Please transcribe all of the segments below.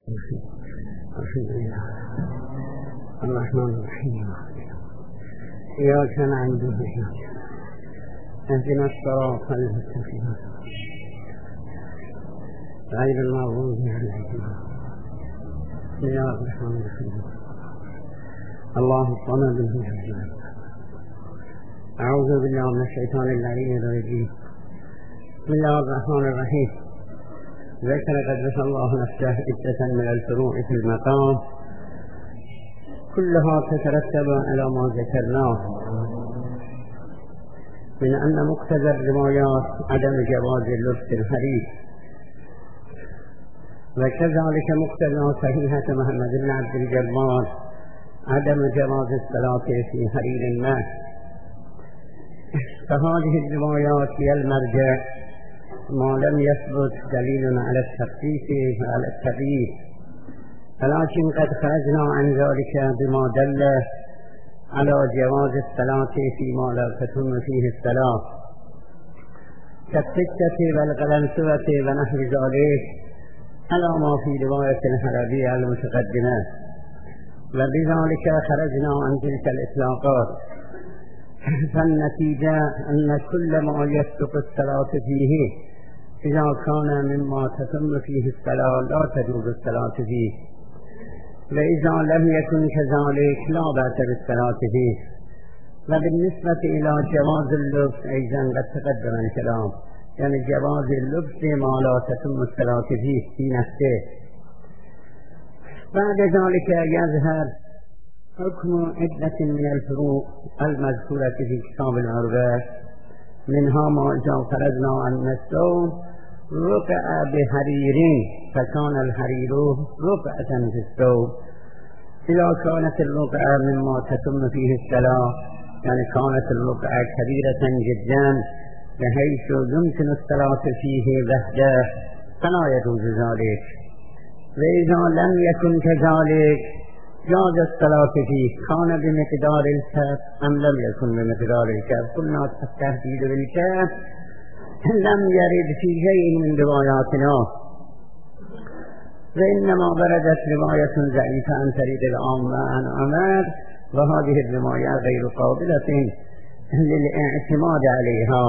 الحمد لله الرحمن الرحيم إياك نعبد وإياك اهدنا الصراط المستقيم غير المغضوب عليهم. بسم الله الرحمن الرحيم. الله الصمد أعوذ بالله من الشيطان اللعين الرجيم. بسم الله الرحمن الرحيم. ذكر قدس الله نفسه عدة من الفروع في المقام كلها تترتب على ما ذكرناه من أن مقتضى الروايات عدم جواز اللبس الحرير، وكذلك مقتضى صحيحة محمد بن عبد الجبار عدم جواز الصلاة في حرير الماء. فهذه الروايات هي المرجع ما لم يثبت دليل على التخصيص وعلى التغيير، ولكن قد خرجنا عن ذلك بما دل على جواز الصلاة فيما لا تتم فيه الصلاة كالسكة والقلنسوة ونحو ذلك على ما في رواية الحلبية المتقدمة، وبذلك خرجنا عن تلك الإطلاقات. فالنتيجة أن كل ما يسبق الصلاة فيه إذا كان مما تتم فيه الصلاة لا تجوز الصلاة فيه، وإذا لم يكن كذلك لا بأس بالصلاة فيه. وبالنسبة إلى جواز اللبس أيضا قد تقدم الكلام، يعني جواز اللبس ما لا تتم الصلاة فيه في نفسه. بعد ذلك يظهر حكم عدة من الفروع المذكورة في كتاب العربة، منها ما إذا فرضنا أن الثوب رقع بحرير فكان الحرير رقعة في الثوب، إذا كانت الرقعة مما تتم فيه الصلاة يعني كانت الرقعة كبيرة جدا بحيث يمكن الصلاة فيه وحده فلا يجوز ذلك، وإذا لم يكن كذلك جاز الصلاة فيه كان بمقدار الكف أم لم يكن بمقدار الكف. قلنا التهديد بالكف لم يرد في شيء من رواياتنا، وإنما وردت رواية ضعيفة عن طريق العامة عن عمر، وهذه الرواية غير قابلة للاعتماد عليها.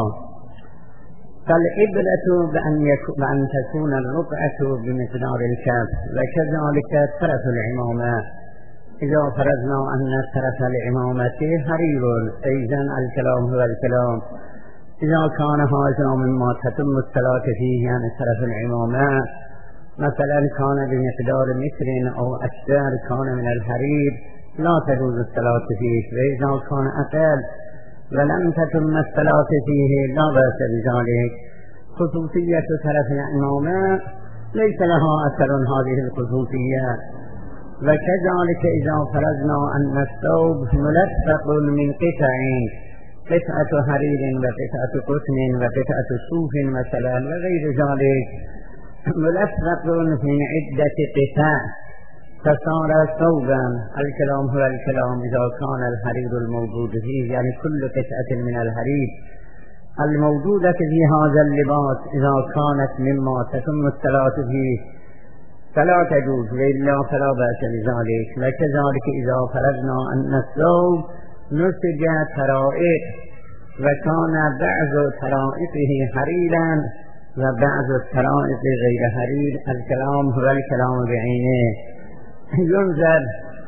فالعبرة بأن تكون الرقعة بمقدار الكف، وكذلك طرف العمامة إذا فرضنا أن طرف العمامة حرير أيضا الكلام هو الكلام، إذا كان هذا مما تتم الصلاة فيه يعني طرف العمامة مثلا كان بمقدار متر أو أكثر كان من الحرير لا تجوز الصلاة فيه، وإذا كان أقل ولم تتم الصلاة فيه لا بأس بذلك. خصوصية طرف العمامة ليس لها أثر هذه الخصوصية. وكذلك إذا فرضنا أن الثوب ملفق من قطعين، قطعة حرير وقطعة قطن وقطعة صوف مثلا وغير ذلك، ملفق من عدة قطع فصار ثوبا، الكلام هو الكلام إذا كان الحرير الموجود فيه يعني كل قطعة من الحرير الموجودة في هذا اللباس إذا كانت مما تتم الصلاة فيه فلا تجوز، وإلا فلا بأس بذلك. وكذلك إذا فرضنا أن الثوب نسج طرائق وكان بعض طرائقه حريرا وبعض الطرائق غير حرير، الكلام هو الكلام بعينه. ينظر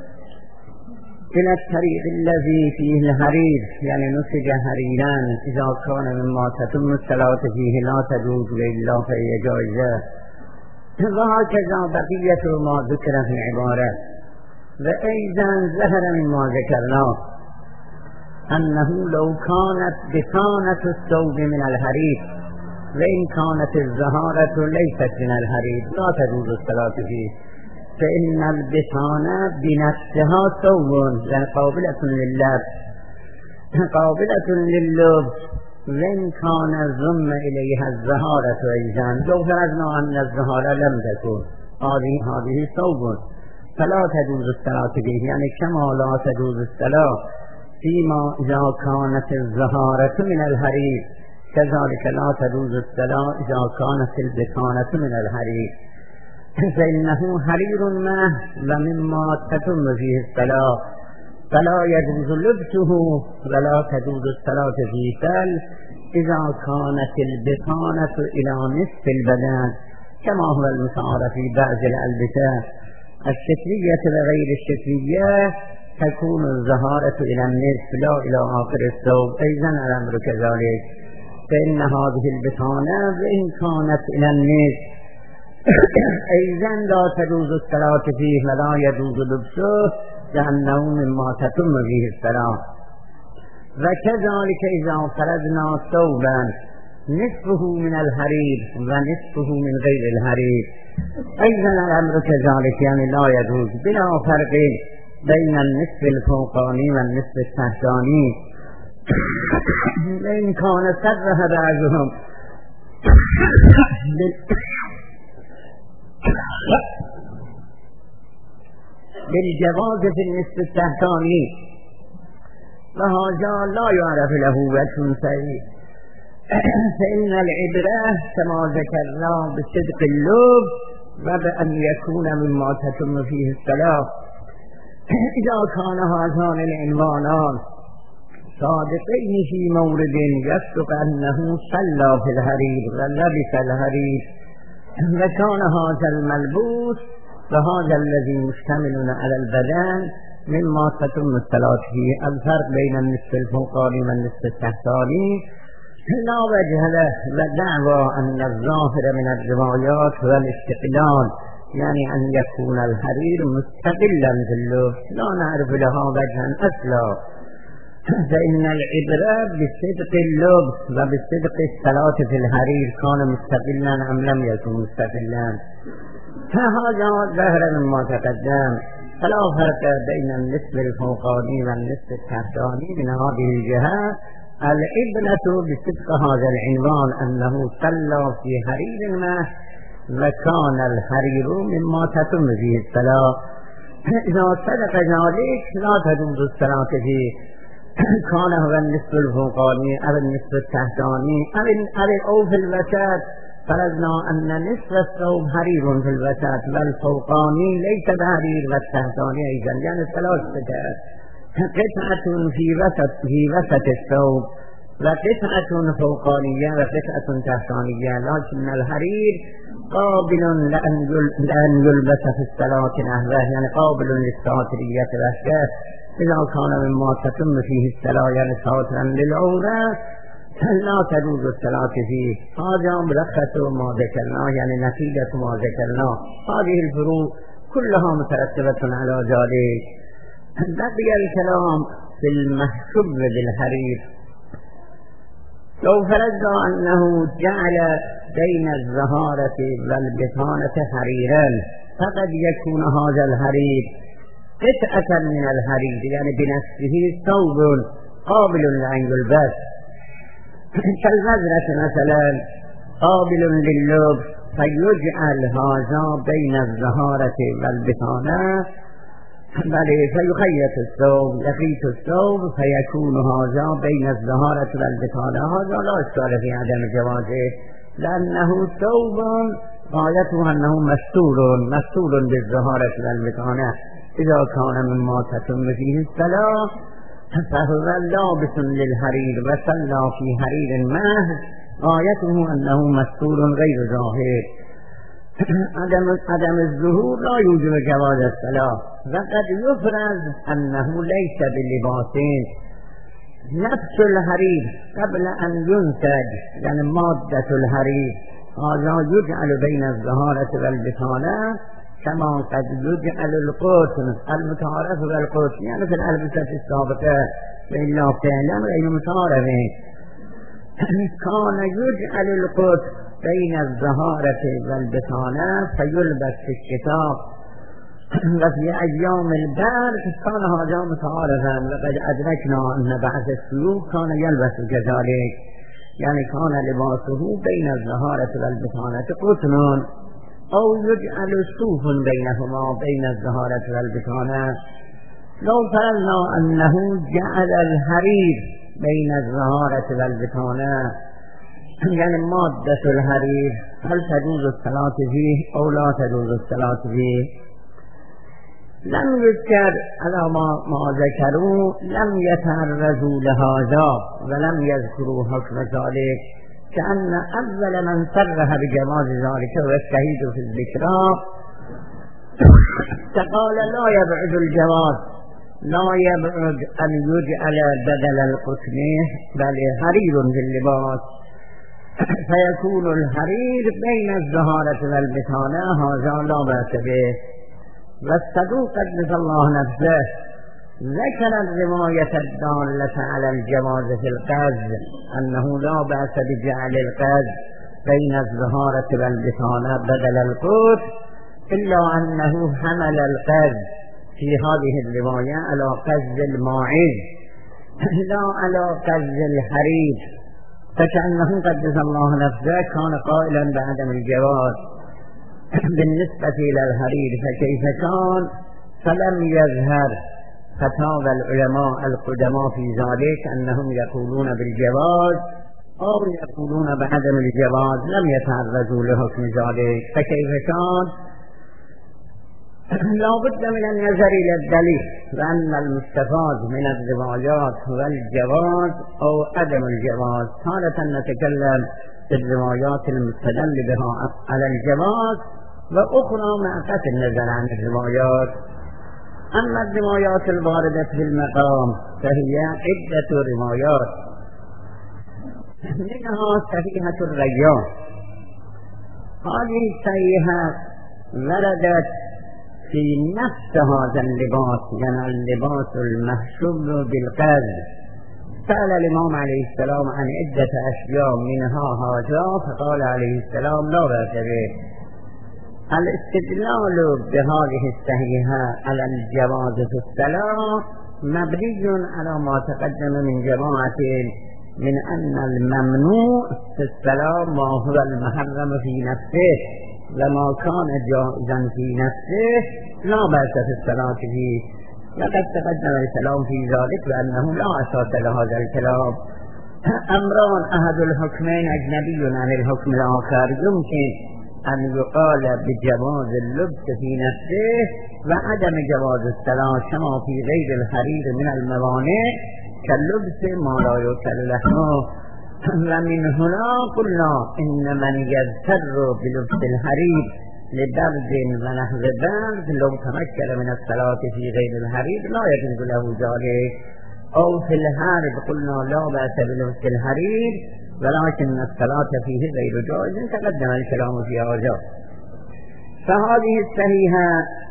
إلى الطريق الذي فيه الحرير يعني نسج حريرا إذا كان مما تتم الصلاة فيه لا تجوز، وإلا فهي جائزة. وهكذا بقية ما ذكر في العبارة. وأيضا ظهر مما ذكرناه أنه لو كانت بطانة الثوب من الحرير وإن كانت الزهارة ليست من الحرير لا تجوز الصلاة فيه، فإن البطانة بنفسها ثوب يعني قابلة لللبس وإن كان ضم إليها الزهارة أيضا. لو فرضنا أن الزهارة لم تكن هذه ثوب فلا تجوز الصلاة فيه، يعني كما لا تجوز الصلاة فيما إذا كانت الزهارة من الحرير كذلك لا تجوز الصلاة إذا كانت البطانة من الحرير. فإنه حرير مه ومما تتم فيه الصلاة فلا يجوز لبسه ولا تجوز الصلاة فيه إذا كانت البطانة إلى نصف البدن كما هو المشار في بعض الألبسة الشتوية وغير الشتوية تكون الزهارة إلى النصف لا إلى آخر الثوب. أيضا الأمر كذلك، فإن هذه البطانة وإن كانت إلى النصف أيضا لا تجوز الصلاة فيه ولا يجوز لبسه لأنه مما تتم فيه الصلاة. وكذلك إذا فرضنا ثوبا نصفه من الحرير ونصفه من غير الحرير أيضا الأمر كذلك، يعني لا يجوز بلا فرق بين النصف الفوقاني والنصف التحتاني. وإن كان صرح بعضهم بالجواز في النصف التحتاني وهذا لا يعرف له وجه صحيح، فإن العبرة كما ذكرنا بصدق اللب وبأن يكون مما تتم فيه الصلاة. إذا كان هذان العنوانان صادقين في مورد يصدق أنه صلى في الحرير ولبس الحرير وكان هذا الملبوس وهذا الذي مشتمل على البدن مما تتم الصلاة فيه. الفرق بين النصف الفوقاني والنصف التحتاني لا وجه له، ودعوى أن الظاهر من الروايات هو الاستقلال، يعني أن يكون الحرير مستقلا في اللبس، لا نعرف لها وجها أصلا. فإن العبرة بصدق اللبس وبصدق الصلاة في الحرير كان مستقلا أم لم يكن مستقلا. فهذا ظاهر مما تقدم، فلا فرق بين النصف الفوقاني والنصف التحتاني من هذه الجهة. العبرة بصدق هذا العنوان أنه صلى في حرير ما وكان الحرير مما تتم فيه الصلاة. إذا صدق ذلك لا تجوز الصلاة فيه، كان هو النصف الفوقاني أو النصف التحتاني أو في الوسط. فرضنا أن نصف الثوب حرير في الوسط والفوقاني ليس بحرير والتحتاني أيضا، يعني ثلاث قطعة في وسط الثوب وقطعة فوقانية وقطعة تحتانية، لكن الحرير قابل لأن يلبس في الصلاة نحوه، يعني قابل للساترية وحده إذا كان مما تتم فيه الصلاة، يعني ساترا للعورة لا تجوز الصلاة فيه. هذا ملخص ما ذكرنا، يعني نتيجة ما ذكرنا. هذه الفروق كلها مترتبة على ذلك. بقي الكلام في المحسوب بالحرير. لو فرضنا أنه جعل بين الزهارة والبطانة حريرا فقد يكون هذا الحرير قطعة من الحرير، يعني بنفسه ثوب قابل لأن يلبس، كالمزرة مثلا قابل لللبس، فيجعل هذا بين الزهارة والبطانة، بل فيخيط الثوب يخيط الثوب فيكون هذا بين الزهارة والبطانة. هذا لا إشكال في عدم جوازه، لأنه ثوب غايته أنه مستور بالزهارة والبطانة. إذا كان مما تتم فيه الصلاة فهو لابس للحرير وصلى في حرير معه، غايته أنه مستور غير ظاهر. عدم الظهور لا يوجب جواز الصلاة. وقد يفرض أنه ليس بلباس نفس الحرير قبل أن ينتج، يعني مادة الحرير، هذا يجعل بين الزهارة والبطانة كما قد يجعل القطن المتعارف بالقطن، يعني في الألبسة السابقة فإلا فعلا غير متعارفين. كان يجعل القطن بين الزهارة والبطانة فيلبس في الشتاء، وفي أيام البرد كان هذا متعارفا. لقد أدركنا أن بعض الشيوخ كان يلبس كذلك، يعني كان لباسه بين الزهارة والبطانة قطن، أو يجعل صوف بينهما بين الزهارة والبطانة. لو فرضنا أنه جعل الحرير بين الزهارة والبطانة يعني مادة الحرير هل تجوز الصلاة فيه أو لا تجوز الصلاة فيه؟ لم يذكر على ما ذكروا، لم يتعرضوا لهذا ولم يذكروا حكم ذلك، كأن أول من صرح بجواز ذلك هو الشهيد في الذكرى، فقال لا يبعد الجواز، لا يبعد أن يجعل بدل القطن بل حرير باللباس، فيكون الحرير بين الزهارة والبطانة، هذا لا بأس به. والصدوق قدس الله نفسه ذكر الرواية الدالة على الجواز في القز، أنه لا بأس بجعل القز بين الزهارة والبطانة بدل القوت، إلا أنه حمل القز في هذه الرواية على قز الماعز لا على قز الحرير، فكأنه قدس الله نفسه كان قائلا بعدم الجواز بالنسبة إلى الحرير، فكيف كان؟ فلم يظهر فتاوى العلماء القدماء في ذلك أنهم يقولون بالجواز أو يقولون بعدم الجواز، لم يتعرضوا لحكم ذلك، فكيف كان؟ لا بد من النظر إلى الدليل، لأن المستفاد من الروايات هو الجواز أو عدم الجواز. تارة نتكلم بالروايات المستدل بها على الجواز، وأخرى مع قطع النظر عن الروايات. أما الروايات الواردة في المقام فهي عدة روايات، منها صحيحة الريان. هذه الصحيحة وردت في نفس هذا اللباس، يعني اللباس المحشوب بالقز. سأل الإمام عليه السلام عن عدة أشياء منها هذا، فقال عليه السلام لا بأس به. الاستدلال بهذه الصحيحة على الجواز في الصلاة مبني على ما تقدم من جماعة من أن الممنوع في الصلاة ما هو المحرم في نفسه، وما كان جائزا في نفسه لا بأس في الصلاة فيه. لقد تقدم الكلام في ذلك بأنه لا أساس لهذا الكلام. أمران أحد الحكمين أجنبي عن الحكم الآخر، يمكن أن يقال بجواز اللبس في نفسه وعدم جواز الصلاة، كما في غير الحرير من الموانع كاللبس ما لا يؤكل لحمه. ومن هنا قلنا إن من يغتر بلبس الحرير لبرد ونحو برد لو تمكن من الصلاة في غير الحرير لا يجوز له ذلك. أو في الحرب قلنا لا بأس بلبس الحرير ولكن الصلاة فيه غير جائز، تقدم الكلام في هذا. فهذه الصحيحة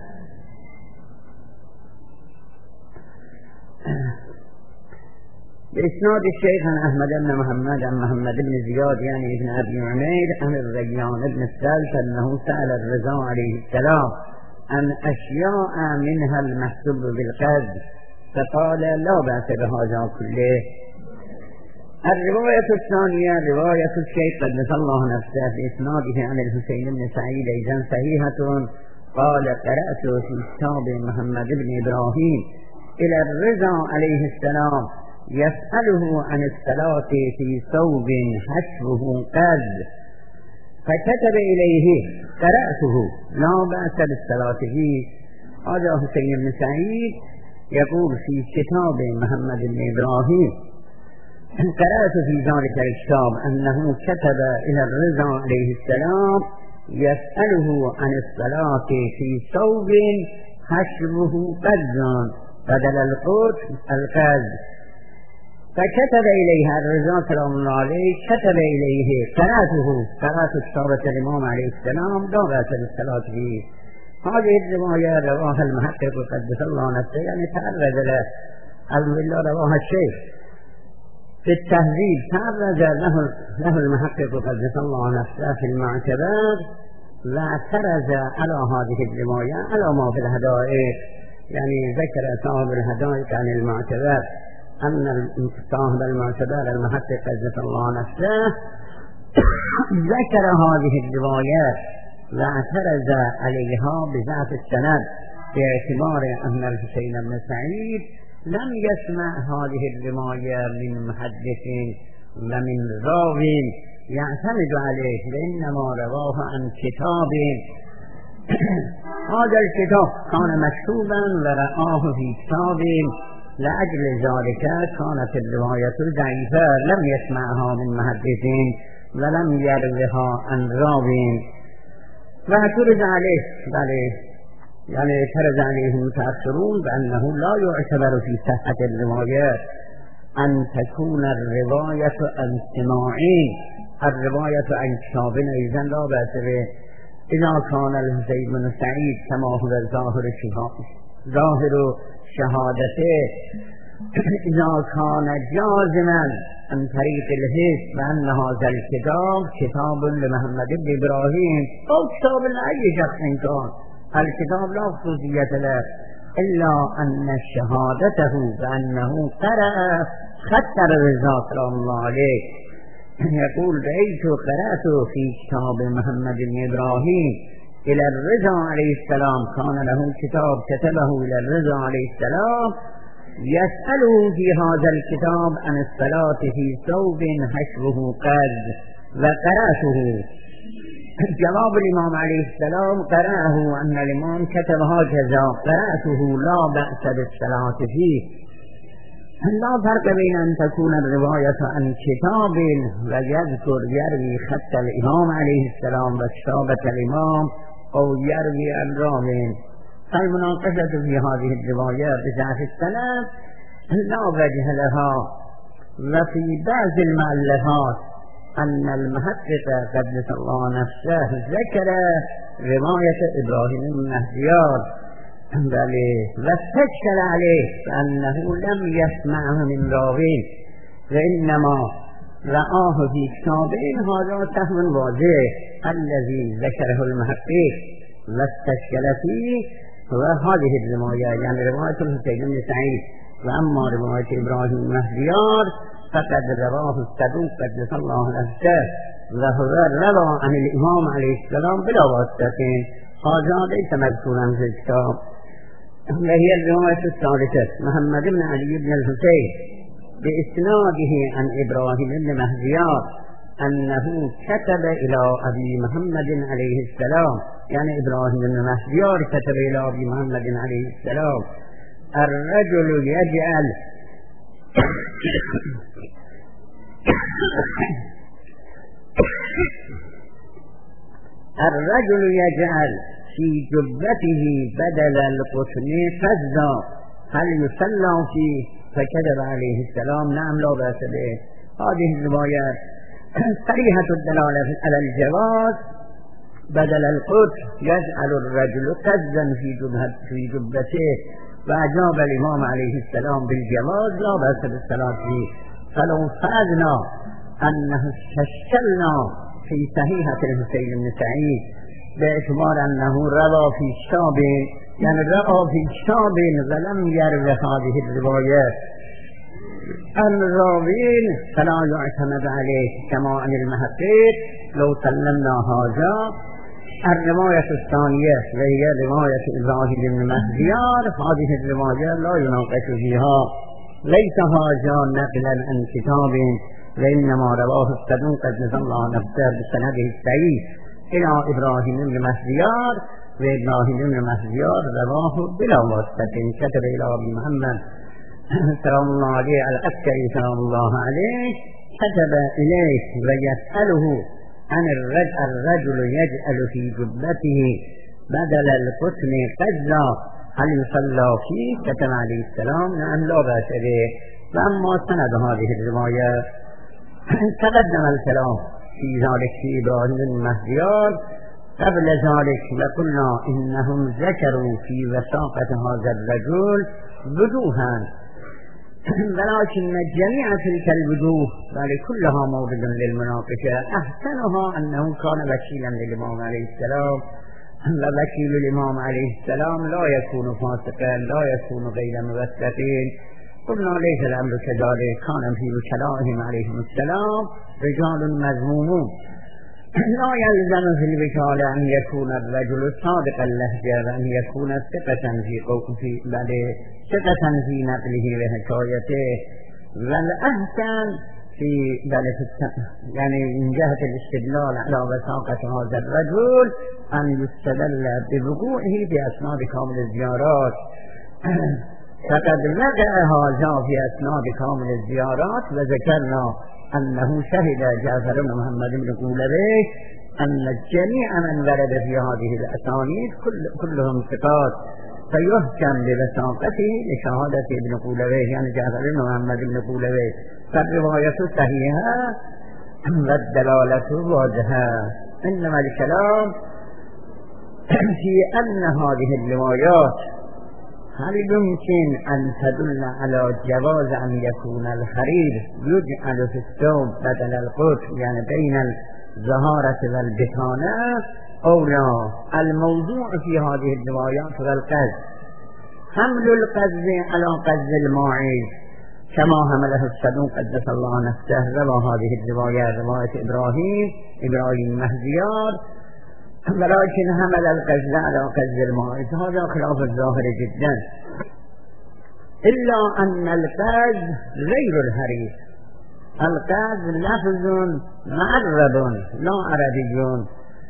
بإسناد الشيخ عن أحمد بن محمد عن محمد بن زياد يعني ابن أبي عمير عن الريان بن الثالث أنه سأل الرضا عليه السلام عن أشياء منها المحسوب بالقز، فقال لا بأس بهذا كله. الرواية الثانية رواية الشيخ قدس الله نفسه بإسناده عن الحسين بن سعيد أيضا صحيحة، قال قرأت في كتاب محمد بن إبراهيم إلى الرضا عليه السلام يسأله عن الصلاة في ثوب حشوه قز، فكتب إليه قرأته لا بأس بالصلاة فيه. هذا حسين بن سعيد يقول في كتاب محمد بن إبراهيم قرأت في ذلك الكتاب أنه كتب إلى الرضا عليه السلام يسأله عن الصلاة في ثوب حشوه قز بدل القوت القز، فكتب إليها الرضا سلام الله عليه كتب إليه قرأت كتابة الإمام عليه السلام لا بأس بالصلاة فيه. هذه الرواية رواها المحقق قدس الله نفسه، يعني تعرض له الملا رواها الشيخ في التهذيب، تعرض له المحقق قدس الله نفسه في المعتبر، واعترض على هذه الرواية على ما في الهدائق. يعني ذكر صاحب الهدائق عن المعتبر أن صاحب المعتبر المحقق قدس الله نفسه ذكر هذه الروايات واعترض عليها بذات السند، باعتبار أن الحسين بن سعيد لم يسمع هذه الرواية من محدث ومن راو يعتمد عليه، وإنما رواه عن كتاب هذا الكتاب كان مكتوبا ورآه في كتاب، لأجل ذلك كانت الرواية ضعيفة، لم يسمعها من محدثين ولم يروها عن راو، واعترض عليه يعني اعترض عليه المتأخرون بأنه لا يعتبر في صحة الروايات أن تكون الرواية عن سماعين، الرواية عن كتاب أيضا لا بأس به إذا كان الحسين بن سعيد كما هو ظاهر شهادته، إذا كان جازما عن طريق الحس بأن هذا الكتاب كتاب لمحمد بن إبراهيم أو كتاب لأي شخص كان، الكتاب لا خصوصية له إلا أن شهادته بأنه قرأ خط الرضا سلام الله عليه، يقول رأيت قرأت في كتاب محمد بن إبراهيم إلى الرضا عليه السلام، كان له كتاب كتبه إلى الرضا عليه السلام يسأله في هذا الكتاب عن الصلاة في ثوب حشوه قد، وقرأته. جواب الإمام عليه السلام قرأه أن الإمام كتب هكذا، قرأته لا بأس بالصلاة فيه. لا فرق بين أن تكون الرواية عن كتاب ويذكر يروي خط الإمام عليه السلام وكتابة الإمام، أو يروي عن راو. فالمناقشة في هذه الرواية بضعف السند لا وجه لها. وفي بعض المؤلفات أن المحقق قدس الله نفسه ذكر رواية إبراهيم بن مهديار واستشكل عليه فأنه لم يسمعه من راوي وإنما رآه في كتابين، هذا سهم واضح الذي ذكره المحقق واستشكل فيه وهذه الرواية، يعني رواية الحسين بن سعيد. وأما رواية إبراهيم بن مهديار فقد رواه الصدوق قدس الله نفسه وهو روى عن الإمام عليه السلام بلا واسطة، هذا ليس مذكورا في الكتاب. وهي الرواية الثالثة محمد بن علي بن الحسين بإسناده عن إبراهيم بن مهديار أنه كتب إلى أبي محمد عليه السلام، يعني إبراهيم بن مهديار كتب إلى أبي محمد عليه السلام الرجل يجعل في جبته بدل القطن فزا، هل يصلى فيه؟ فكتب عليه السلام نعم لا بأس به. هذه الروايات صريحة الدلالة على الجواز، بدل القطن يجعل الرجل قزا في جبته، وأجاب الإمام عليه السلام بالجواز لا بأس بالصلاة فيه. فلو فرضنا أنه استشكلنا في صحيحة الحسين بن سعيد باعتبار أنه روى في كتاب، يعني روى في كتاب ولم يروي هذه الروايات عن راوين، فلا يعتمد عليه كما عن المحقق. لو سلمنا هذا الرواية الثانية وهي رواية إبراهيم بن مهديار، هذه الرواية لا يناقش فيها، ليس هذا نقلا عن كتاب وإنما رواه الصدوق قدس الله نفسه بسنده الصحيح إلى إبراهيم بن مهديار، وإبراهيم بن مهديار رواه بلا واسطة، كتب إلى أبي محمد سلام الله عليه العسكري سلام الله عليه، كتب إليه ويسأله عن الرجل يجعل في جبته بدل القطن قزا هل يصلى فيه؟ كتب عليه السلام نعم لا بأس به. فأما سند هذه الرواية تقدم الكلام في ذلك في إبراهيم بن مهديار قبل ذلك، وقلنا إنهم ذكروا في وثاقة هذا الرجل وجوها، ولكن جميع تلك الوجوه كلها موضع للمناقشة. أحسنها أنه كان وكيلا للإمام عليه السلام، ووكيل الإمام عليه السلام لا يكون فاسقا لا يكون غير موثقين. قلنا ليس الأمر كذلك، كان في وكلائهم عليهم السلام رجال مذمومون، لا يلزم في الوكالة أن يكون الرجل صادق اللهجة وأن يكون ثقة ثقة في نقله وحكايته، والأحسن يعني من جهة الاستدلال على وثاقة هذا الرجل أن يستدل بوقوعه في أسناد كامل الزيارات. فقد وقع هذا في أسناد كامل الزيارات، وذكرنا أنه شهد جعفر بن محمد بن قولبي أن جميع من ورد في هذه الأسانيد كلهم ثقات، فيحكم بوثاقته لشهادة ابن قولبي يعني جعفر بن محمد بن قولبي، فالرواية صحيحة والدلالة واضحة. إنما الكلام في أن هذه الروايات هل يمكن أن تدل على جواز أن يكون الحرير يجعل في الثوب بدل القطن يعني بين الزهارة والبطانة أو لا؟ الموضوع في هذه الروايات هو القذف، حمل القذف على قذف الماعز كما حمله الصدوق قدس الله نفسه. روى هذه الرواية رواية إبراهيم مهديار، ولكن حمل القذف على قذف الماعز، هذا خلاف الظاهر جدا، إلا أن القذف غير الحرير. القذف لفظ معرب لا عربي،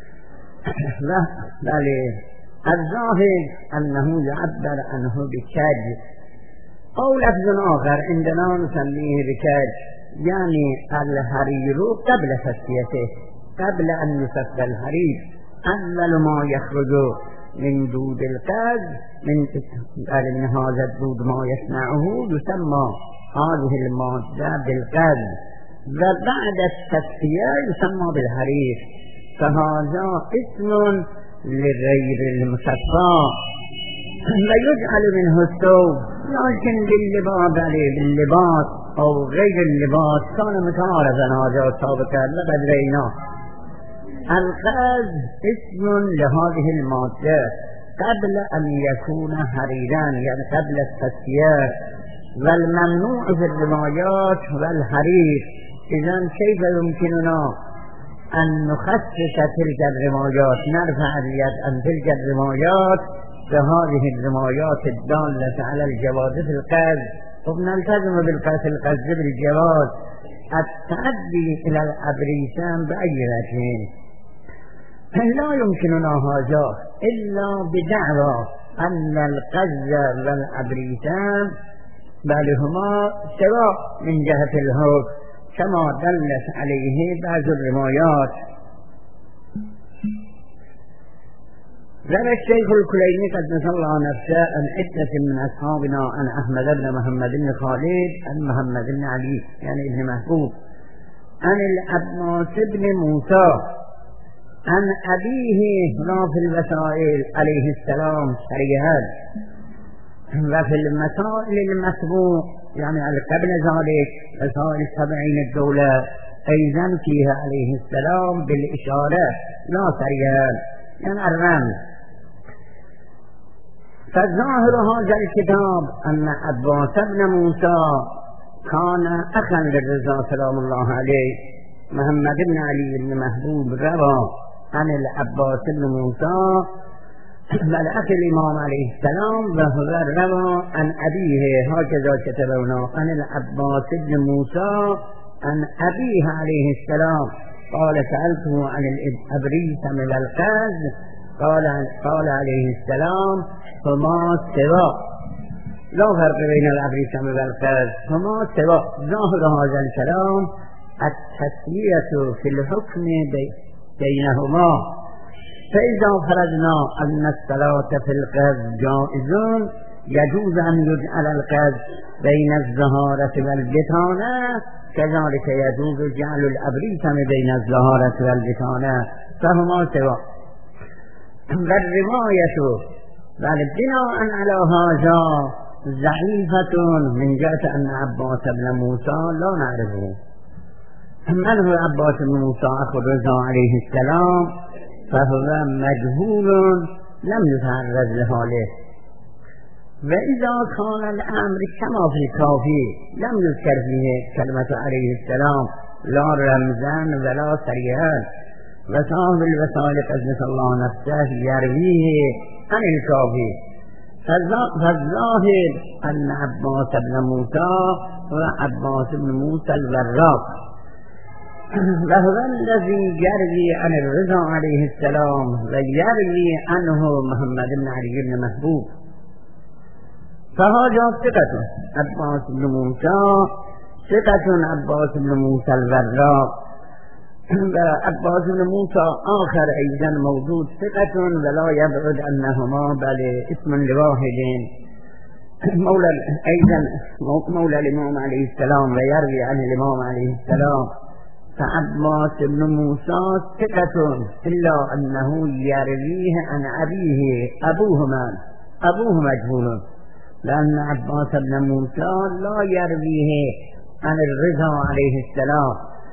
بل الظاهر أنه يعبر عنه بكج أو لفظ آخر عندنا نسميه بكج، يعني الحرير قبل تسقيته، قبل أن يسقى الحرير أول ما يخرج من دود القذف من هذا الدود ما يصنعه يسمى هذه المادة بالقذف، وبعد التسقية يسمى بالحرير، فهذا اسم لغير المصفى لا يجعل منه الثوب، لكن باللباس أو غير اللباس كان متعارفا هذا السابقا لقد رأيناه. القذف اسم لهذه المادة قبل أن يكون حريرا يعني قبل التسقية، والممنوع في الروايات والحرير. إذن كيف يمكننا أن نخصص تلك الروايات، نرفع اليد عن تلك الروايات فهذه الروايات الدالة على الجواز في القذف، وبنلتزم بالقذف بالجواز. التعدي إلى الأبريسان بأي وجه لا يمكننا هذا إلا بدعوى أن القذف والأبريسان بل هما سواء من جهة الحكم كما دلت عليه بعض الروايات. روى الشيخ الكليني قدس الله نفسه عن عدة من أصحابنا عن أحمد بن محمد بن خالد عن محمد بن علي يعني ابن محبوب عن العباس بن موسى عن أبيه في الوسائل عليه السلام صريحا، وفي المسائل المسبوق يعني قبل ذلك وسائل 70 الدولة أيضا فيها عليه السلام بالإشارة لا صريحا يعني الرمز. فظاهر هذا الكتاب أن عباس بن موسى كان أخا للرضا سلام الله عليه. محمد بن علي بن محبوب روى عن العباس بن موسى والأخ الإمام عليه السلام، وهو روى عن أبيه هكذا كتبنا عن العباس بن موسى عن أبيه عليه السلام قال سألته عن الأبريس من القذف قال عليه السلام هما سواء، لا فرق بين الأبريس من القذف، هما سواء. ظاهر هذا الكلام التسوية في الحكم بينهما. فإذا فرضنا أن الصلاة في القذف جائز يجوز أن يجعل القذف بين الزهارة والبطانة، كذلك يجوز جعل الأبريسم بين الزهارة والبطانة، فهما سواء. والرواية بناء على هذا ضعيفة من جهة أن عباس بن موسى لا نعرفه. من هو عباس بن موسى أخو الرضا عليه السلام؟ فهو مجهول لم يتعرض لحاله. وإذا كان الأمر كما في الكافي لم يذكر فيه كلمة عليه السلام لا رمزا ولا صريحا، وصاحب الوسائل قدس الله نفسه يرويه عن الكافي، فالظاهر أن عباس بن موسى هو عباس بن موسى الوراق، وهو الذي يروي عن الرضا عليه السلام ويروي عنه محمد بن علي بن محبوب، فهذا ثقة عباس بن موسى، ثقة عباس بن موسى الوراق. عباس بن موسى آخر أيضا موجود ثقة ولا يبعد أنهما بل اسم لواحد، مولى الإمام عليه السلام ويروي عن الإمام عليه السلام. فعباس بن موسى ثقة إلا أنه يرويه عن أبيه، أبوه مجهول، لأن عباس بن موسى لا يرويه عن الرضا عليه السلام،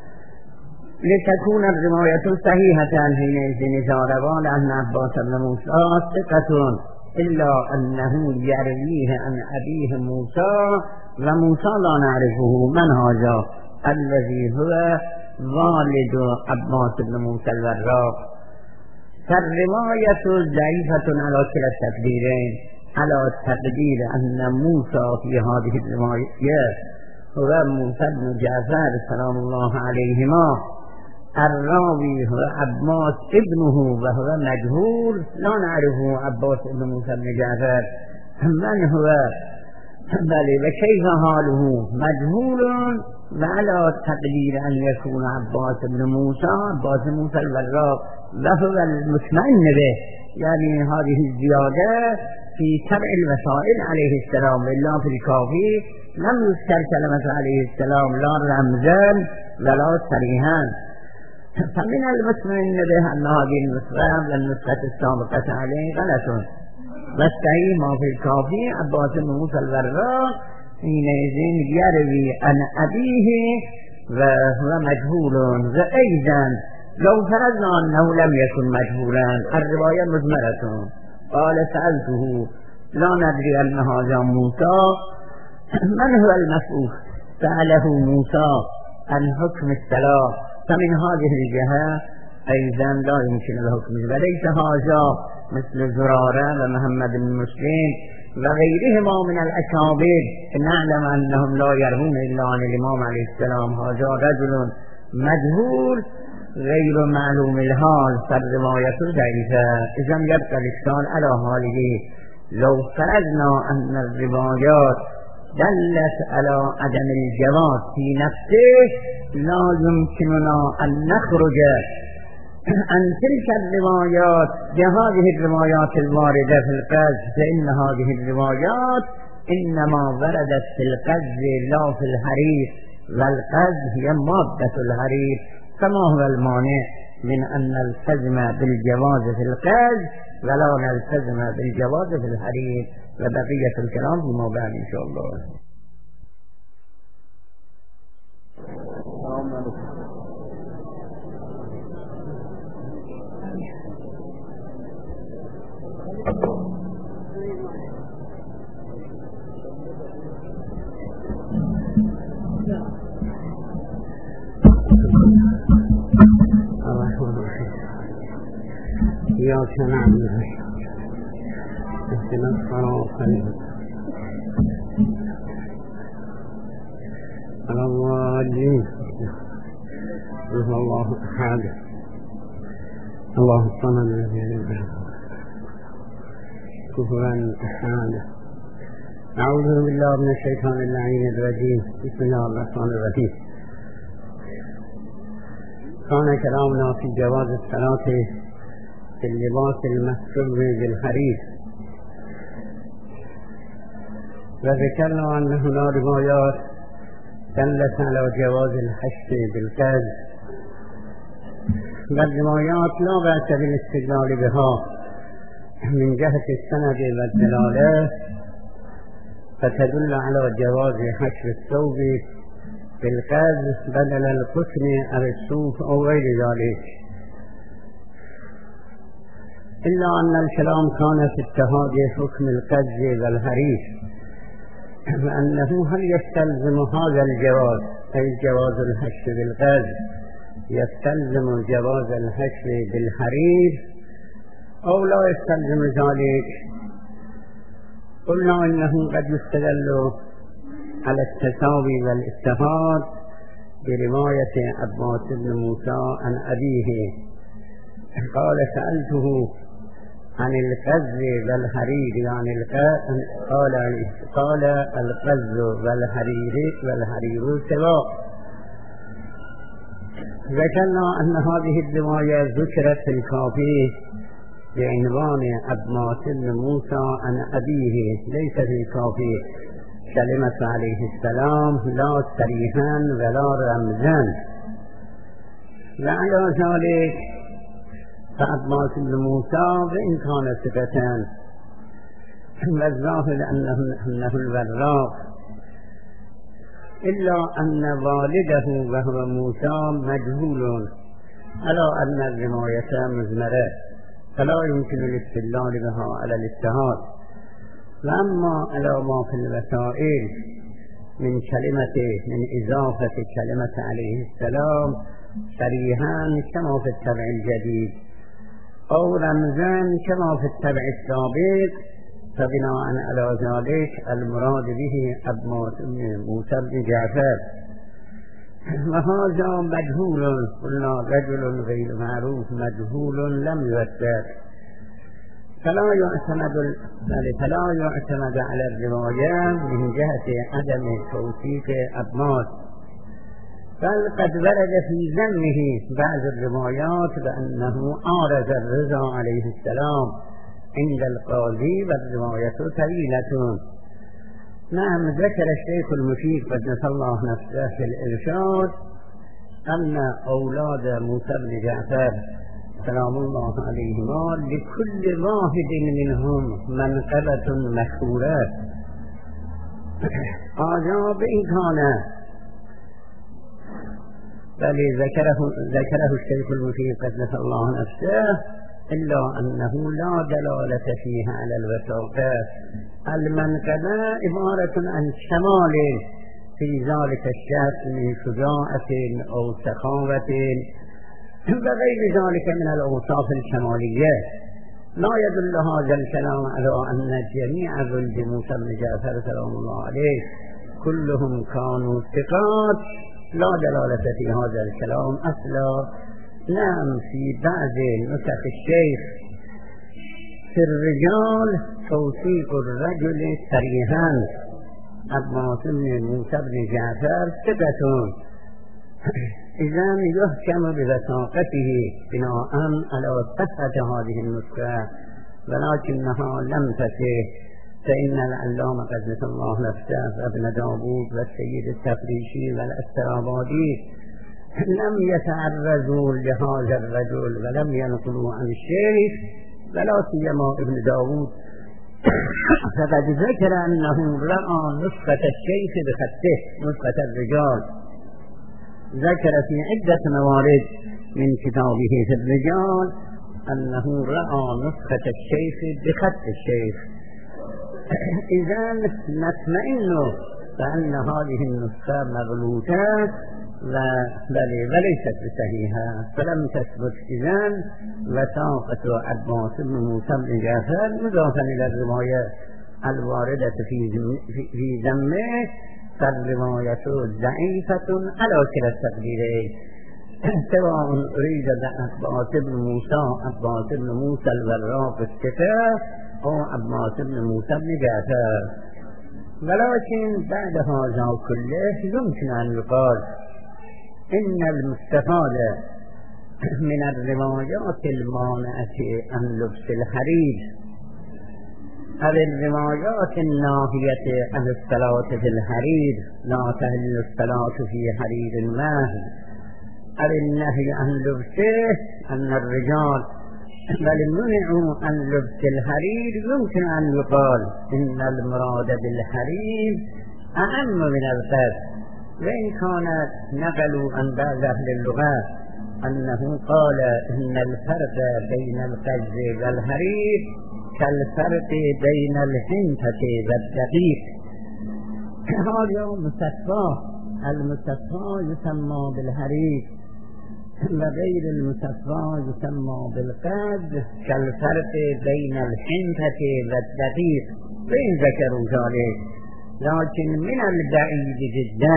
لتكون الرواية صحيحة حينئذ إذا روى لأن عباس بن موسى ثقة إلا أنه يرويه عن أبيه موسى، وموسى لا نعرفه من هذا الذي هو والد عباس بن موسى الوراق. فالرواية ضعيفة على كلا التقديرين، على تقدير أن موسى في هذه الرواية هو موسى بن جعفر سلام الله عليهما، الراوي هو عباس ابنه وهو مجهول لا نعرفه عباس بن موسى بن جعفر من هو، بل وكيف حاله مجهول، وعلى تقدير أن يكون عباس بن موسى الوراق وهو المطمئن به، يعني هذه الزيادة في تبع الوسائل عليه السلام، إلا في الكافي لم يذكر كلمة عليه السلام لا رمزا ولا صريحا. فمن المطمئن به أن هذه النسخة والنسخة السابقة عليه غلط، والصحيح ما في الكافي عباس بن موسى الوراق حينئذ يروي عن أبيه وهو مجهول. وأيضا لو فرضنا أنه لم يكن مجهولا الرواية مضمرة، قال سألته لا ندري أن هذا موسى، من هو المسؤول؟ سأله موسى عن حكم الصلاة، فمن هذه الجهة أيضا لا يمكن الحكم، وليس هذا مثل زرارة ومحمد بن مسلم وغيرهما من الأكابر نعلم أنهم لا يروون إلا عن الإمام عليه السلام، هذا رجل مجهول غير معلوم الحال، فالرواية ضعيفة. إذن يبقى الإشكال على حاله. لو فرضنا أن الروايات دلت على عدم الجواز في نفسه لا يمكننا أن نخرج عن تلك الروايات بهذه الروايات الواردة في القذف، فإن هذه الروايات إنما وردت في القذف لا في الحرير، والقذف هي مادة الحرير، فما هو المانع من أن نلتزم بالجواز في القذف ولا نلتزم بالجواز في الحرير؟ وبقية الكلام فيما بعد إن شاء الله. إياك نعبد اهدنا الصراط الضالين، هو الله أحد الله الصمد الذي لم يلد كفوا أحد. أعوذ بالله من الشيطان اللعين الرجيم، بسم الله الرحمن الرحيم. كان كلامنا في جواز الصلاة في اللباس المسروق بالحرير، وذكرنا أن هنا روايات دلت على جواز الحشد بالقذف، والروايات لا بأس بالاستدلال بها من جهة السند والدلالة، فتدل على جواز حشد الثوب بالقذف بدل القطن أو الصوف أو غير ذلك، إلا أن الكلام كان في اتخاذ حكم القذف والحرير، وأنه هل يستلزم هذا الجواز أي جواز الحشد بالقذف يستلزم جواز الحشد بالحرير أو لا يستلزم ذلك؟ قلنا إنه قد يستدل على التساوي والاتحاد برواية عباس بن موسى عن أبيه قال سألته عن القز والحرير، يعني قال القز والحرير سواء. ذكرنا أن هذه الرواية ذكرت في الكافي بعنوان عباس بن موسى عن أبيه، ليس في الكافي كلمة عليه السلام لا صريحا ولا رمزا. لعل ذلك فعباس بن موسى وإن كان ثقة والظاهر أنه الوراق، إلا أن والده وهو موسى مجهول، على أن الرواية مزمرة فلا يمكن الاستدلال بها على الاجتهاد. وأما على ما في الوسائل من إضافة كلمة عليه السلام صريحا كما في التبع الجديد أو رمزا كما في التبع السابق، فبناء على ذلك المراد به عباس بن موسى بن جعفر، وهذا مجهول، قلنا رجل غير معروف مجهول لم يوثق، فلا يعتمد على الرواية من جهة عدم توثيق عباس، بل قد ورد في ذمه بعض الروايات بأنه عارض الرضا عليه السلام عند القاضي والرواية طويلة. نعم، ذكر الشيخ المفيد قدس الله نفسه في الإرشاد أن أولاد موسى بن جعفر سلام الله عليهما لكل واحد منهم منقبة مشهورة. آجاب إن كان بل ذكره الشيخ المفيد قدس الله نفسه، إلا أنه لا دلالة فيها على الوثاقة. المنقبة عبارة عن شمال في ذلك الشخص من شجاعة أو سخاوة وغير ذلك من الأوصاف الشمالية. لا يدل هذا الكلام على أن جميع ولد موسى بن جعفر سلام الله عليه كلهم كانوا ثقات، لا دلالة في هذا الكلام أصلا. نعم، في بعض نسخ الشيخ في الرجال توثيق الرجل صريحا عباس بن موسى بن جعفر ثقة، إذن يحكم بوثاقته بناء على صحة هذه النسخة، ولكنها لم تصح، فإن العلامة قدس الله نفسه ابن داوود والسيد التفريشي والأسترابادي لم يتعرضوا لهذا الرجل ولم ينقلوا عن الشيخ، ولا سيما ابن داوود فقد ذكر أنه رأى نسخة الشيخ بخطه، نسخة الرجال، ذكر في عدة موارد من كتابه في الرجال أنه رأى نسخة الشيخ بخط الشيخ. إذن نطمئن فأن هذه النسخة مغلوطة وليست بصحيحة، فلم تثبت إذن وثاقة عباس بن موسى بن جعفر مضافا إلى الرواية الواردة في ذمه، فالرواية ضعيفة على كلا التقديرين، سواء أريد عباس بن موسى الوراق الثقة أو عباس بن موسى بن جعفر. ولكن بعد هذا كله يمكن أن يقال إن المستفاد من الروايات المانعة عن لبس الحرير أو الروايات الناهية عن الصلاة في الحرير، لا تحل الصلاة في حرير المهد، أو النهي عن لبسه أن الرجال بل منعوا عن لبس الحرير، يمكن أن يقال إن المراد بالحرير أهم من القز، وإن كان نقلوا عن بعض أهل اللغة أنه قال إن الفرق بين القز والحرير كالفرق بين الحنطة والدقيق. هذا مصفى، المصفى يسمى بالحرير وغير المصفى يسمى بالقز، كالفرق بين الحنطة والدقيق. وإن ذكروا ذلك، لكن من البعيد جدا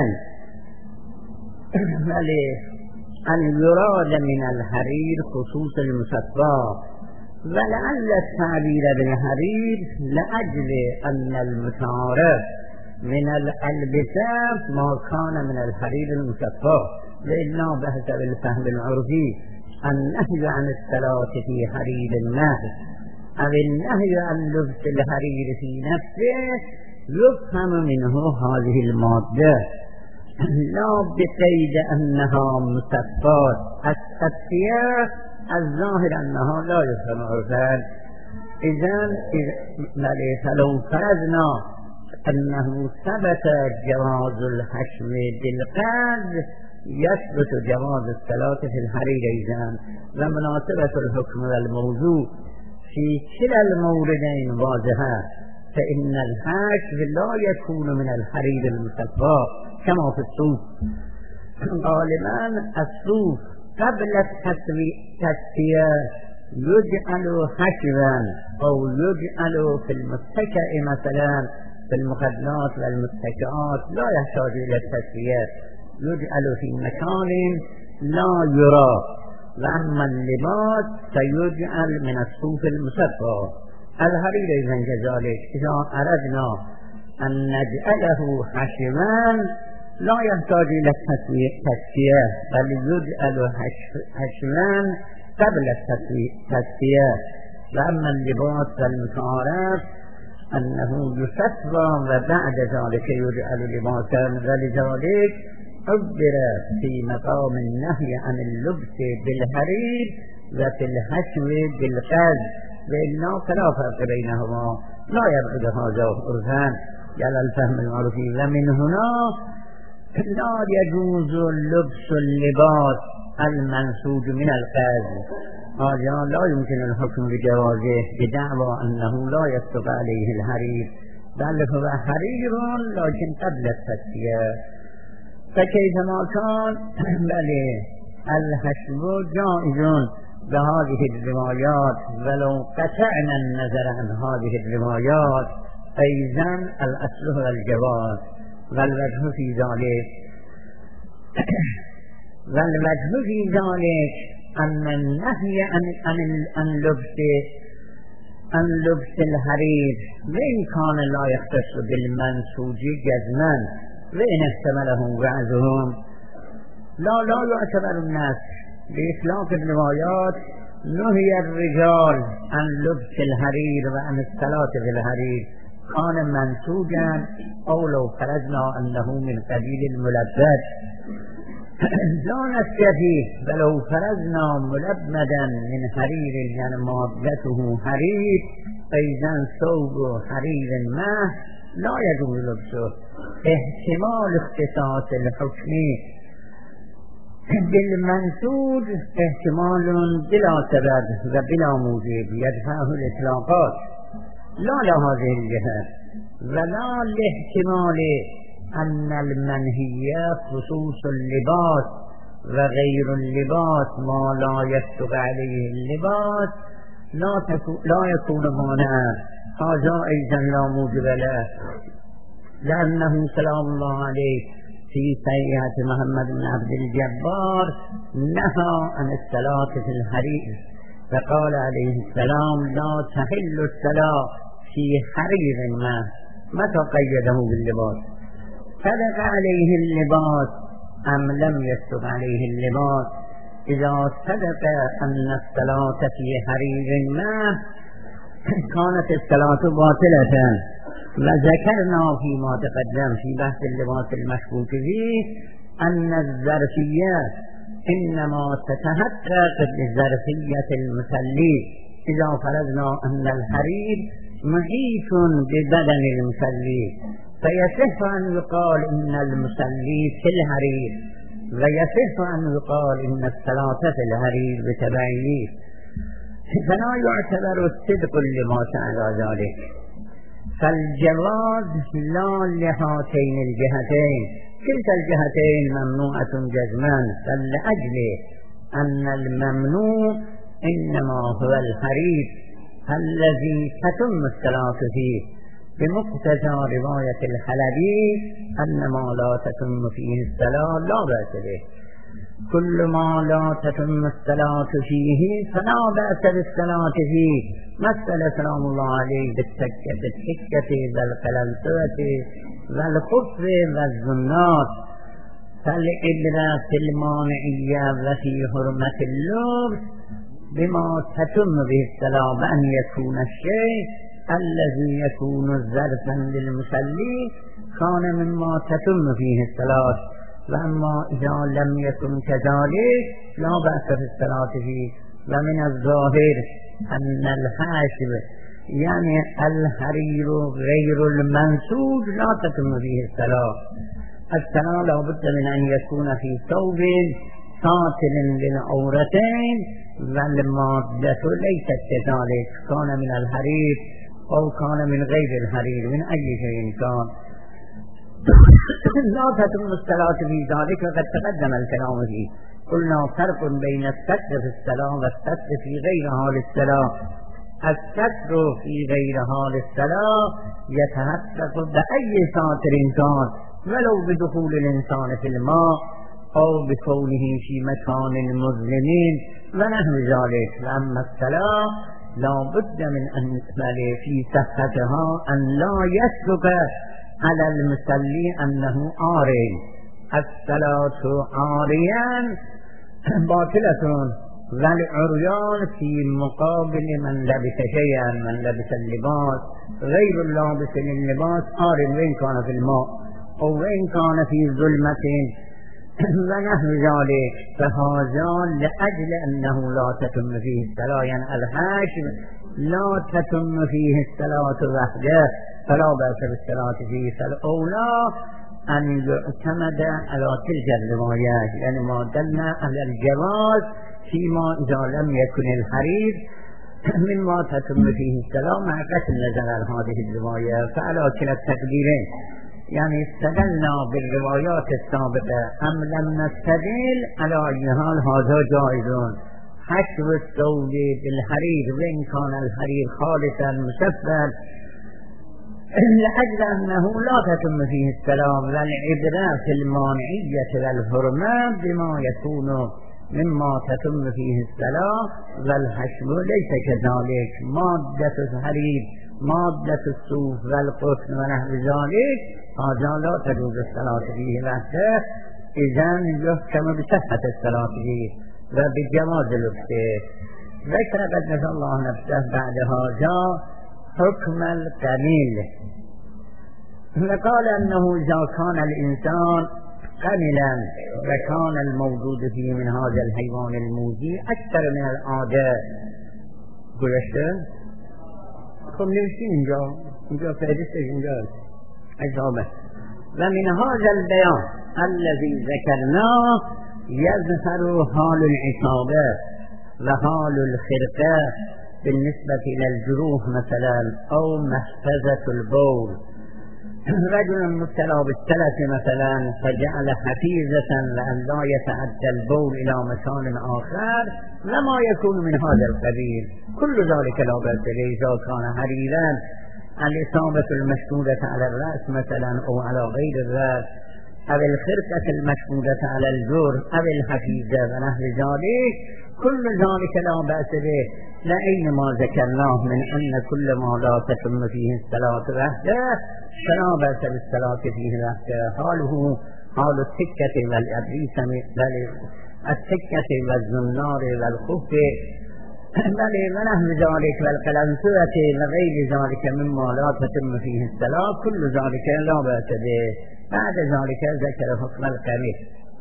أن يراد من الحرير خصوص المصفى، ولعل التعبير بالحرير لأجل أن المتعارف من الألبسة ما كان من الحرير المصفى، وإلا بحسب الفهم العرفي النهي عن الصلاة في حرير النهي أو النهي عن لبس الحرير في نفسه يفهم منه هذه المادة، لا بقيد أنها مصفات. التسفية الظاهر أنها لا يفهم عرفا. إذن فلو فرضنا أنه ثبت جواز الحشو بالقلب يثبت جواز الصلاة في الحرير أيضا، ومناسبة الحكم والموضوع في كلا الموردين واضحة، فإن الحشو لا يكون من الحرير المصفى كما في الصوف. غالبا الصوف قبل التسفية يجعل حشوا أو يجعل في المتكئ مثلا في المخدات والمتكئات لا يحتاج إلى التسفية، يجعل في مكان لا يرى. وأما اللباس فيجعل من الصوف المصفى. الحرير إذن كذلك إذا أردنا أن نجعله حشوا لا يحتاج إلى التسفية، بل يجعل حشوا قبل التسفية. وأما اللباس والمتعارف أنه يصفى وبعد ذلك يجعل لباسا، ولذلك عبر في مقام النهي عن اللبس بالحرير وفي الحشو بالقز، وإلا فلا فرق بينهما، لا يبعد هذا عرفا على الفهم العرفي. ومن هنا لا يجوز لبس اللباس المنسوج من القز، هذا لا يمكن الحكم بجوازه بدعوى أنه لا يصدق عليه الحرير، بل هو حرير لكن قبل التسفية. فكيفما كان بل الحشو جائز بهذه الروايات، ولو قطعنا النظر عن هذه الروايات أيضا الأصل هو الجواز. والوجه في ذلك أن النهي عن لبس الحرير وإن كان لا يختص بالمنسوج جزما، وإن احتمله بعضهم لا يعتبر الناس بإطلاق الروايات. نهي الرجال عن لبس الحرير وعن الصلاة في الحرير كان منسوجا، أو لو فرضنا أنه من قبيل الملبس لا نستفيه، ولو فرضنا ملبدا من حرير يعني مادته حرير أيضا ثوب حرير ما لا يجوز لبسه. احتمال اختصاص الحكم بالمنسوج احتمال بلا سبب وبلا موجب يدفعه الإطلاقات، لا لهذه الجهة، ولا لاحتمال أن المنهي خصوص اللباس وغير اللباس ما لا يصدق عليه اللباس لا يكون مانعا. هذا أيضا لا موجب له، لأنه سلام الله عليه في صحيحة محمد بن عبد الجبار نهى عن الصلاة في الحرير، فقال عليه السلام لا تحل الصلاة في حرير ما، متى قيده باللباس؟ صدق عليه اللباس أم لم يصدق عليه اللباس؟ إذا صدق أن الصلاة في حرير ما كانت الصلاة باطلة. وذكرنا فيما تقدم في بحث اللباس المشكوك فيه أن الظرفية إنما تتحقق بظرفية المصلي. إذا فرضنا أن الحرير محيط ببدن المصلي فيصح أن يقال إن المصلي في الحرير، ويصح أن يقال إن الصلاة في الحرير بتبعه، فلا يعتبر الصدق اللباس على ذلك. فالجواز لا لهاتين الجهتين، كلتا الجهتين ممنوعة جزما، فلأجل أن الممنوع إنما هو الحرير الذي تتم الصلاة فيه، بمقتضى رواية الحلبي أن ما لا تتم فيه الصلاة لا بأس به. كل ما لا تتم الصلاة فيه فلا بأس بالصلاة فيه. مثل سلام الله عليه بالتكة والقلنسوة والخف والزنات. فالعبرة المانعية وفي حرمة اللبس بما تتم به الصلاة، بأن يكون الشيء الذي يكون ظرفا للمصلي كان مما تتم فيه الصلاة، وأما إذا لم يكن كذلك لا بأس في الصلاة فيه. ومن الظاهر أن الحاشب يعني الحرير غير المنسوج لا تتم فيه الصلاة. الصلاة لا بد من أن يكون في ثوب ساتر للعورتين، والمادة ليست كذلك، كان من الحرير أو كان من غير الحرير، من أي شيء كان لا تتم الصلاة في ذلك. وقد تقدم الكلام فيه. قلنا فرق بين الستر في الصلاة والستر في غير حال الصلاة. الستر في غير حال الصلاة يتحقق بأي ساتر كان، ولو بدخول الإنسان في الماء أو بكونه في مكان مظلم ونحو ذلك. وأما الصلاة لا بد من أن في صحتها أن لا يشك على المصلي أنه عارٍ. الصلاة عاريا باطلة، والعريان في مقابل من لبس شيئا، من لبس اللباس. غير اللابس لللباس عار وإن كان في الماء أو وإن كان في ظلمة ونحو ذلك. فهذا لأجل أنه لا تتم فيه الصلاة، يعني الحاشم لا تتم فيه الصلاة وحده فلا بأس بالصلاة فيه. فالأولى أن يعتمد على تلك الروايات، يعني ما دلنا على الجواز فيما إذا لم يكن الحرير مما تتم فيه الصلاة، مع قطع النظر عن هذه الرواية. فعلى كلا التقديرين، يعني استدلنا بالروايات السابقة أم لم نستدل، على أي حال هذا جائز. حشو الثوب بالحرير وإن كان الحرير خالصا مشفر لأجل أنه لا تتم فيه الصلاة. والعبرة في المانعية والحرمة بما يكون مما تتم فيه الصلاة، والحشو ليس كذلك. مادة الحرير، مادة الصوف والقطن ونحو ذلك هذا لا تجوز الصلاة فيه وحده. إذن يحكم بصحة الصلاة فيه وبجواز لبسه. ذكر قدس الله نفسه بعد هذا حكم القميل، فقال أنه إذا كان الإنسان قملا وكان الموجود فيه من هذا الحيوان الموذي أكثر من العادة. گذشته خب نوشتیم اینجا فهرستش اینجا اجابه. ومن هذا البيان الذي ذكرناه يظهر حال العصابة وحال الخرقة بالنسبة إلى الجروح مثلا أو محفظة البول. رجل مبتلى بالسلس مثلا فجعل حفيظة لأن لا يتعدى البول إلى مكان آخر لما يكون من هذا القبيل، كل ذلك لا بأس به إذا كان حريرا. الإصابة المشهودة على الرأس مثلا أو على غير الرأس، أو الخرقة المشهودة على الجرح أو الحفيظة ونحو ذلك، كل ذلك لا بأس به. لأين ما ذكرناه من أن كل ما لا تتم فيه الصلاة وحده فلا بأس بالصلاة فيه وحده. حاله حال السكة والأبريسم السكة والزنار والخف ونحو ذلك والقلنسوة وغير ذلك مما لا تتم فيه الصلاة، كل ذلك لا بأس به. بعد ذلك ذكر حكم القميل.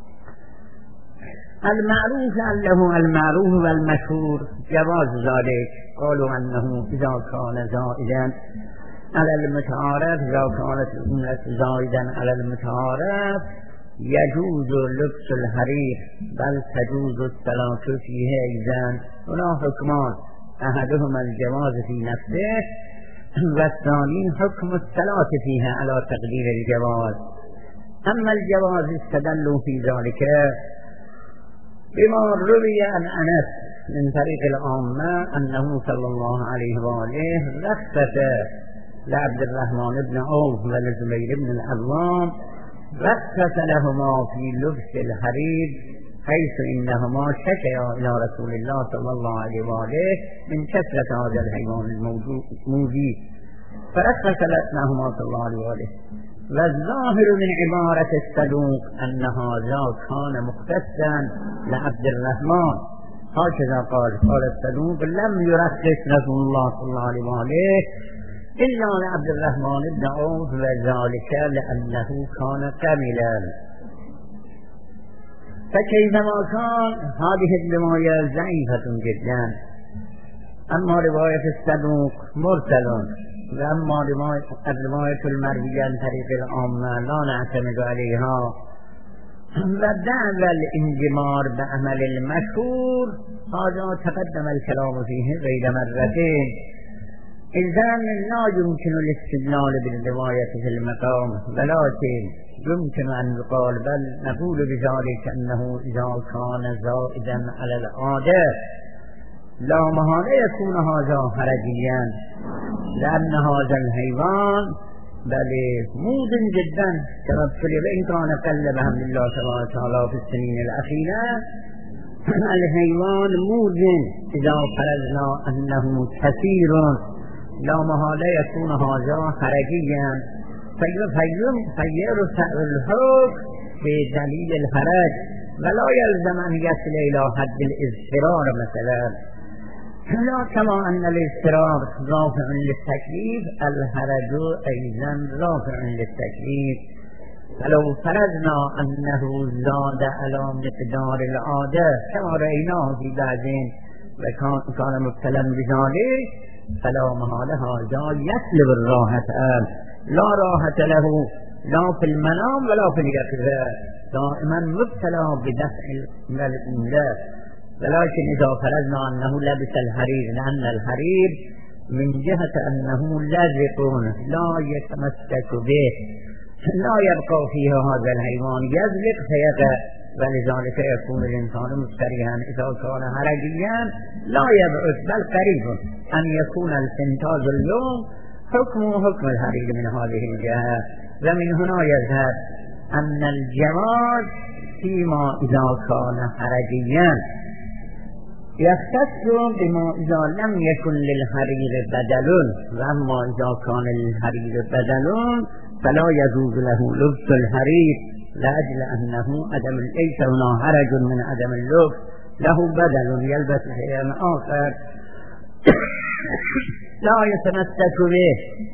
المعروف له المعروف والمشهور جواز ذلك. قالوا أنه إذا كان زائدا على المتعارف، إذا كانت زائدا على المتعارف يجوز لبس الحرير بل تجوز الصلاة فيه أيضا. هنا حكمان، أحدهما الجواز في نفسه والثاني حكم الصلاة فيها على تقدير الجواز. أما الجواز استدلوا في ذلك بما روي عن أنس من طريق العامة أنه صلى الله عليه وآله رخص لعبد الرحمن بن عوف ولزبير بن العوام رخص لهما في لبس الحرير حيث إنهما شكيا إلى رسول الله صلى الله عليه وآله من كثرة هذا الحيوان الموذي فرخص لهما صلى الله عليه وآله. والظاهر من عبارة الصدوق أن هذا كان مختصا لعبد الرحمن، هكذا قال الصدوق لم يرخص رسول الله صلى الله عليه وآله إلا لعبد الرحمن بن عوف وذلك لأنه كان كاملا. فكيفما كان هذه الرواية ضعيفة جدا، أما رواية الصدوق مرسل، وأما الرواية المروية عن طريق العامة لا نعتمد عليها. ودعوى الانجمار بعمل المشهور هذا تقدم الكلام فيه غير مرتين، إذن لا يمكن الاستدلال بالرواية في المقام، ولكن يمكن أن يقال بل نقول بذلك أنه إذا كان زائدا على العادة لا محالة يكون هذا حرجيا، لأن هذا الحيوان بل مود جدا تمثل وإن كان قل بحمد الله تبارك وتعالى في السنين الأخيرة. الحيوان مود إذا فرضنا أنه كثير لا محالة يكون هذا حرجيا، فيرفع الحكم بدليل الحرج ولا يلزم أن يصل إلى حد الاضطرار مثلا، لا كما أن الاضطرار رافع للتكليف الحرج أيضا رافع للتكليف. فلو فرضنا أنه زاد على مقدار العادة كما رأيناه في بعضين وكان مبتلا بذلك فلا محالة هذا يسلب الراحة، لا راحة له لا في المنام ولا في اليقظة، دائما مبتلا بدفع الإملاك. ولكن إذا فرضنا أنه لبس الحرير، لأن الحرير من جهة أنه لازق لا يتمسك به لا يبقى فيها هذا الحيوان يزلق فيقع، ولذلك يكون الإنسان مستريحا. إذا كان حرجيا لا يبعد بل قريب أن يكون الفنتاز اليوم حكم الحرير من هذه الجهة. ومن هنا يظهر أن الجواز فيما إذا كان حرجيا يختص بما إذا لم يكن للحرير بدل، وأما إذا كان للحرير بدل فلا يجوز له لبس الحرير لأجل أنه ليس هنا حرج من عدم اللبس، له بدل يلبس شيئا آخر لا يتمسك به.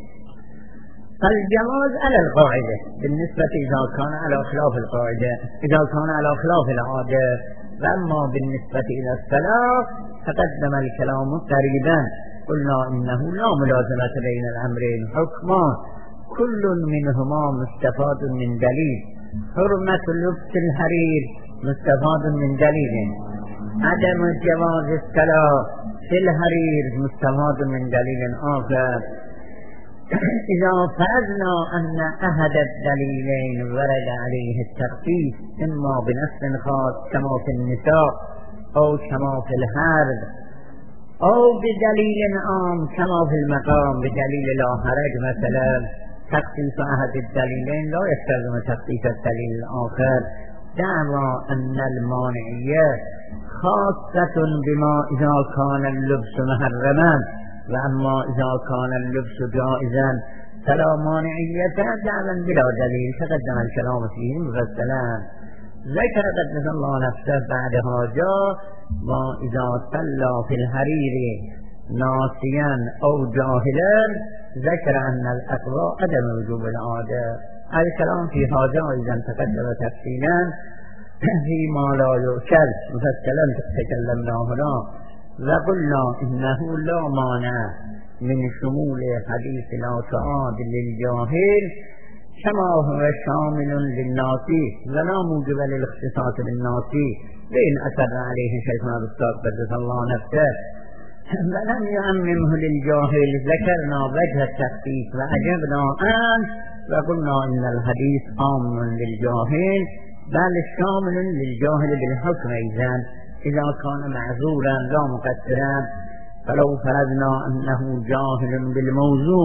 فالجواز على القاعدة بالنسبة إذا كان على خلاف القاعدة، إذا كان على خلاف العادة. وأما بالنسبة إلى الصلاة تقدم الكلام قريبا، قلنا إنه لا ملازمة بين الأمرين، حكمان كل منهما مستفاد من دليل. حرمة لبس الحرير مستفاد من دليل، عدم جواز الصلاة في الحرير مستفاد من دليل آخر. إذا فرضنا أن أحد الدليلين ورد عليه التخصيص إما بنص خاص كما في النساء أو كما في الحرب أو بدليل عام كما في المقام بدليل لا حرج مثلا، تخصيص أحد الدليلين لا يستلزم تخصيص الدليل الآخر. دعوى أن المانعية خاصة بما إذا كان اللبس محرما، وأما إذا كان اللبس جائزا فلا مانعية دعوا بلا دليل، تقدم الكلام فيه مفصلا. ذكر قدس الله نفسه بعدها جاء وإذا صلى في الحرير ناسيا أو جاهلا ذكر أن الأقوى عدم وجوب العادة. الكلام في هذا إذا تقدم تفصيلا فيما لا يؤكل مفصلا تكلمنا هنا، وقلنا إنه لا مانع من شمول حديث لا تعاد للجاهل كما هو شامل للناسي، ولا موجب للاختصاص بالناسي بين أثر عليه شيخنا بالصدق قدس الله نفسه، ولم يعممه للجاهل. ذكرنا وجه التخصيص وأجبنا أن وقلنا إن الحديث عام للجاهل بل شامل للجاهل بالحكم أيضا إذا كان معذورا لا مقصرا. فلو فرضنا أنه جاهل بالموضوع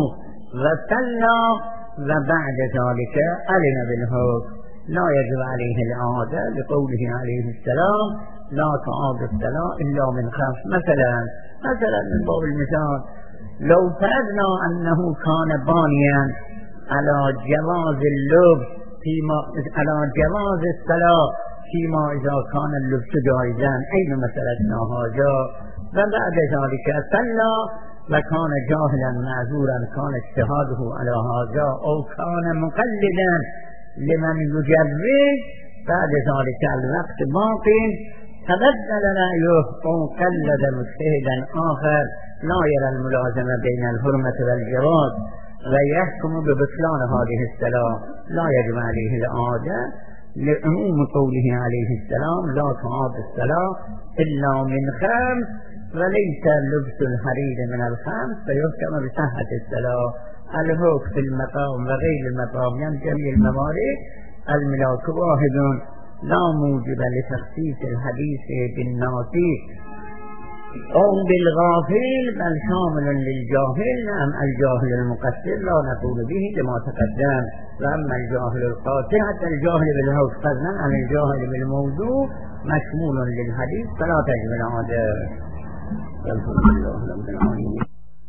وصلى وبعد ذلك علم بالحكم لا يجب عليه الإعادة لقوله عليه السلام لا تعاد الصلاة إلا من خمس. مثلا من باب المثال لو فرضنا أنه كان بانيا على جواز اللبس على جواز الصلاة فيما إذا كان اللبس جائزا أين مسألتنا هذا، وبعد ذلك صلى وكان جاهلا معذورا كان اجتهاده على هذا أو كان مقلدا لمن يجرب بعد ذلك الوقت باقي تبدل رأيه أو قلد مجتهدا آخر لا يرى الملازمة بين الحرمة والجواز ويحكم ببطلان هذه الصلاة لا يجب عليه الإعادة لعموم قوله عليه السلام لا تعاد الصلاة إلا من خمس وليس لبس الحرير من الخمس فيحكم بصحة الصلاة. الحكم في المقام وغير المقام يعني جميع الموارد الملاك واحد لا موجب لتخصيص الحديث بالناسي أو بالغافل بل شامل للجاهل. نعم الجاهل المقصر لا نقول به لما تقدم، وأما الجاهل القاصر حتى الجاهل بالحكم فضلا عن الجاهل بالموضوع مشمول للحديث فلا تجب العادة. الحمد لله رب العالمين.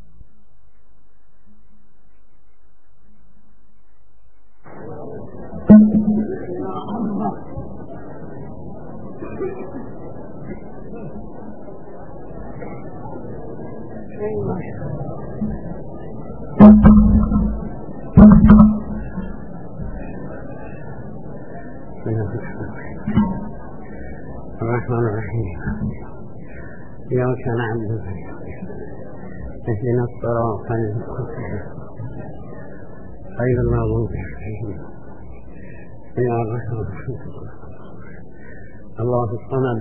الرحمن الرحيم إياك نعبد اهدنا الصراط المستقيم غير المغضوب عليهم يا الرحمن الله الصمد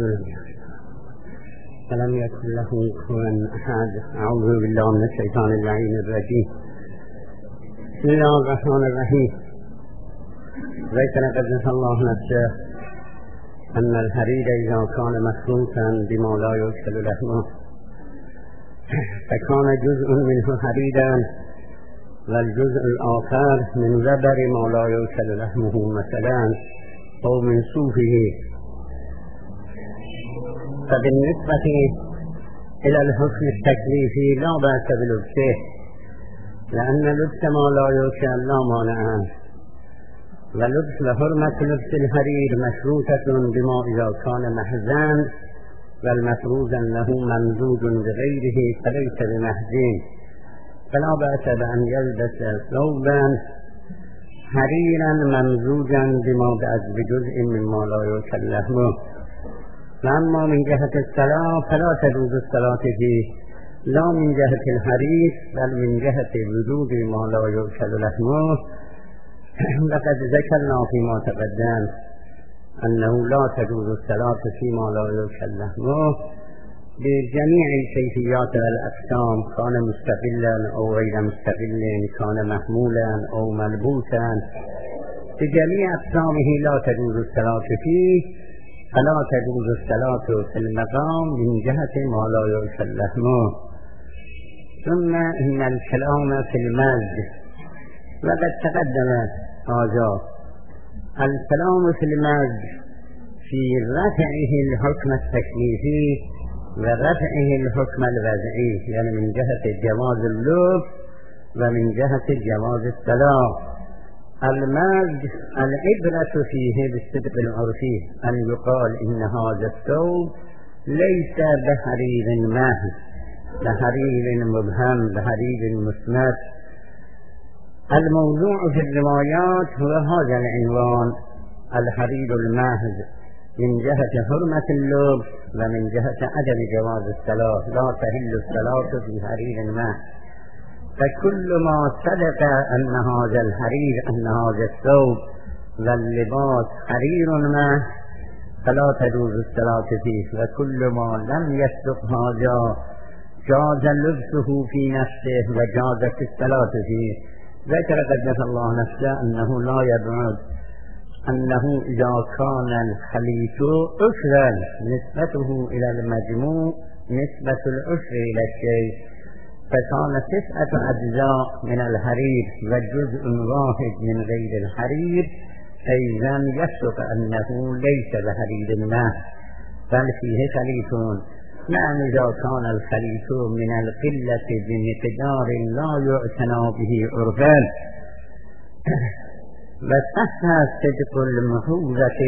فلم يكن له كفوا أحد. أعوذ بالله من الشيطان اللعين الرجيم. بسم الله الرحمن الرحيم. ذكر قدس الله نفسه أن الحرير إذا كان مخلوطا بما لا يؤكل لحمه فكان جزء منه حريرا والجزء الآخر من زبر ما لا يؤكل لحمه مثلا أو من صوفه. فبالنسبة إلى الحكم التكليفي لا بأس بلبسه لأن لبس ما لا يؤكل لا مانع عنه، ولبس وحرمة لبس الحرير مشروطة بما إذا كان محزن والمفروض أنه ممزوج بغيره فليس بمحزين، فلا بأس بأن يلبس ثوبا حريرا ممزوجا بما بجزء مما لا يؤكل لحمه. وأما من جهة الصلاة فلا تجوز الصلاة فيه لا من جهة الحرير بل من جهة وجود ما لا يؤكل لحمه. لقد ذكرنا فيما تقدم أنه لا تجوز الصلاة فيما لا يؤكل لحمه بجميع الكيفيات والأقسام، كان مستقلا أو غير مستقل، كان محمولا أو ملبوسا، بجميع أقسامه لا تجوز الصلاة فيه. فلا تجوز الصلاة في المقام من جهة ما لا يؤكل لحمه. ثم إن الكلام في المزج وقد تقدم هذا الكلام في المزج في رفعه الحكم التكليفي ورفعه الحكم الوضعي، يعني من جهة جواز اللبس ومن جهة جواز الصلاة. المزج العبرة فيه بالصدق العرفي أن يقال إن هذا الثوب ليس بحرير ماهي، بحرير مبهم، بحرير مسمت. الموضوع في الروايات هو هذا العنوان الحرير الماهز من جهة حرمة اللبس ومن جهة عدم جواز الصلاة، لا تحل الصلاة في حرير ماهز. فكل ما صدق أن هذا الحرير أن هذا الثوب واللباس حرير ماهز فلا تجوز الصلاة فيه، وكل ما لم يصدق هذا جاز لبسه في نفسه وجازت الصلاة فيه. ذكر قدس الله نفسه أنه لا يبعد أنه إذا كان الخليط عشرا نسبته إلى المجموع نسبة العشر إلى الشيء، فكان 9 أجزاء من الحرير وجزء واحد من غير الحرير، أيضا يصدق أنه ليس بحرير الماء بل فيه خليط. نعم إذا كان الخليط من القلة بمقدار لا يعتنى به عرفا وصح صدق المحوزة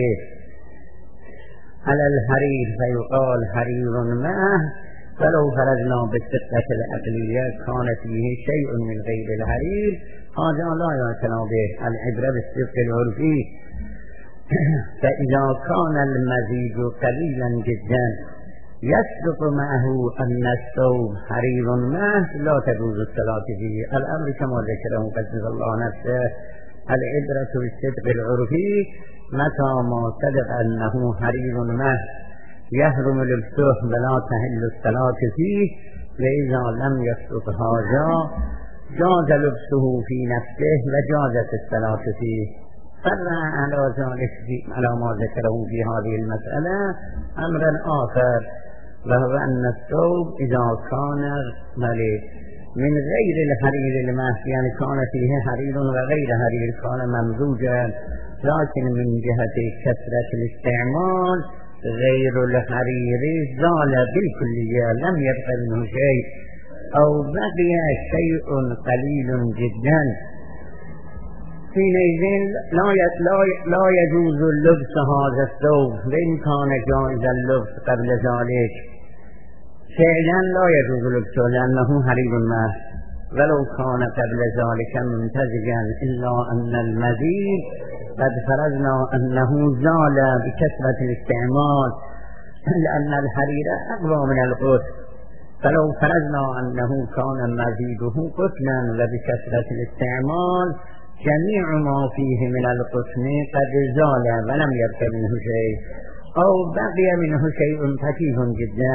على الحرير فيقال حرير ماء، فلو فرضنا بالصدقة العقلية كان فيه شيء من غير الحرير، هذا لا يعتنى به، العبرة بالصدق العرفي. فإذا كان المزيد قليلا جدا يصدق معه أن الثوب حرير ماء لا تجوز الصلاة فيه. الأمر كما ذكره قدس الله نفسه، العبرة بالصدق العرفي، متى ما صدق أنه حرير ماء يحرم لبسه ولا تحل الصلاة فيه، وإذا لم يصدق هذا جاز لبسه في نفسه وجازت الصلاة فيه. فرع على ذلك على ما ذكره في هذه المسألة أمرا آخر، وهو أن الثوب إذا كان من غير الحرير الماء، يعني كان فيه حرير وغير حرير، كان ممزوجا، لكن من جهة كثرة الاستعمال غير الحرير زال بالكلية، لم يبق منه شيء أو بقي شيء قليل جدا، حينئذ لا يجوز لبس هذا الثوب، وإن كان جائز اللبس قبل ذلك فعلا لا يجوز لبسه لأنه حرير الماء، ولو كان قبل ذلك ممتزجا، إلا أن المزيد قد فرضنا أنه زال بكثرة الاستعمال، لأن الحرير أقوى من القطن، فلو فرضنا أنه كان مزيده قطنا وبكثرة الاستعمال جميع ما فيه من القطن قد زال ولم يبق منه شيء أو بقي منه شيء خفيف جدا،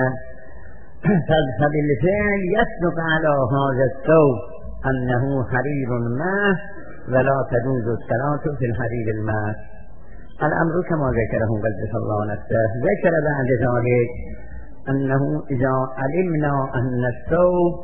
فبالفعل يصدق على هذا الثوب أنه حرير ماء ولا تجوز الصلاة في الحرير الماء. الأمر كما ذكره قدس الله نفسه. ذكر بعد ذلك أنه إذا علمنا أن الثوب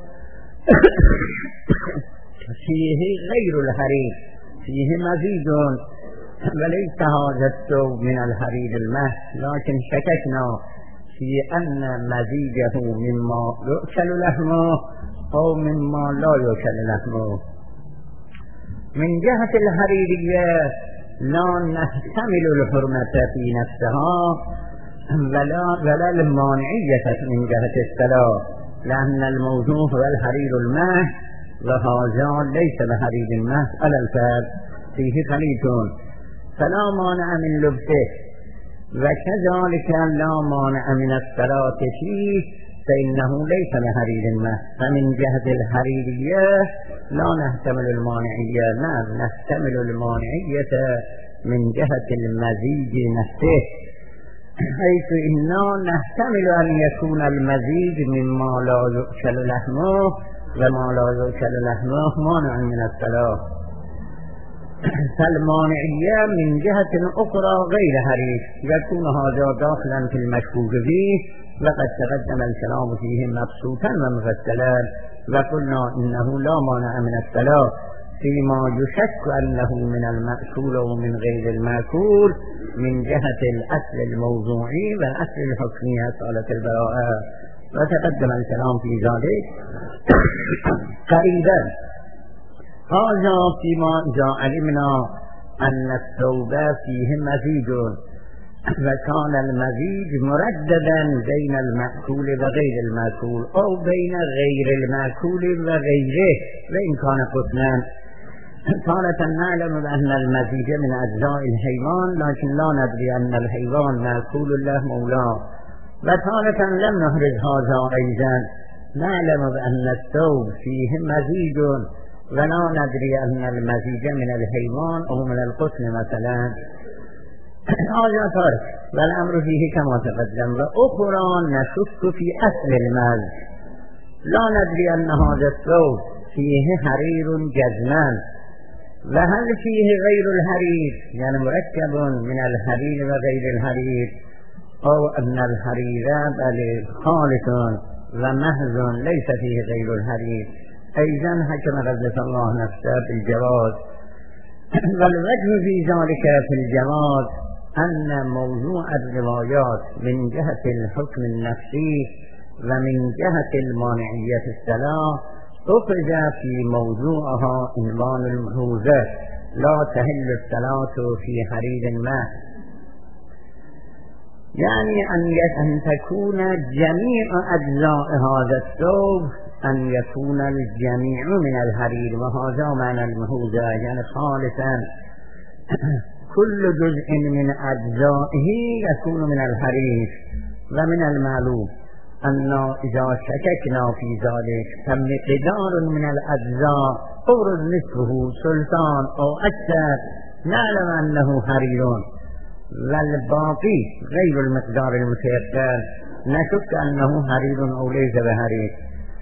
فيه غير الحرير، فيه مزيد وليس هذا الثوب من الحرير الماء، لكن شككنا في أن مزيده مما يؤكل لحمه أو مما لا يؤكل لحمه. من جهة الحريرية لا نحتمل الحرمة في نفسها ولا المانعية من جهة الصلاة، لأن الموضوع هو الحرير الماء وهذا ليس بحرير الماء على الفرد، فيه خليط فلا مانع من لبسه، وكذلك لا مانع من الصلاة فيه، فإنه ليس بحرير الماء. فمن جهة الحريرية لا نحتمل المانعية، نعم نحتمل المانعية من جهة المزيد نفسه، حيث إننا نحتمل أن يكون المزيد مما لا يؤكل لحمه، وما لا يؤكل لحمه مانع من الصلاة. فالمانعية من جهة أخرى غير حرير، يكون هذا داخلا في المشكوك فيه، وقد تقدم الكلام فيه مبسوطا ومفصلا، وقلنا إنه لا مانع من الصلاة فيما يشك أنه من المأكول ومن غير المأكول من جهة الأصل الموضوعي والأصل الحكمي صالة البراءة، وتقدم الكلام في ذلك قريبا. هذا فيما إذا علمنا أن الثوب فيه مزيد، وكان المزيد مرددا بين المأكول وغير المأكول أو بين غير المأكول وغيره، وإن كان قطنا. تارة نعلم بأن المزيد من أجزاء الحيوان، لكن لا ندري أن الحيوان مأكول له مولاه، وتارة لم نحرز هذا أيضا، نعلم بأن الثوب فيه مزيد ولا ندري أن المزيد من الحيوان أو من القطن مثلا. هذا فرق، والأمر فيه كما تقدم. وأخرى نشك في أصل الماء، لا ندري أن هذا الثوب فيه حرير جزما، وهل فيه غير الحرير، يعني مركب من الحرير وغير الحرير، أو أن الحرير بل خالص ومحض ليس فيه غير الحرير. أيضا حكم قدس الله نفسه بالجواز. والوجه في ذلك في الجواز أن موضوع الروايات من جهة الحكم النفسي ومن جهة المانعية الصلاة أخذ في موضوعها عنوان المحوزة، لا تحل الصلاة في حرير ما، يعني أن تكون جميع أجزاء هذا الثوب أن يكون الجميع من الحرير، وهذا معنى المحوزة، يعني خالصا كل جزء من أجزائه يكون من الحرير. ومن المعلوم أن إذا شككنا في ذلك فمقدار من الأجزاء أورد نصفه سلطان أو أكثر نعلم أنه حرير، والباقي غير المقدار المتيقن نشك أنه حرير أو ليس بحرير.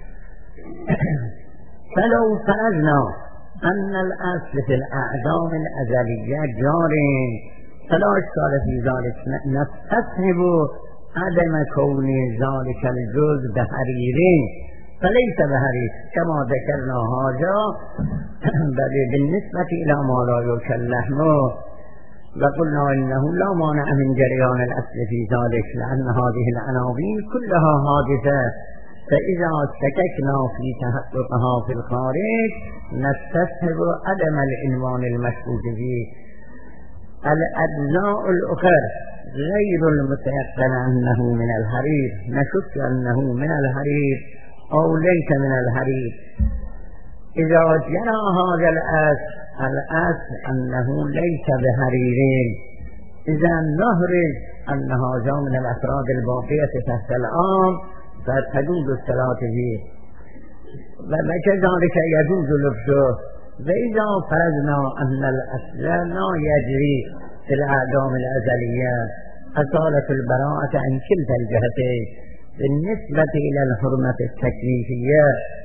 فلو فرضنا أن الأصل في الأعدام الأزلية جار فلا إشكال في ذلك، نستصحب عدم كون ذلك الجزء بحرير فليس بحرير كما ذكرنا هذا، بل بالنسبة إلى ما لا يؤكل لحمه وقلنا إنه لا مانع من جريان الأصل في ذلك، لأن هذه العناوين كلها حادثة، فإذا شككنا في تحققها في الخارج نستصحب عدم العنوان المشكوك فيه. الأجزاء الأخرى غير المتيقن أنه من الحرير نشك أنه من الحرير أو ليس من الحرير. إذا جرى هذا الأصل أنه ليس بحريرين، إذا نهرج أن هذا من الأفراد الباقية تحت العام فتجوز الصلاة فيه، وكذلك يجوز لبسه. وإذا فرضنا أن الأصل لا يجري في الأعدام الأزلية أصالة البراءة عن كلتا الجهتين بالنسبة إلى الحرمة التكليفية.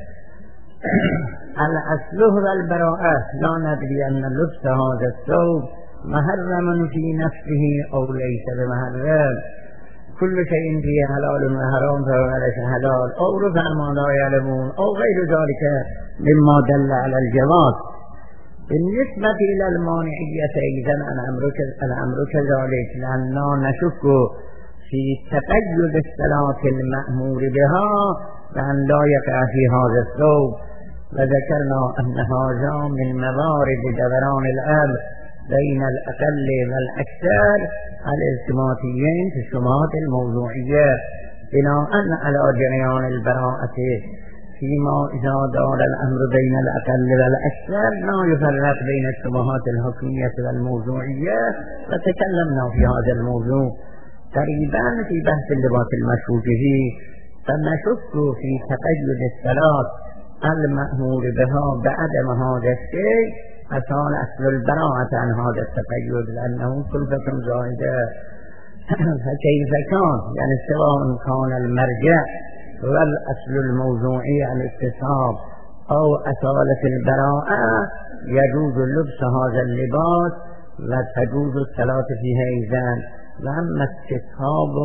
الأصل هو البراءة، لا ندري أن لبس هذا الثوب محرم في نفسه أو ليس بمحرم. كل شيء فيه حلال وحرام فهو ليس حلال أو رفع ما لا يعلمون أو غير ذلك مما دل على الجواز. بالنسبة إلى المانعية إذن الأمر كذلك، لأننا نشك في تقيد الصلاة المأمور بها لأن لا يقع في هذا الثوب، وذكرنا أن هذا من موارد دوران الأمر بين الأقل والأكثر الالتماسيين في الشبهات الموضوعية، بناء على جريان البراءة فيما إذا دار الأمر بين الأقل والأكثر لا يفرق بين الشبهات الحكمية والموضوعية، وتكلمنا في هذا الموضوع قريبا في بحث اللباس المشكوك فيه. فنشك في تقيد الصلاة المأمور بها بعدم هذا الشيء أصال أصل البراءة عن هذا التقيد، لأنه كلفة زائدة. فكيف كان، يعني سواء كان المرجع والأصل الموضوعي الاكتساب أو أصالة البراءة يجوز لبس هذا اللباس وتجوز الصلاة فيه أيضا. وأما اكتساب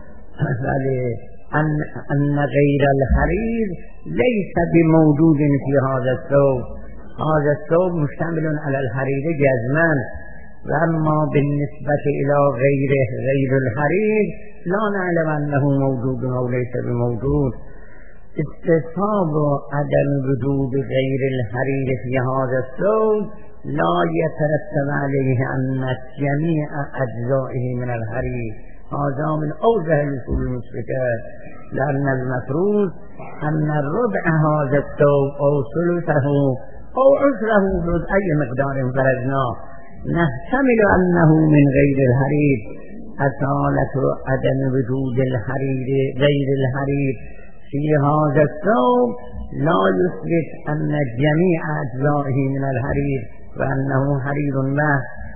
أن غير الحرير ليس بموجود في هذا الثوب، هذا الثوب مشتمل على الحرير جزما، وأما بالنسبة إلى غيره غير الحرير لا نعلم أنه موجود أو ليس بموجود. استصحاب عدم وجود غير الحرير في هذا الثوب لا يترتب عليه أن جميع أجزائه من الحرير، هذا من أوجه الأصول المشركة، لأن المفروض أن الربع هذا الثوب أو ثلثه أو عشره أي مقدار فرضناه نحتمل أنه من غير الحرير. أصالة عدم وجود الحرير غير الحرير في هذا الثوب لا يثبت أن جميع أجزائه من الحرير وأنه حرير ما،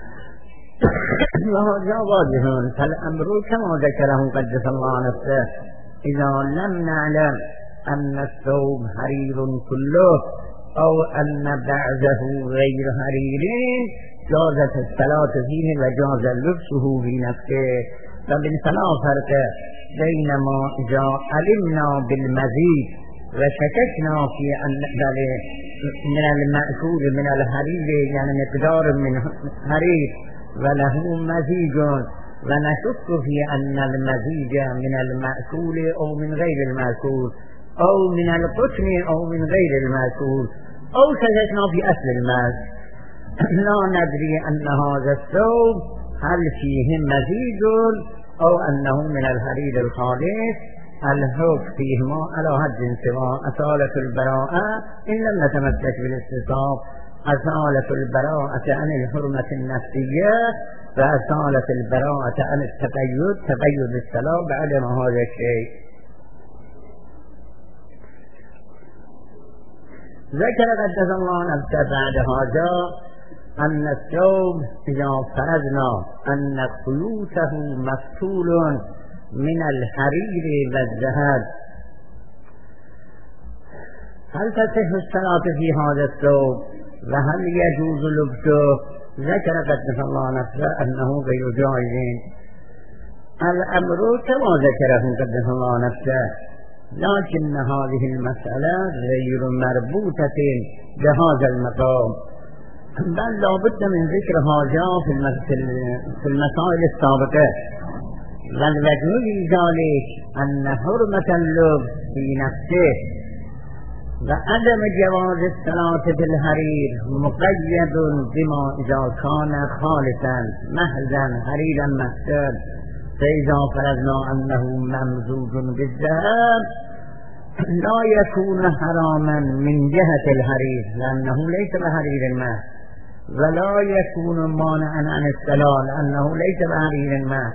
وهذا واضح. فالأمر كما ذكره قدس الله نفسه، إذا لم نعلم أن الثوب حرير كله أو أن بعضه غير حرير جازت الصلاة فيه وجاز لبسه في نفسه. فبالفلا فرق بين ما إذا علمنا بالمزيد وشككنا في أن من المأكول من الحرير يعني مقدار من حرير وله مزيج ونشك في أن المزيج من المأكول أو من غير المأكول أو من القطن أو من غير المأكول أو شككنا في أصل الماء لا ندري أن هذا الثوب هل فيه مزيج أو أنه من الحرير الخالص. الحكم فيهما على حد سواء. أصالة البراءة إن لم نتمسك بالاستصحاب، أصالة البراءة عن الحرمة النفسية وأصالة البراءة عن تقيد الصلاة بعدم هذا الشيء. ذكر قدس الله نفسه بعد هذا أن الثوب إذا فرضنا أن خيوطه مفتول من الحرير والذهب هل تصح الصلاة في هذا الثوب وهل يجوز لبسه؟ ذكر قدس الله نفسه أنه غير جائز. الأمر كما ذكره قدس الله نفسه، لكن هذه المسألة غير مربوطة بهذا المقام، بل لا بد من ذكر هذا في المسائل السابقة. والوجه ذلك أن حرمة اللبس في نفسه وعدم جواز الصلاة بالحرير مقيد بما إذا كان خالصا محضا حريرا محسوب، فإذا فرضنا أنه ممزوج بالذهب لا يكون حراما من جهة الحرير لأنه ليس بحرير الماء، ولا يكون مانعا عن الصلاة لأنه ليس بحرير الماء،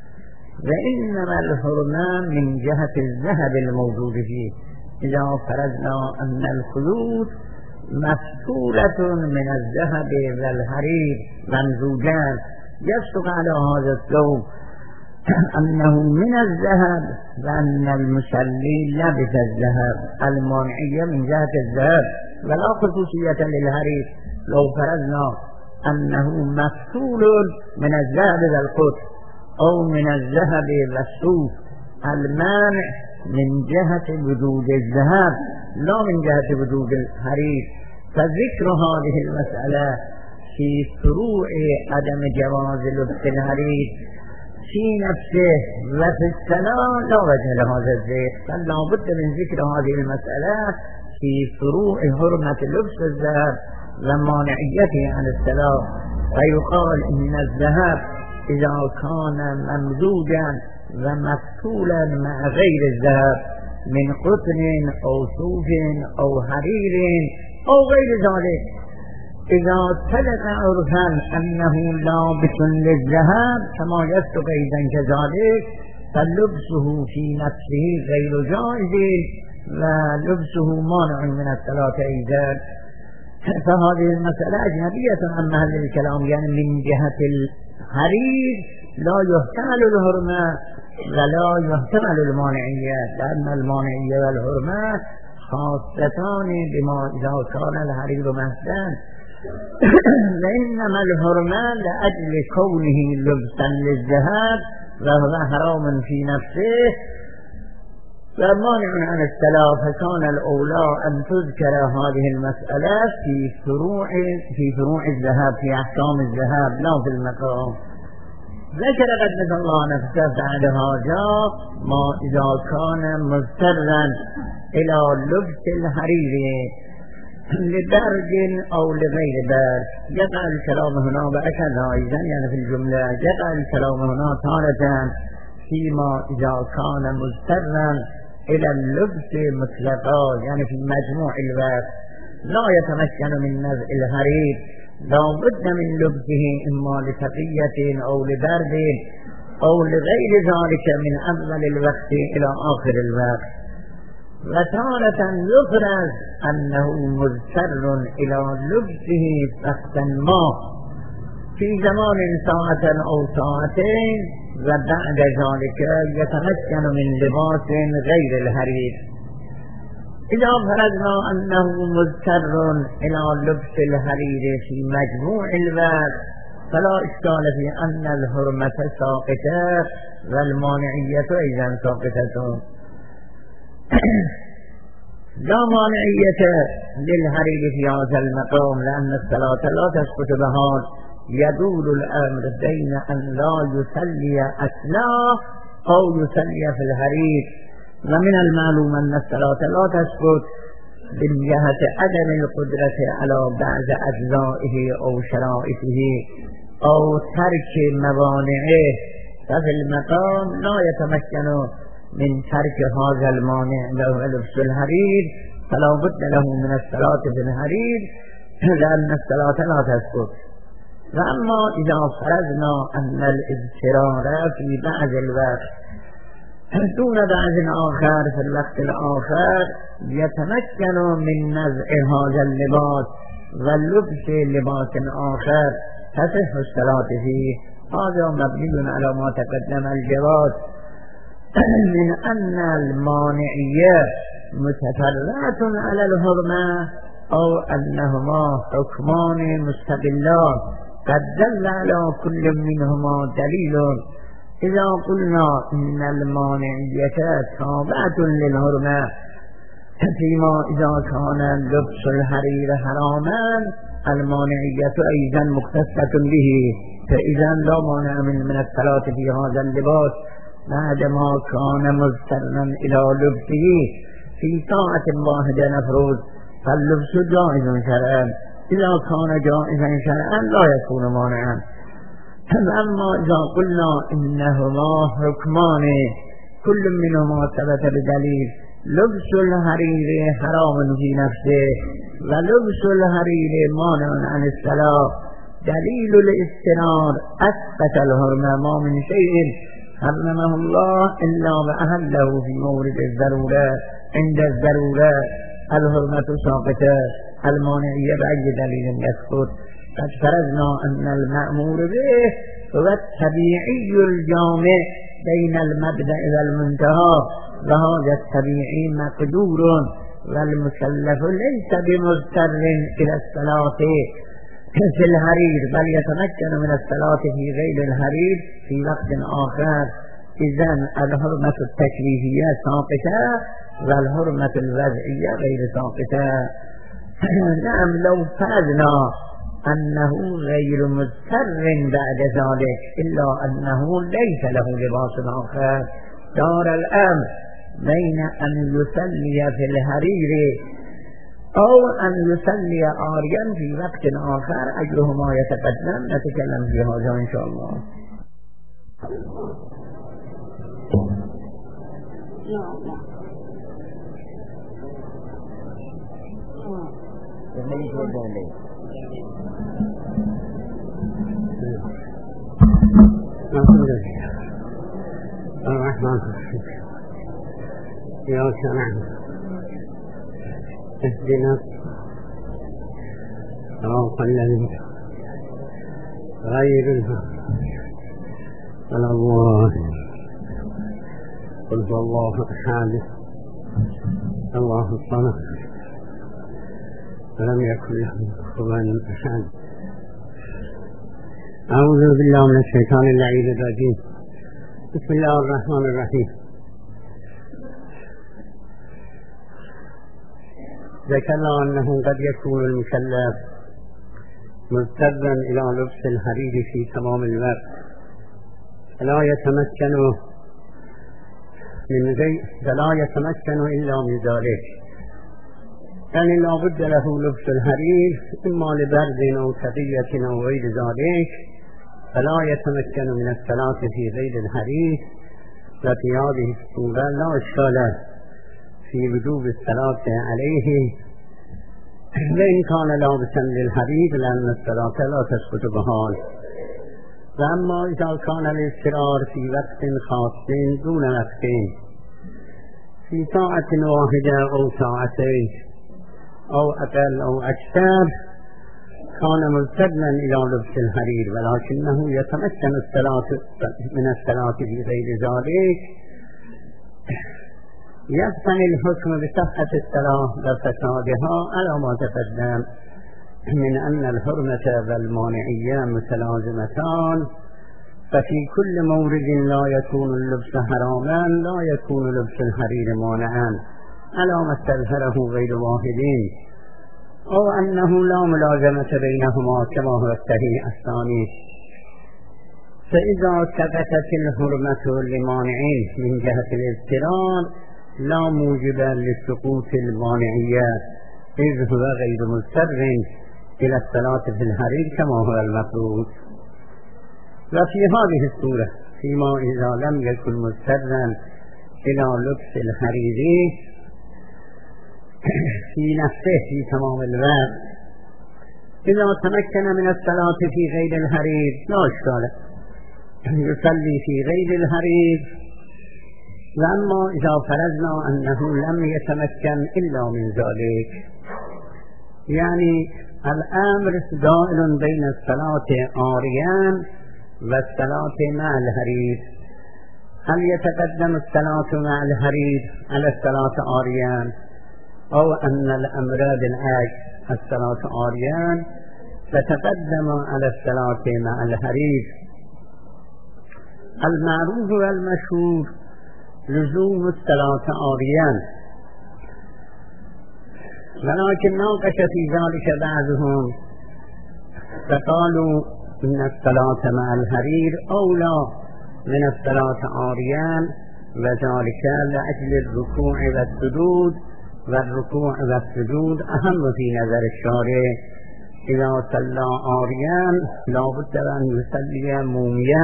وإنما الحرمة من جهة الذهب الموجود فيه. إذا فرضنا أن الخيوط مفتولة من الذهب والحرير ممزوجان، يصدق على هذا الثوب أنه من الذهب وأن المصلي لبس الذهب، المانعية من جهة الذهب ولا خصوصية للحرير. لو فرضنا أنه مفتول من الذهب والقطن أو من الذهب والصوف، المانع من جهة وجود الذهب لا من جهة وجود الحرير. فذكر هذه المسألة في فروع عدم جواز لبس الحرير في نفسه وفي الصلاة لا وجه لهذا الذكر، فلا بد من ذكر هذه المسألة في فروع حرمة لبس الذهب ومانعيته عن الصلاة. فيقال إن الذهب إذا كان ممزوجا ومفتولا مع غير الذهب من قطن أو صوف أو حرير أو غير ذلك، إذا ثبت عرفا أنه لابس للذهب كما يصدق أيضا كذلك، فلبسه في نفسه غير جائز ولبسه مانع من الصلاة أيضا. فهذه المسألة أجنبية عن محل الكلام، يعني من جهة الحرير لا يحتمل الحرمة ولا يحتمل المانعية، لأن المانعية والحرمة خاصتان بما إذا كان الحرير مهدا، وإنما الحرمة لأجل كونه لبسا للذهب وهو حرام في نفسه ومانع عن الصلاة. فكان الأولى أن تذكر هذه المسألة في فروع الذهب، في أحكام الذهب لا في المقام. ذكر قدس الله نفسه بعد هذا ما إذا كان مضطرا إلى لبس الحرير لبرد أو لغير برد. يقع الكلام هنا بأكثر أيضا، يعني في الجملة يقع الكلام هنا تارة فيما إذا كان مضطرا إلى اللبس مطلقا، يعني في مجموع الوقت لا يتمكن من نزع الحرير، لا بد من لبسه إما لتقية أو لبرد أو لغير ذلك من أول الوقت إلى آخر الوقت. وتارة يفرز أنه مضطر إلى لبسه وقتا ما في زمان ساعة أو ساعتين، وبعد ذلك يتمكن من لباس غير الحرير. إذا فرضنا أنه مضطر إلى لبس الحرير في مجموع الوقت فلا اشکال فی ان الحرمت ساقطه و المانعیت ایضا ساقطه. لا مانعیت للحریر فی هذا المقام لأن الصلاة لا تسقط بحال يدور الامر بین ان لا يصلي اصلا او يصلي في الحریر. و من المعلوم ان الصلاة لا تسقط من جهة عدم القدرة على بعض اجزائه او شرائطه او ترک موانعه، ففي المقام لا يتمكن من ترك هذا المانع له لبس الحرير، فلا بد له من الصلاة في الحرير لأن الصلاة لا تسقط. وأما إذا فرضنا أن الاضطرار في بعض الوقت دون بعض آخر في الوقت الآخر يتمكن من نزع هذا اللباس ولبس لباس آخر تصح الصلاة فيه. هذا مبني على ما تقدم الجواز من أن المانعية متفرعة على الحرمة أو أنهما حكمان مستقلان قد دل على كل منهما دليل. إذا قلنا إن المانعية تابعة للحرمة فيما إذا كان لبس الحرير حراما المانعية أيضا مختصة به، فإذا لا مانع من الصلاة في هذا اللباس بعدما كان مضطرا إلى لبسه في ساعة واحدة نفرض فاللبس جائز شرعا. إذا كان جائزا شرعا لا يكون مانعا. أما إذا قلنا إنهما حكمان كل منهما ثبت بدليل لبس الحرير حرام في نفسه ولبس الحرير مانع عن الصلاة، دليل الاضطرار أثبت الحرمة ما من شيء حرمه الله إلا وأهله في مورد الضرورة. عند الضرورة الحرمة ساقطة، المانعية بأي دليل يسقط. قد فرضنا أن المأمور به هو الطبيعي الجامع بين المبدأ والمنتهى، وهذا الطبيعي مقدور والمكلف ليس بمضطر إلى الصلاة في الحرير بل يتمكن من الصلاة في غير الحرير في وقت آخر. إذن الحرمة التكليفية ساقطة والحرمة الوضعية غير ساقطة. نعم لو فرضنا أنه غير مضطر بعد ذلك إلا أنه ليس له لباس آخر، دار الأمر بين أن يصلي في الحرير أو أن يصلي عاريا في وقت آخر أجرهما يتقدم. نتكلم في هذا إن شاء الله. الرحمن الرحيم إياك نعبد اهدنا صراط الذين غير المغضوب عليهم قل هو الله أحد الله الصمد ولم يكن له كفوا أحد. أعوذ بالله من الشيطان اللعين الرجيم. بسم الله الرحمن الرحيم. ذكرنا أنه قد يكون المكلف مضطرا إلى لبس الحرير في تمام الوقت فلا يتمكن إلا من ذلك، يعني لا بد له لبس الحرير إما لبرد أو تقية أو غير ذلك، فلا يتمكن من الصلاة في غير الحرير. وفي هذه الصورة لا إشكال في وجوب الصلاة عليه وإن كان لابسا للحرير لأن الصلاة لا تسقط بحال. وأما إذا كان الاضطرار في وقت خاص دون وقتين في ساعة واحدة أو ساعتين أو أقل أو أكثر كان مضطرا إلى لبس الحرير ولكنه يتمكن من الصلاة في غير ذلك، يبطل الحكم بصحة الصلاة وفسادها على ما تقدم. من أن الحرمة والمانعية متلازمتان، ففي كل مورد لا يكون اللبس حراما لا يكون لبس الحرير مانعا على ما استظهره غير واحدين، أو أنه لا ملازمة بينهما كما هو الصحيح الثاني. فإذا ثبتت الحرمة لمانعين من جهة الاضطرار لا موجب لسقوط المانعية، إذ هو غير مضطر إلى الصلاة في الحرير كما هو المفروض. وفي هذه الصورة فيما إذا لم يكن مضطرا إلى لبس الحرير في نفسه في تمام الوقت، إذا تمكن من الصلاة في غير الحرير لا إشكال، يصلي في غير الحرير. وأما إذا فرضنا أنه لم يتمكن إلا من ذلك، يعني الأمر دائر بين الصلاة عاريان والصلاة مع الحرير، هل يتقدم الصلاة مع الحرير على الصلاة عاريان، أو أن الأمر بالعكس، الصلاة عاريان فتقدم على الصلاة مع الحرير؟ المعروف والمشهور لزوم الصلاة عاريان، ولكن ناقش في ذلك بعضهم فقالوا إن الصلاة مع الحرير أولى من الصلاة عاريان، وذلك لأجل الركوع والسجود، والركوع والسجود أهم في نظر الشارع. إذا صلى عاريان لا بد أن يصلي موميا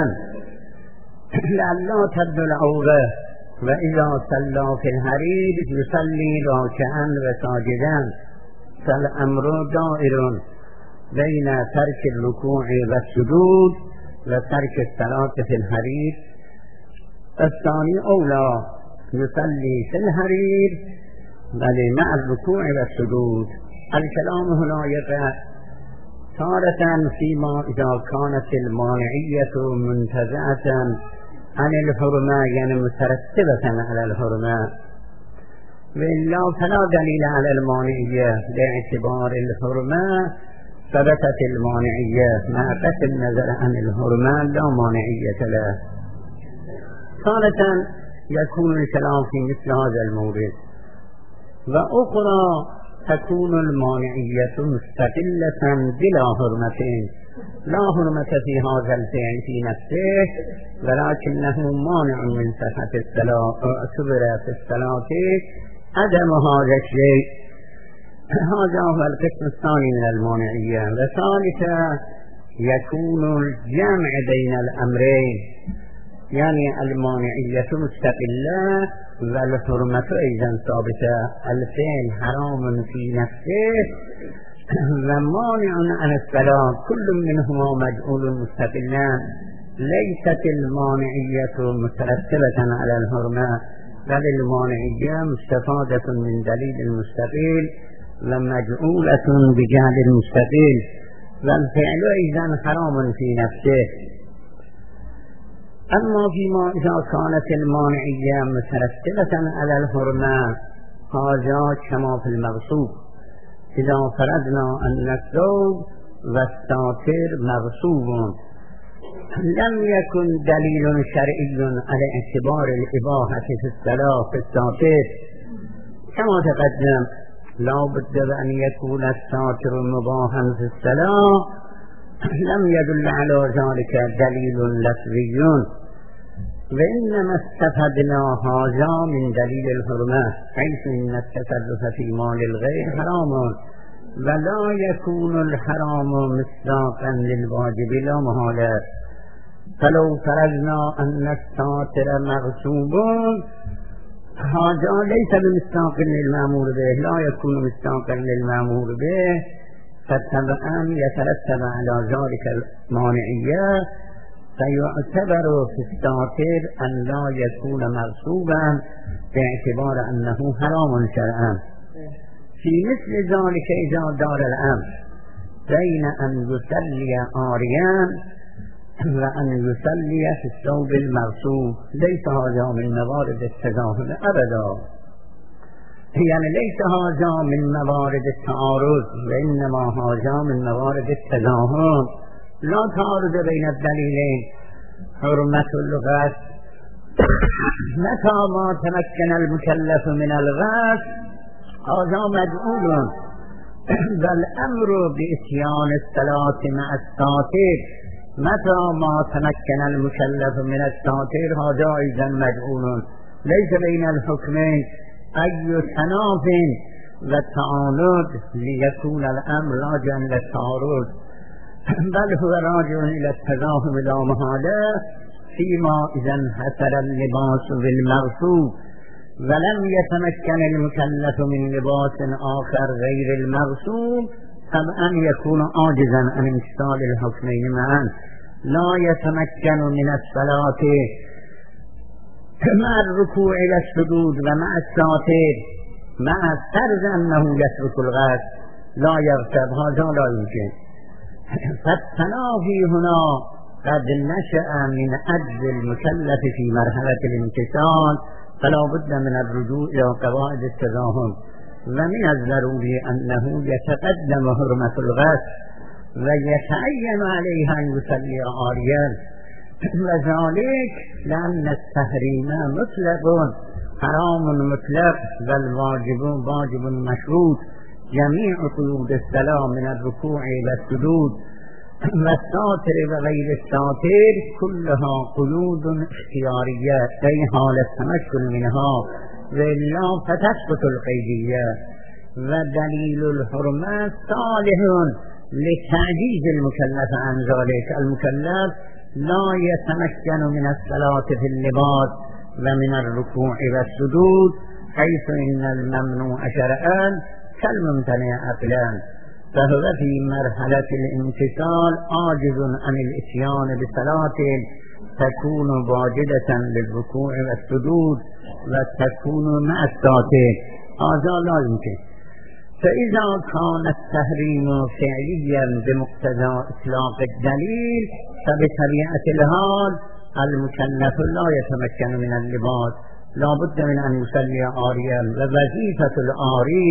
لئلا تبدو العورة، وإذا صلى في الحرير يصلي راكعا وساجدا، فالأمر دائر بين ترك الركوع والسجود وترك الصلاة في الحرير. الثاني أولى يصلي في الحرير بل مع الركوع والسجود. الكلام هنا يقع تارة فيما إذا كانت المانعية منتزعة عن الحرمة، يعني مترتبة على الحرمة، وإلا فلا دليل على المانعية باعتبار الحرمة ثبتت المانعية مع قطع النظر عن الحرمة لا مانعية له. ثالثا يكون الكلام في مثل هذا المورد. وأخرى تكون المانعية مستقلة بلا حرمة، لا حرمة في هذا الفعل في نفسه، ولكنه مانع من صحة الصلاة، اعتبر في الصلاة عدم هذا الشيء. هذا هو القسم الثاني من المانعية. وثالثا يكون الجمع بين الأمرين، يعني المانعية مستقلة والحرمة أيضا ثابتة. الفعل حرام في نفسه ومانع عن الصلاة، كل منهما مجعول مستقلا، ليست المانعية مترتبة على الحرمة، بل المانعية مستفادة من دليل المستقل ومجعولة بجهل المستقل، والفعل أيضا حرام في نفسه. أما فيما إذا كانت المانعية مترتبة على الحرمة هذا كما في المغصوب. إذا فرضنا أن الثوب والساتر مغصوب لم يكن دليل شرعي على اعتبار الإباحة في الصلاة في الساتر، كما تقدم لا بد أن يكون الساتر مباحا في الصلاة، لم يدل على ذلك دليل لفظي، وإنما استفدنا هذا من دليل الحرمة، حيث إن التصرف في مال الغير حرام، ولا يكون الحرام مصداقا للواجب لا محالة. فلو فرضنا أن الساتر مغصوب هذا ليس بمصداق للمأمور به، لا يكون مصداقا للمأمور به، فطبعا يترتب على ذلك المانعية، فيعتبر في الساتر أن لا يكون مغصوبا باعتبار أنه حرام شرعا. في مثل ذلك إذا دار الأمر بين أن يصلي عاريان وأن يصلي في الثوب المغصوب، ليس هذا من موارد التداخل أبدا، يعني ليس هذا من موارد التعارض وإنما هذا من موارد التزاحم. لا تعارض بين الدليلين. حرمة اللغة متى ما تمكن المكلف من الغسل هذا مجعول، والأمر بإتيان الصلاة مع الساتر متى ما تمكن المكلف من الساتر هذا أيضا مجعول. ليس بين الحكمين أي تناف والتعارض ليكون الأمر راجعا للتعارض، بل هو راجع إلى التزاحم لا محالة، فيما إذا انحصر اللباس بالمغصوب ولم يتمكن المكلف من لباس آخر غير المغصوب طبعا يكون عاجزا عن امتثال الحكمين معا. لا يتمكن من الصلاة مع الركوع إلى السجود ومع الساتر مع فرض أنه يترك الغسل لا يغتب، هذا لا يمكن. فالتنافي هنا قد نشأ من عجز المكلف في مرحلة الامتثال، فلا بد من الرجوع إلى قواعد التزاحم. ومن الضروري أنه يتقدم حرمة الغسل ويتعين عليه أن يصلي عاريا، وذلك لأن التحريم مطلق حرام مطلق والواجب واجب مشروط. جميع قيود الصلاة من الركوع والسجود والساتر وغير الساتر كلها قيود اختيارية في حال التمكن منها، وإلا فتسقط القيدية. ودليل الحرمة صالح لتعجيز المكلف عن ذلك. المكلف لا يتمكن من الصلاة في اللباس ومن الركوع والسجود، حيث إن الممنوع شرعا كالممتنع عقلا، فهو في مرحلة الامتثال عاجز عن الاتيان بصلاة تكون واجدة للركوع والسجود وتكون مع الساتر، هذا لا يمكن. فإذا كان التحريم فعليا بمقتضى إطلاق الدليل فبطبيعة الحال المكلف لا يتمكن من اللباس، لا بد من أن يصلي عاريا. ووظيفة العاري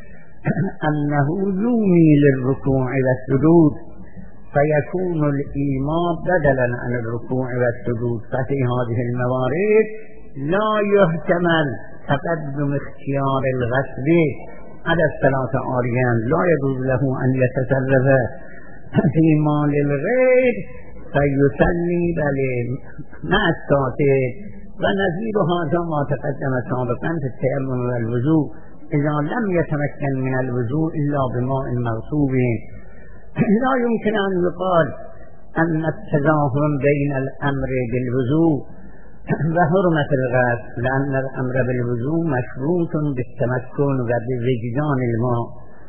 أنه يومي للركوع والسجود، فيكون الإيمان بدلا عن الركوع والسجود. ففي هذه الموارد لا يحتمل تقدم اختيار الغسل على الصلاة عاريا، لا يجوز له أن يتصرف في مال الغير فيصلي بل مع الساتر. ونظير هذا ما تقدم سابقا في التيمم والوضوء إذا لم يتمكن من الوضوء إلا بماء مغصوب. لا يمكن أن يقال أن التزاحم بين الأمر بالوضوء وحرمة الغسل، لأن الأمر بالوضوء مشروط بالتمكن وبوجدان الماء،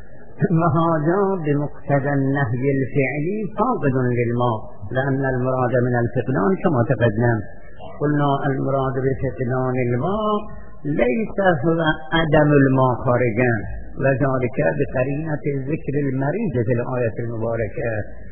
وهذا بمقتضى النهي الفعلي فاقد للماء، لأن المراد من الفقدان كما تقدم قلنا المراد بفقدان الماء ليس هو عدم الماء خارجا، وذلك بقرينة ذكر المريض في الآية المباركة.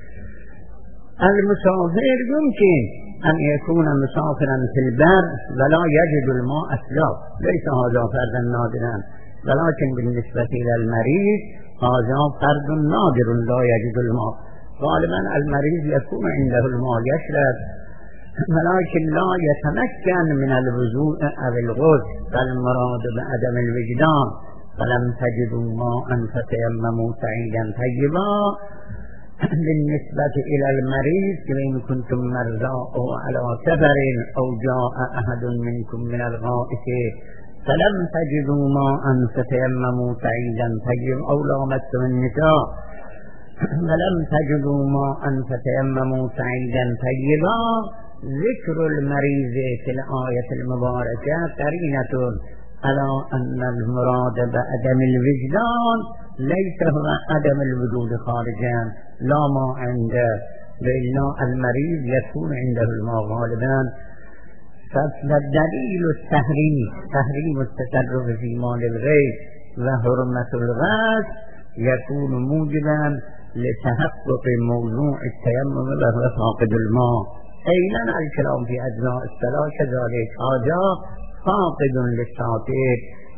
المسافر يمكن أن يكون مسافرا في البر ولا يجد الماء أصلا، ليس هذا فردا نادرا، ولكن بالنسبة إلى المريض هذا فرد نادر لا يجد الماء. غالبا المريض يكون عنده الماء يشرب، ولكن لا يتمكن من الوضوء أو الغسل، فالمراد بعدم الوجدان. فلم تجدوا ماء فتيمموا صعيدا طيبا بالنسبة إلى المريض إن كنتم مرضى أو على سفر أو جاء أحد منكم من الغائط فلم تجدوا ماء فتيمموا صعيدا طيبا أو لامستم النساء فلم تجدوا ماء فتيمموا صعيدا طيبا. ذكر المريض في الآية المباركة قرينة على أن المراد بعدم الوجدان ليس هو عدم الوجود خارجا لا ما عنده، وإلا المريض يكون عنده الماء غالبا. فالدليل تحريم التصرف في مال الغير وحرمة الغسل يكون موجبا لتحقق موضوع التيمم وهو فاقد الماء. أيضا الكلام في أجزاء الصلاة كذلك، هذا فاقد للساتر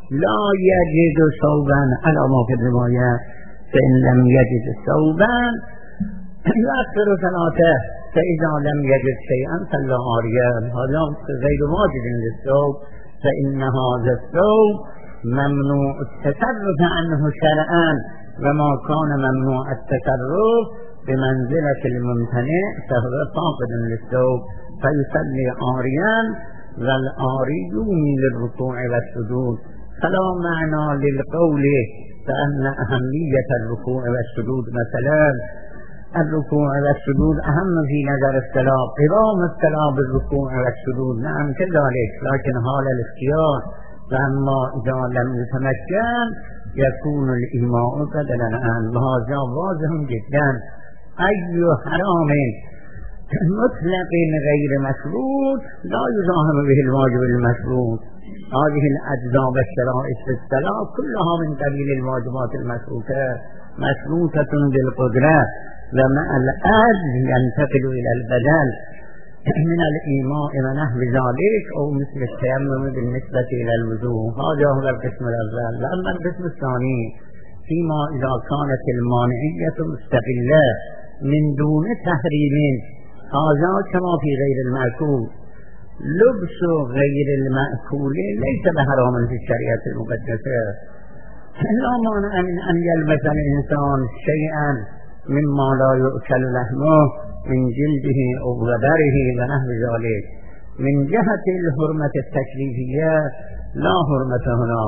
لا یجد ثوبا علی ما فی الروایه فإن لم یجد ثوبا یؤخر صلاته فإذا لم یجد شیئا صلی عاریا. هذا غیر واجد للثوب فإن هذا الثوب ممنوع التصرف عنه شرعا وما كان ممنوع التصرف بمنزلة الممتنع فهو فاقد للثوب فيصلي عاريا والعاري يومي للركوع والسجود. فلا معنى للقول فأن أهمية الركوع والسجود مثلا الركوع والسجود أهم في نظر الصلاة قوام الصلاة بالركوع والسجود. نعم كذلك لكن حال الاختيار فأما إذا لم يتمكن يكون الإيماء بدلا عن. وهذا واضح جدا. أي حرام مطلق غير مشروط لا يزاحم به الواجب المشروط. هذه الأجزاء والشرائط في الصلاة كلها من قبيل الواجبات المشروطة مشروطة بالقدرة ومع الأجز ينتقل إلى البدل من الإيماء ونحو ذلك أو مثل التيمم بالنسبة إلى الوضوء. هذا هو القسم الأول. وأما القسم الثاني فيما إذا كانت المانعية مستقلة من دون تحريم هذا كما في غير المأكول. لبس غير المأكول ليس بحرام في الشريعة المقدسة. لا مانع من أن يلبس الإنسان شيئا مما لا يؤكل لحمه من جلده أو غدره ونحو ذلك. من جهة الحرمة التكليفية لا حرمة هنا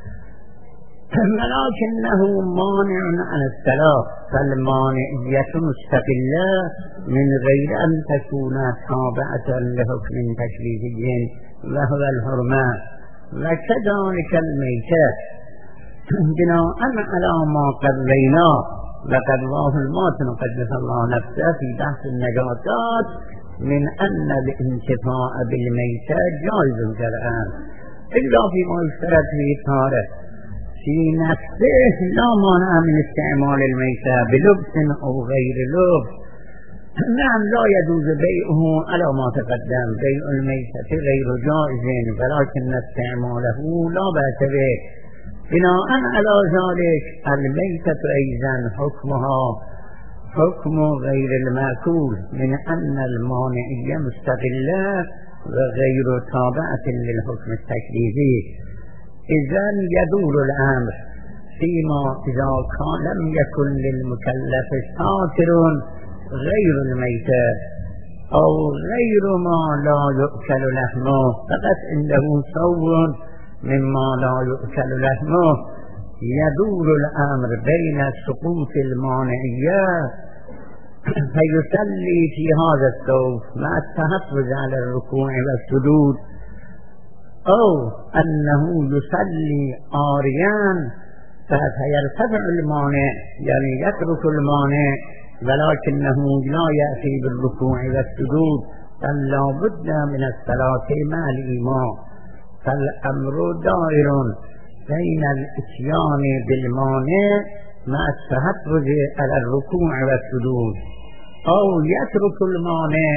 ولكنه مانع عن الصلاة فالمانعية مستقلة من غير أن تكون تابعة لحكم تكليفي وهو الحرمة. وكذلك الميتة بناء على ما قرينا لقد رواه الماتن قدس الله نفسه في بحث النجاسات من أن الانتفاع بالميتة جائز شرعا إلا فيما يشترط فيه طهارة في نفسه لا مانع من استعمال الميتة بلبس أو غير لبس. نعم لا يجوز بيعه على ما تقدم. بيع الميتة غير جائز ولكن استعماله لا بأس به. بناء على ذلك الميتة أيضا حكمها حكم غير المأكول من أن المانعية مستقلة وغير تابعة للحكم التكليفي. إذن يدور الأمر فيما إذا كان لم يكن للمكلف ساتر غير الميتة أو غير ما لا يؤكل لحمه فقط عنده ثوب مما لا يؤكل لحمه يدور الأمر بين سقوط المانعية فيصلي في هذا الثوب مع التحفظ على الركوع والسجود أو أنه يصلي عاريا فيرتفع المانع يعني يترك المانع ولكنه لا يأتي بالركوع والسجود بل لا بد من الصلاة مع الإمام. فالأمر دائر بين الاتيان بالمانع مع التحفظ على الركوع والسجود أو يترك المانع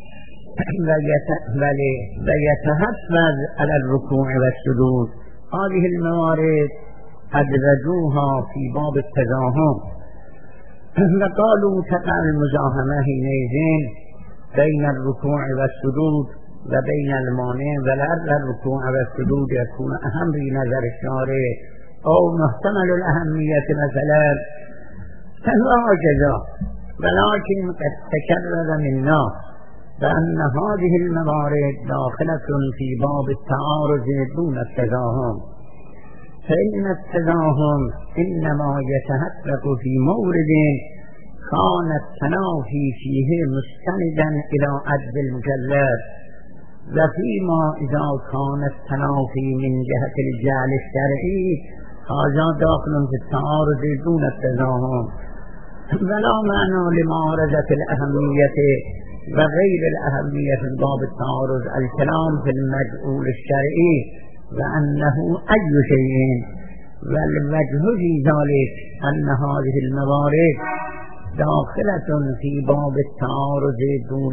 ويتحفظ على الركوع والسجود. هذه الموارد أدرجوها في باب التزاحم وقالوا تقع المزاحمة حينئذ بين الركوع والسجود وبين المانع ولعل الركوع والسجود يكون أهم في نظر الشارع أو محتمل الأهمية مثلا فهو هكذا. ولكن قد تكرر منا بأن هذه الموارد داخلة في باب التعارض دون التزاحم. فإن التزاحم إنما يتحقق في مورد كان التنافي فيه مستندا إلى عجز المكلف وفيما إذا كان التنافي من جهة الجعل الشرعي هذا داخل في التعارض دون التزاحم. ولا معنى لمعارضة الأهمية وغير الأهمية في باب التعارض الكلام في المجعول الشرعي وأنه أي شيء. والوجه في ذلك أن هذه الموارد داخلة في باب التعارض دون